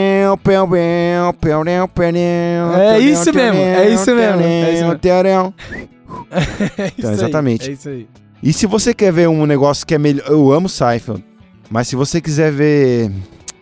isso mesmo, é isso mesmo. Então, exatamente. É isso aí. E se você quer ver um negócio que é melhor... Eu amo Seinfeld, mas se você quiser ver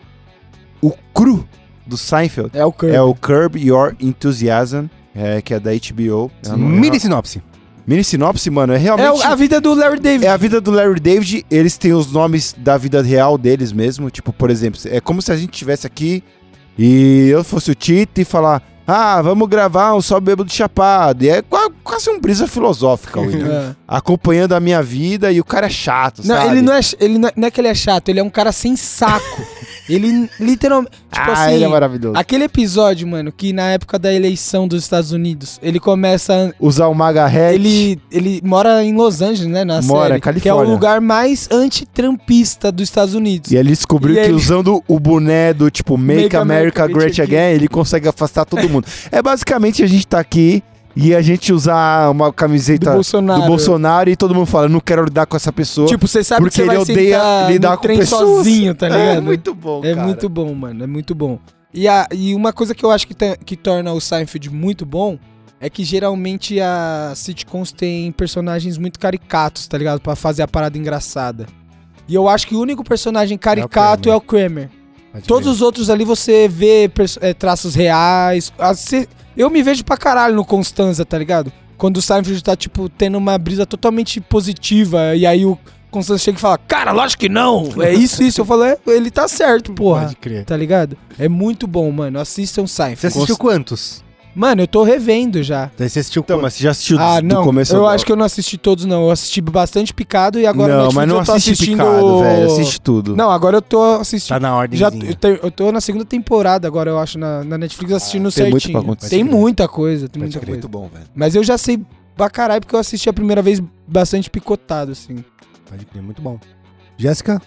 o cru do Seinfeld, é o Curb Your Enthusiasm, que é da HBO. Mini sinopse. Mini sinopse, mano, é realmente... É a vida do Larry David. É a vida do Larry David, eles têm os nomes da vida real deles mesmo. Tipo, por exemplo, é como se a gente estivesse aqui e eu fosse o Tito e falar... vamos gravar um Só Bêbado Chapado. E é quase um brisa filosófica, William. Acompanhando a minha vida e o cara é chato, sabe? Ele não é que ele é chato, ele é um cara sem saco. Ele literalmente... Tipo assim, ele é maravilhoso. Aquele episódio, mano, que na época da eleição dos Estados Unidos, ele começa... Usar o MAGA hat. Ele mora em Los Angeles, né, na série. Califórnia. Que é o lugar mais anti-trumpista dos Estados Unidos. E ele descobriu que usando o boné do tipo Make America Great Again, ele consegue afastar todo mundo. É basicamente a gente tá aqui e a gente usar uma camiseta do Bolsonaro e todo mundo fala, não quero lidar com essa pessoa. Tipo, você sabe porque que você ele vai odeia lidar com pessoas sozinho, tá ligado? É muito bom, cara. É muito bom, mano, é muito bom. E uma coisa que eu acho que torna o Seinfeld muito bom é que geralmente as sitcoms têm personagens muito caricatos, tá ligado? Pra fazer a parada engraçada. E eu acho que o único personagem caricato é o Kramer. Todos os outros ali você vê traços reais. Eu me vejo pra caralho no Costanza, tá ligado? Quando o Seinfeld tá, tipo, tendo uma brisa totalmente positiva, e aí o Costanza chega e fala, cara, lógico que não, é isso. Eu falo, ele tá certo, porra. Pode crer. Tá ligado? É muito bom, mano. Assistam Seinfeld. Você assistiu quantos? Mano, eu tô revendo já. Daí você assistiu Então, mas você já assistiu do começo? Eu acho que eu não assisti todos, não. Eu assisti bastante picado e agora não, mas não assiste picado, velho. Assiste tudo. Não, agora eu tô assistindo. Tá na ordem. Eu tô na segunda temporada agora, eu acho, na Netflix assistindo certinho. Tem muita coisa, tem muita coisa. Muito bom, velho. Mas eu já sei pra caralho porque eu assisti a primeira vez bastante picotado, assim. Pode crer, muito bom. Jéssica?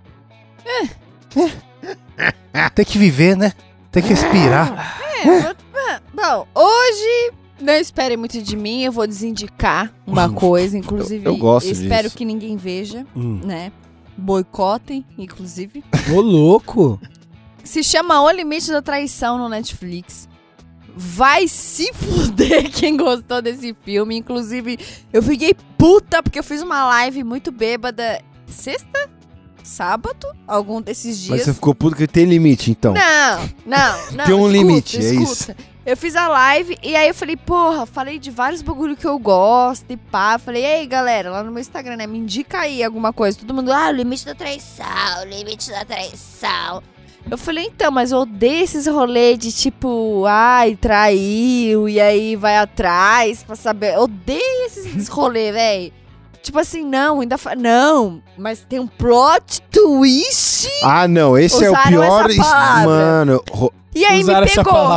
Tem que viver, né? Tem que respirar. Bom, hoje não esperem muito de mim, eu vou desindicar uma coisa, inclusive eu gosto espero disso. que ninguém veja, né? Boicotem, inclusive. Ô, louco! Se chama O Limite da Traição no Netflix. Vai se fuder quem gostou desse filme. Inclusive, eu fiquei puta porque eu fiz uma live muito bêbada sexta? Sábado? Algum desses dias. Mas você ficou puto que tem limite, então. Não. Tem um limite, é isso. Eu fiz a live e aí eu falei, porra, falei de vários bagulho que eu gosto e pá. Falei, ei, galera, lá no meu Instagram, né? Me indica aí alguma coisa. Todo mundo, o limite da traição, o limite da traição. Eu falei, então, mas eu odeio esses rolês de tipo, traiu e aí vai atrás pra saber. Eu odeio esses rolês, velho. Tipo assim, não, não, mas tem um plot twist. Não, esse é o pior. Mano. E aí Usaram essa palavra.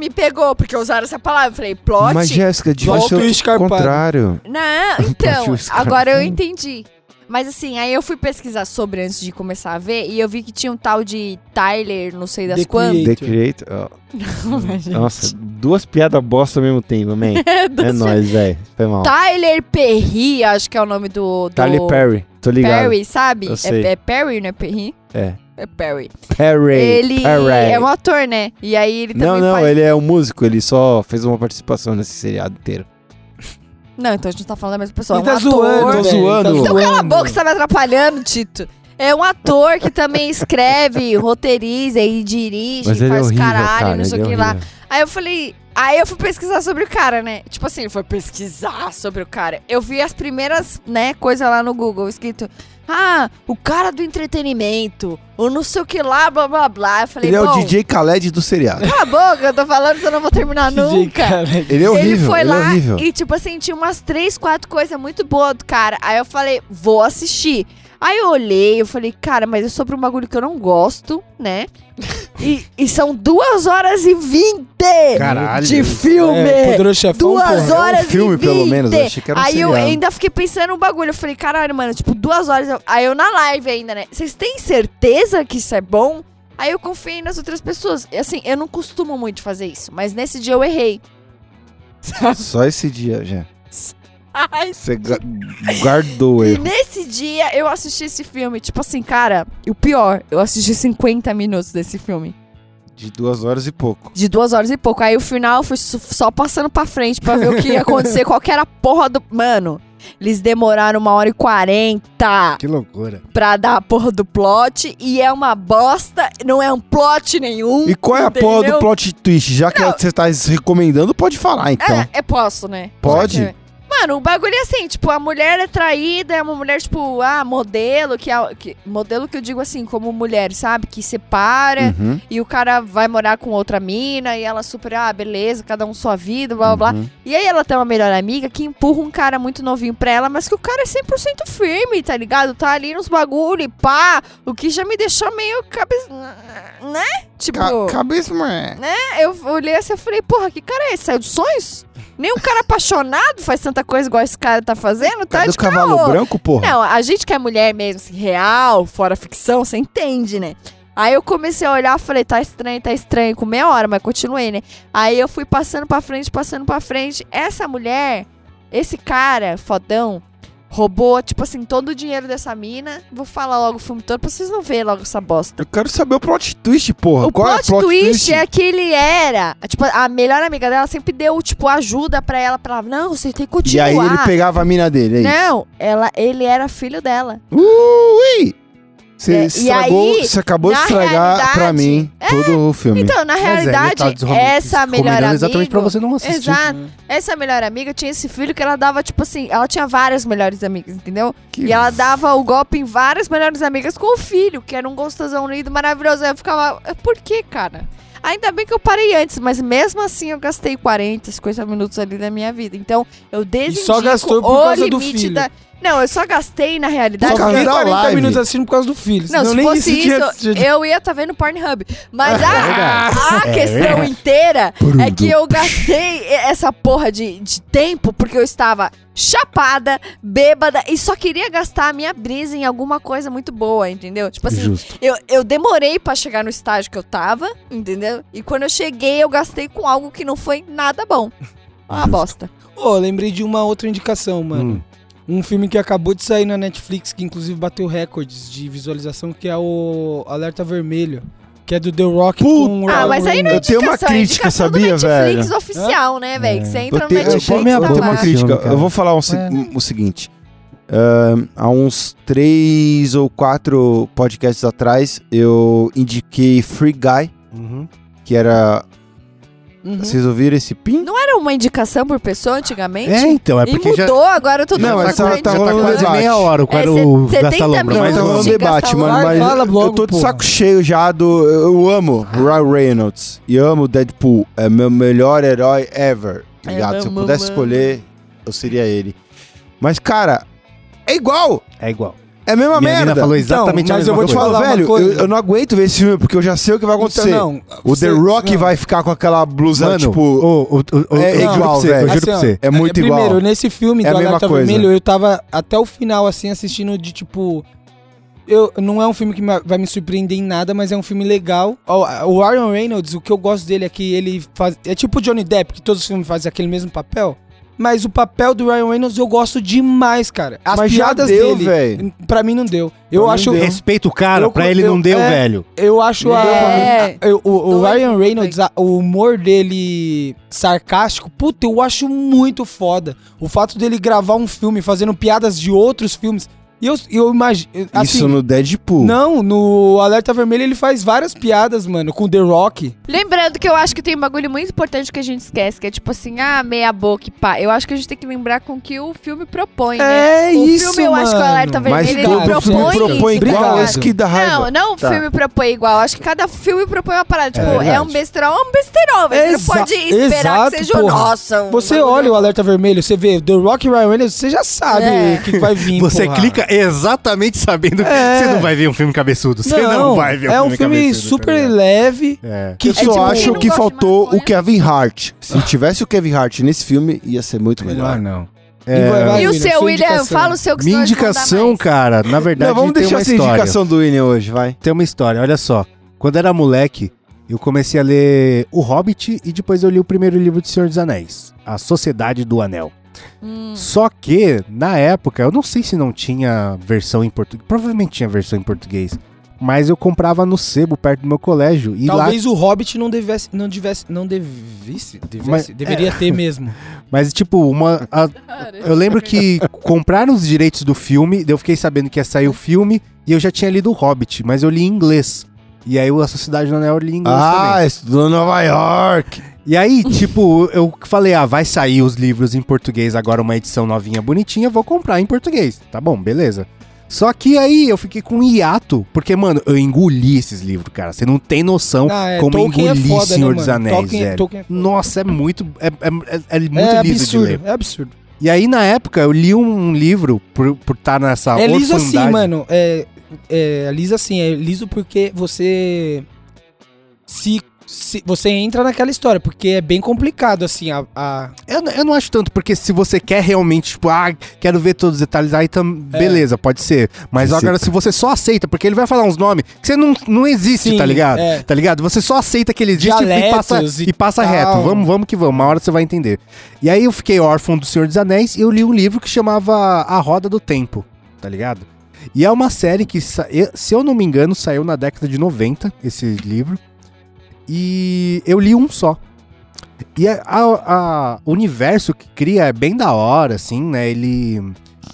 me pegou, porque usaram essa palavra. Eu falei, plot? Mas, Jéssica, devia Plot ser o twist carpado. contrário. Não, então, twist agora eu entendi. Mas assim, aí eu fui pesquisar sobre antes de começar a ver e eu vi que tinha um tal de Tyler, não sei das The quantas. The Creator. Nossa, 2 piadas bosta ao mesmo tempo, man. É nóis, velho. Foi mal. Tyler Perry, acho que é o nome do... Tyler Perry, tô ligado. Perry, sabe? Eu sei. É Perry, não é Perry? É. É Perry. Perry. Ele Perry. é um ator, né? E aí ele também Não, faz... ele é um músico, ele só fez uma participação nesse seriado inteiro. Não, então a gente tá falando da mesma pessoa. Ele É um tá ator. zoando, Tô velho, zoando. tá Então cala a zoando. boca, você tá me atrapalhando, Tito. É um ator que também escreve, roteiriza e dirige, Mas ele faz é horrível, caralho, cara, não sei o ele é que lá. horrível. Aí eu fui pesquisar sobre o cara, né? Tipo assim, foi pesquisar sobre o cara. Eu vi as primeiras, né, coisas lá no Google, escrito... o cara do entretenimento, ou não sei o que lá, blá, blá, blá. Eu falei, Ele é o bom, DJ Khaled do seriado. cala a boca, eu tô falando que eu não vou terminar DJ nunca. Khaled. Ele é horrível, Ele foi ele é lá horrível. e, tipo assim, tinha umas 3, 4 coisas muito boas do cara. Aí eu falei, vou assistir. Aí eu olhei, eu falei, cara, mas é sobre um bagulho que eu não gosto, né? E são 2 horas e 20 Caralho. de filme. Poderoso Chefão, 2 porra. horas É um filme, e 20. pelo menos, eu achei que era um Aí eu seriado. ainda fiquei pensando no bagulho. Eu falei, caralho, mano, tipo, 2 horas. Aí eu na live ainda, né? Vocês têm certeza que isso é bom? Aí eu confiei nas outras pessoas. E, assim, eu não costumo muito fazer isso, mas nesse dia eu errei. Só esse dia, já. Ai, Você guardou o e erro. nesse dia eu assisti esse filme, tipo assim, cara, e o pior, eu assisti 50 minutos desse filme. De 2 horas e pouco. De 2 horas e pouco. Aí o final eu fui só passando pra frente pra ver o que ia acontecer, qual que era a porra do... Mano, eles demoraram 1h40 Que loucura. pra dar a porra do plot e é uma bosta, não é um plot nenhum. E qual é a porra entendeu? do plot twist? Já que Não. você tá recomendando, pode falar, então. Posso, né? Pode? Mano, o bagulho é assim, tipo, a mulher é traída, é uma mulher, tipo, modelo, modelo que eu digo assim, como mulher, sabe? Que separa Uhum, e o cara vai morar com outra mina e ela super, beleza, cada um sua vida, blá, blá, blá. uhum. E aí ela tem uma melhor amiga que empurra um cara muito novinho pra ela, mas que o cara é 100% firme, tá ligado? Tá ali nos bagulho e pá, o que já me deixou meio cabeça... Né? Tipo... Cabeça, mano. Eu olhei assim e falei, porra, que cara é esse? Saiu de sonhos? Nem um cara apaixonado faz tanta coisa igual esse cara tá fazendo, tá Cadê de o cavalo caô. branco, porra? Não, a gente que é mulher mesmo, assim, real, fora ficção, você entende, né? Aí eu comecei a olhar, falei, tá estranho, com meia hora, mas continuei, né? Aí eu fui passando pra frente. Essa mulher, esse cara, fodão, roubou, tipo assim, todo o dinheiro dessa mina. Vou falar logo o filme todo pra vocês não verem logo essa bosta. Eu quero saber o plot twist, porra. O Qual é o plot twist é que ele era... Tipo, a melhor amiga dela sempre deu, tipo, ajuda pra ela. Pra ela, não, você tem que E continuar. aí ele pegava a mina dele, é isso? Não, ele era filho dela. Ui! Você É, e estragou, aí, você acabou de na estragar realidade, pra mim todo o filme. Então, na Mas realidade, ele tá essa melhor recomendando amiga... exatamente pra você não assistir. Exato. Essa melhor amiga tinha esse filho que ela dava, tipo assim... Ela tinha várias melhores amigas, entendeu? Que E ela dava o golpe em várias melhores amigas com o filho, que era um gostosão lindo, maravilhoso. Aí eu ficava... Por que, cara? Ainda bem que eu parei antes, mas mesmo assim eu gastei 40, 50 minutos ali da minha vida. Então, eu desindico só gastou por o causa do limite filho. Não, eu só gastei, na realidade... Só causa fiquei da 40 live. minutos assistindo por causa do filho. Não, senão se nem fosse tinha isso, assistido. eu ia estar vendo Pornhub. Mas a É questão verdade. inteira é que eu gastei essa porra de tempo porque eu estava chapada, bêbada e só queria gastar a minha brisa em alguma coisa muito boa, entendeu? Tipo assim, Justo. eu demorei pra chegar no estágio que eu tava, entendeu? E quando eu cheguei, eu gastei com algo que não foi nada bom. Uma bosta. Ô, lembrei de uma outra indicação, mano. Hum. Um filme que acabou de sair na Netflix, que inclusive bateu recordes de visualização, que é o Alerta Vermelho. Que é do The Rock Puta! com o Ah, Ryan mas aí não é Eu tenho uma indicação, é crítica, indicação sabia, do Netflix velho? oficial, né, velho? Que você entra Eu no tenho, Netflix, eu tá tenho lá. uma crítica. filme, cara. Eu vou falar o seguinte. Há uns 3 ou 4 podcasts atrás, eu indiquei Free Guy, Uhum. que era... Uhum. Vocês ouviram esse pin? Não era uma indicação por pessoa antigamente? É, então, é E porque já, mudou, agora todo Não, mundo mas tá tá- com tá já tá rolando quase debate. meia hora o É, 70 Gasta Lombra. minutos. Mas Tá rolando de debate, gastar mano, logo. mas Fala logo, eu tô de porra. saco cheio já do... Eu amo Ryan Reynolds e amo Deadpool. É meu melhor herói ever, tá ligado? Se eu amo, pudesse mano. escolher, eu seria ele. Mas, cara, é igual! É igual. É a mesma Minha mina merda. falou exatamente Então, a mas mesma eu vou te coisa. falar uma velho, coisa. eu não aguento ver esse filme, porque eu já sei o que vai acontecer. Então, não, O The você- Rock não. vai ficar com aquela blusa, Mano, tipo... é igual, igual, velho. eu juro Assim, pra ó, você. É muito primeiro, igual. nesse filme É a do mesma Alerta coisa. Vermelho, eu tava até o final, assim, assistindo de tipo... Não é um filme que vai me surpreender em nada, mas é um filme legal. O Ryan Reynolds, o que eu gosto dele é que ele faz... É tipo o Johnny Depp, que todos os filmes fazem aquele mesmo papel. Mas o papel do Ryan Reynolds eu gosto demais, cara. As Mas já piadas deu, dele, velho. pra mim não deu. Eu Pra mim acho... não deu. Respeita o cara, Eu- pra ele não eu- deu, é. velho. Eu acho É. o Doido, Ryan Reynolds, o humor dele sarcástico, puta, eu acho muito foda. O fato dele gravar um filme fazendo piadas de outros filmes. E eu imagino. Assim, Isso no Deadpool. não, no Alerta Vermelho ele faz várias piadas, mano, com The Rock. Lembrando que eu acho que tem um bagulho muito importante que a gente esquece, que é tipo assim, meia boca e pá. Eu acho que a gente tem que lembrar com o que o filme propõe, né? É O isso, filme, eu acho que o Alerta mano. Mas Vermelho, ele todo filme propõe propõe isso, igual, Obrigado. esse que dá raiva. Não, o Tá. filme propõe igual. Acho que cada filme propõe uma parada. Tipo, verdade. é um besterol, Você não pode esperar exato, que seja porra. nossa. Você bagulho. olha o Alerta Vermelho, você vê The Rock e Ryan Reynolds, você já sabe É. o que vai vir. Você porra. clica exatamente sabendo É. que você não vai ver um filme cabeçudo. Você não vai ver é um filme cabeçudo, super tá ligado? leve. É. Que Eu tipo, só quem acho não que gosta de faltou maconha? o Kevin Hart. Se tivesse o Kevin Hart nesse filme, ia ser muito melhor. não. E o seu, sua William? indicação. Fala o seu que Minha senão eu vou dar indicação, mais. cara, na verdade, Não, vamos tem deixar uma essa história. indicação do Winnie hoje, vai. Tem uma história, olha só. Quando era moleque, eu comecei a ler O Hobbit e depois eu li o primeiro livro de Senhor dos Anéis, A Sociedade do Anel. Só que, na época, eu não sei se não tinha versão em português. Provavelmente tinha versão em português. Mas eu comprava no sebo perto do meu colégio. E Talvez o Hobbit Mas- deveria ter mesmo. Mas, tipo, eu lembro que compraram os direitos do filme, daí eu fiquei sabendo que ia sair o filme, e eu já tinha lido o Hobbit, mas eu li em inglês. E aí a Sociedade do Anel eu li em inglês também. Estudou em Nova York. E aí, tipo, eu falei, vai sair os livros em português agora, uma edição novinha, bonitinha, vou comprar em português. Tá bom, beleza. Só que aí eu fiquei com um hiato, porque, mano, eu engoli esses livros, cara. Você não tem noção como eu Tolkien engoli foda, Senhor né, dos mano? Anéis, velho. Tolkien é foda. Nossa, é muito liso absurdo, de ler. é absurdo. E aí, na época, eu li um livro por estar nessa É liso assim, orfandade. mano. É liso assim, é liso porque você você entra naquela história, porque é bem complicado, assim, Eu não acho tanto, porque se você quer realmente, tipo, quero ver todos os detalhes, aí beleza, pode ser. Mas agora, se você só aceita, porque ele vai falar uns nomes que você não existe, Sim, tá ligado? é. Tá ligado? Você só aceita que ele existe Dialetos e passa tal. reto. Vamos que vamos, uma hora você vai entender. E aí eu fiquei órfão do Senhor dos Anéis e eu li um livro que chamava A Roda do Tempo, tá ligado? E é uma série que, se eu não me engano, saiu na década de 90, esse livro. E eu li um só. E o universo que cria é bem da hora, assim, né? Ele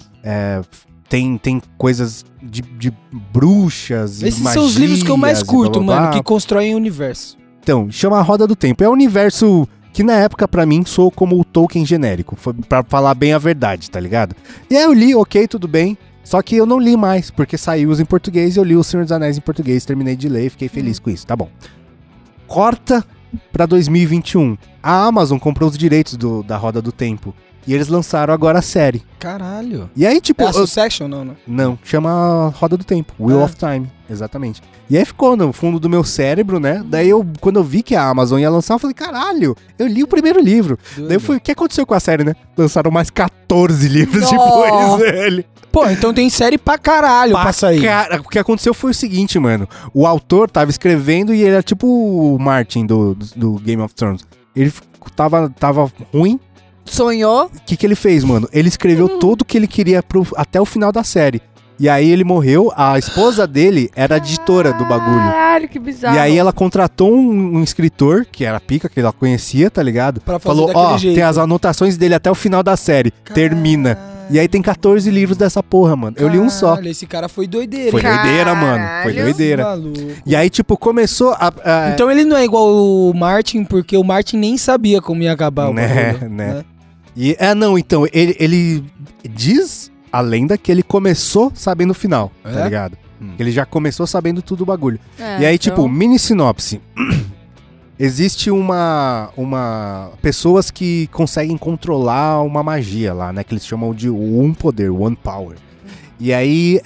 tem coisas de bruxas Esses e magias. são os livros que eu mais e curto, blá, blá, blá. mano, que constroem o universo. Então, chama A Roda do Tempo. É um universo que na época, pra mim, soou como o Tolkien genérico. Foi pra falar bem a verdade, tá ligado? E aí eu li, ok, tudo bem. Só que eu não li mais, porque saiu os em português e eu li O Senhor dos Anéis em português. Terminei de ler e fiquei feliz com isso. Tá bom. Corta pra 2021. A Amazon comprou os direitos da Roda do Tempo. E eles lançaram agora a série. Caralho. E aí, tipo... É a Succession, não, né? Não, chama Roda do Tempo. Wheel of Time, exatamente. E aí ficou no fundo do meu cérebro, né? Daí quando eu vi que a Amazon ia lançar, eu falei, caralho, eu li o primeiro livro. Daí eu fui, o que aconteceu com a série, né? Lançaram mais 14 livros depois, velho. Pô, então tem série pra caralho pra sair. O que aconteceu foi o seguinte, mano. O autor tava escrevendo e ele era tipo o Martin do Game of Thrones. Ele tava ruim. Sonhou? O que ele fez, mano? Ele escreveu tudo que ele queria até o final da série. E aí ele morreu, a esposa dele era a editora do bagulho. Caralho, que bizarro. E aí ela contratou um escritor, que era pica, que ela conhecia, tá ligado? Pra fazer Falou, daquele jeito. tem as anotações dele até o final da série. Termina. E aí tem 14 livros dessa porra, mano. Eu li um só. Caralho, esse cara foi doideira. Foi hein? doideira, mano. Foi Caralho. doideira. Maluco. E aí, tipo, começou a... Então ele não é igual o Martin, porque o Martin nem sabia como ia acabar o Né, bagulho, né. Não, então, ele diz a lenda que ele começou sabendo o final, tá É? ligado? Ele já começou sabendo tudo o bagulho. E aí, então... tipo, mini sinopse. Existe pessoas que conseguem controlar uma magia lá, né? Que eles chamam de One Poder, One Power. E aí,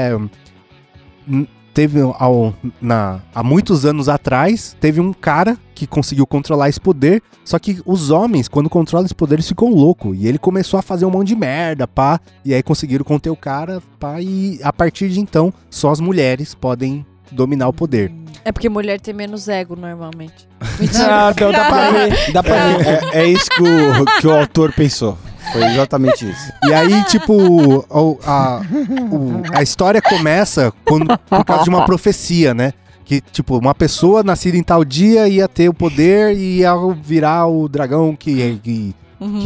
teve há muitos anos atrás, teve um cara que conseguiu controlar esse poder, só que os homens, quando controlam esse poder, eles ficam loucos. E ele começou a fazer um monte de merda, pá. E aí conseguiram conter o cara, pá. E a partir de então, só as mulheres podem dominar o poder. É porque mulher tem menos ego, normalmente. Ah, então dá pra ver. Dá pra ver. É isso que o autor pensou. Foi exatamente isso. E aí, tipo, a história começa por causa de uma profecia, né? Que, tipo, uma pessoa nascida em tal dia ia ter o poder e ia virar o dragão que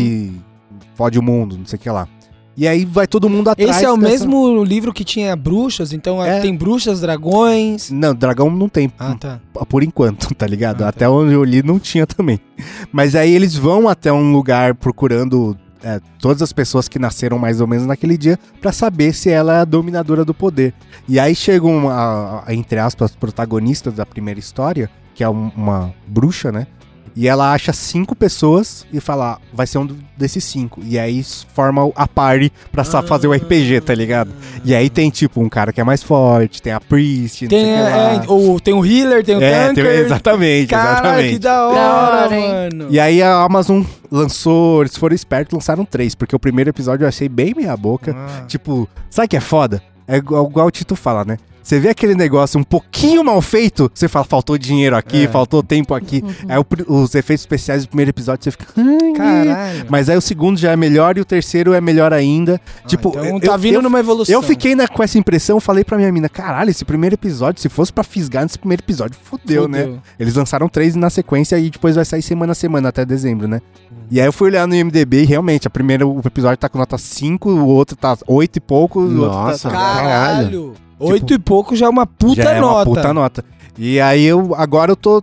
fode o mundo, não sei o que lá. E aí vai todo mundo atrás. Esse é o mesmo livro que tinha bruxas, então tem bruxas, dragões. Não, dragão não tem. Ah, tá. Por enquanto, tá ligado? Ah, até tá. onde eu li não tinha também. Mas aí eles vão até um lugar procurando todas as pessoas que nasceram mais ou menos naquele dia pra saber se ela é a dominadora do poder. E aí chegam, entre aspas, protagonistas da primeira história, que é uma bruxa, né? E ela acha 5 pessoas e fala, vai ser um desses 5. E aí forma a party pra fazer o RPG, tá ligado? E aí tem, tipo, um cara que é mais forte, tem a Priest, não sei o que lá. Tem o healer, tem o tanker. Exatamente, Cara, exatamente. que da hora, hein? mano. E aí a Amazon lançou, eles foram espertos, lançaram 3, porque o primeiro episódio eu achei bem meia boca. Tipo, sabe o que é foda? É igual o Tito fala, né? Você vê aquele negócio um pouquinho mal feito, você fala, faltou dinheiro aqui, faltou tempo aqui. Aí os efeitos especiais do primeiro episódio, você fica... Caralho. Mas aí o segundo já é melhor e o terceiro é melhor ainda. Tipo, então tá vindo numa evolução. Eu fiquei com essa impressão, falei pra minha mina, caralho, esse primeiro episódio, se fosse pra fisgar nesse primeiro episódio, fodeu, né? Eles lançaram 3 na sequência e depois vai sair semana a semana, até dezembro, né? E aí eu fui olhar no IMDb e realmente, o episódio tá com nota 5, o outro tá 8 e pouco. Nossa, o outro tá... Caralho. 8 e pouco já é uma puta já nota. É uma puta nota. E aí agora eu tô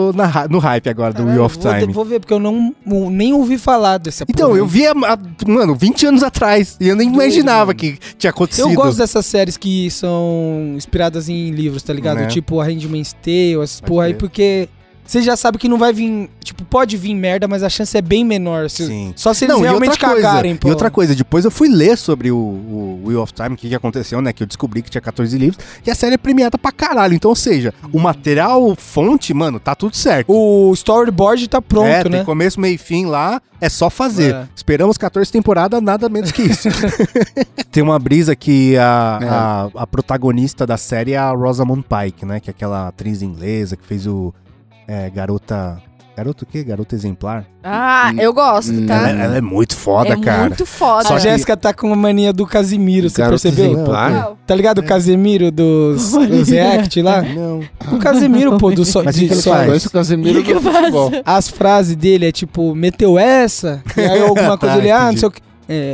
no hype agora do Wheel of Time. Vou ver, porque eu nem ouvi falar dessa Então, porra. eu vi, mano, 20 anos atrás. E eu nem imaginava que tinha acontecido. Eu gosto dessas séries que são inspiradas em livros, tá ligado? Né? Tipo a Handmaid's Tale, essas Pode porra aí, crer. porque você já sabe que não vai vir... Tipo, pode vir merda, mas a chance é bem menor. Sim. Só se eles Não, realmente cagarem, pô. E outra coisa, depois eu fui ler sobre o Wheel of Time, o que aconteceu, né? Que eu descobri que tinha 14 livros. E a série é premiada pra caralho. Então, ou seja, o material fonte, mano, tá tudo certo. O storyboard tá pronto, né? Tem começo, meio e fim lá, é só fazer. É. Esperamos 14 temporadas, nada menos que isso. Tem uma brisa que a protagonista da série é a Rosamund Pike, né? Que é aquela atriz inglesa que fez o Garota o quê? Garota Exemplar? Ah, eu gosto, tá? Ela é muito foda, cara. Muito foda. Só a Jéssica tá com a mania do Casimiro, você Garoto percebeu? Exemplar. Não. Tá ligado o Casemiro dos React lá? Não. O Casemiro, pô, do Mas o que ele faz? Conheço o Casemiro do futebol. As frases dele é tipo, meteu essa? E aí alguma coisa Tá, ele, não entendi. sei o que.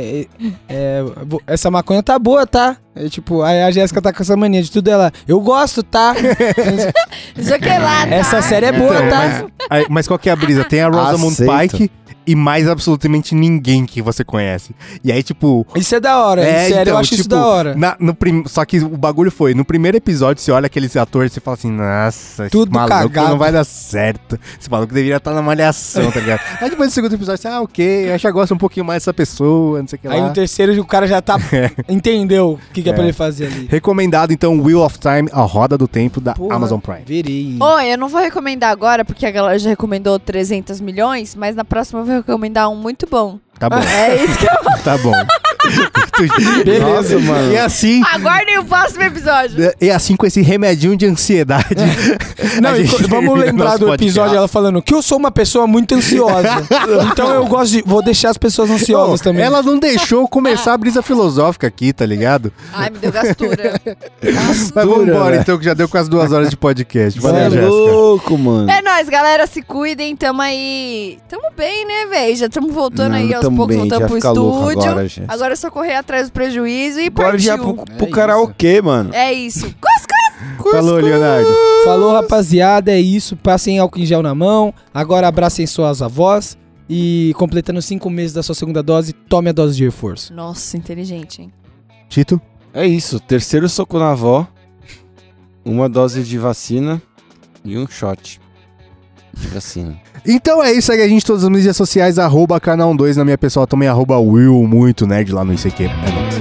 Essa maconha tá boa, tá? É tipo, aí a Jéssica tá com essa mania de tudo ela. Eu gosto, tá? Isso que lá, tá? Essa série é boa, Então, tá? mas qual que é a brisa? Tem a Rosamund Aceito. Pike e mais absolutamente ninguém que você conhece. E aí, tipo... Isso é da hora, em série eu acho isso da hora. Só que o bagulho foi, no primeiro episódio, você olha aqueles atores e você fala assim, nossa, Tudo esse maluco cagado. não vai dar certo. Esse maluco deveria estar na malhação, tá ligado? Aí depois do segundo episódio, você, ok, eu já gosto um pouquinho mais dessa pessoa, não sei o que lá. Aí no terceiro o cara já tá... Entendeu o que é pra ele fazer ali. Recomendado, então, Wheel of Time, A Roda do Tempo, da Porra, Amazon Prime. Verei. Oi, eu não vou recomendar agora, porque a galera já recomendou 300 milhões, mas na próxima eu vou recomendar um muito bom. Tá bom, É isso que eu... tá bom. Beleza, mano. E assim... Aguardem o próximo episódio. E assim, com esse remedinho de ansiedade. Não, a e gente vamos termina lembrar nosso do podcast. episódio ela falando que eu sou uma pessoa muito ansiosa. Então eu gosto de... Vou deixar as pessoas ansiosas Ô, também. Ela não deixou eu começar a brisa filosófica aqui, tá ligado? Ai, me deu gastura. Mas vamos embora, então, que já deu quase 2 horas de podcast. Você Valeu, é Jéssica. louco, mano. É nóis, galera. Se cuidem. Tamo aí. Tamo bem, né, velho? Já estamos voltando Não, aí não aos tamo poucos, bem, voltando já pro fica louco estúdio. agora, Jéssica. Agora é só correr atrás do prejuízo e Bora já partiu. pro É karaokê, mano. É isso. Falou, Leonardo. Falou, rapaziada, é isso. Passem álcool em gel na mão. Agora abracem suas avós. E completando 5 meses da sua segunda dose, tome a dose de reforço. Nossa, inteligente, hein? Tito? É isso, 3º soco na avó, 1 dose de vacina e 1 shot de vacina. Então é isso, segue a gente em todas as mídias sociais, @canal12, na minha pessoal também, @Will, muito nerd lá no ICQ. É nóis.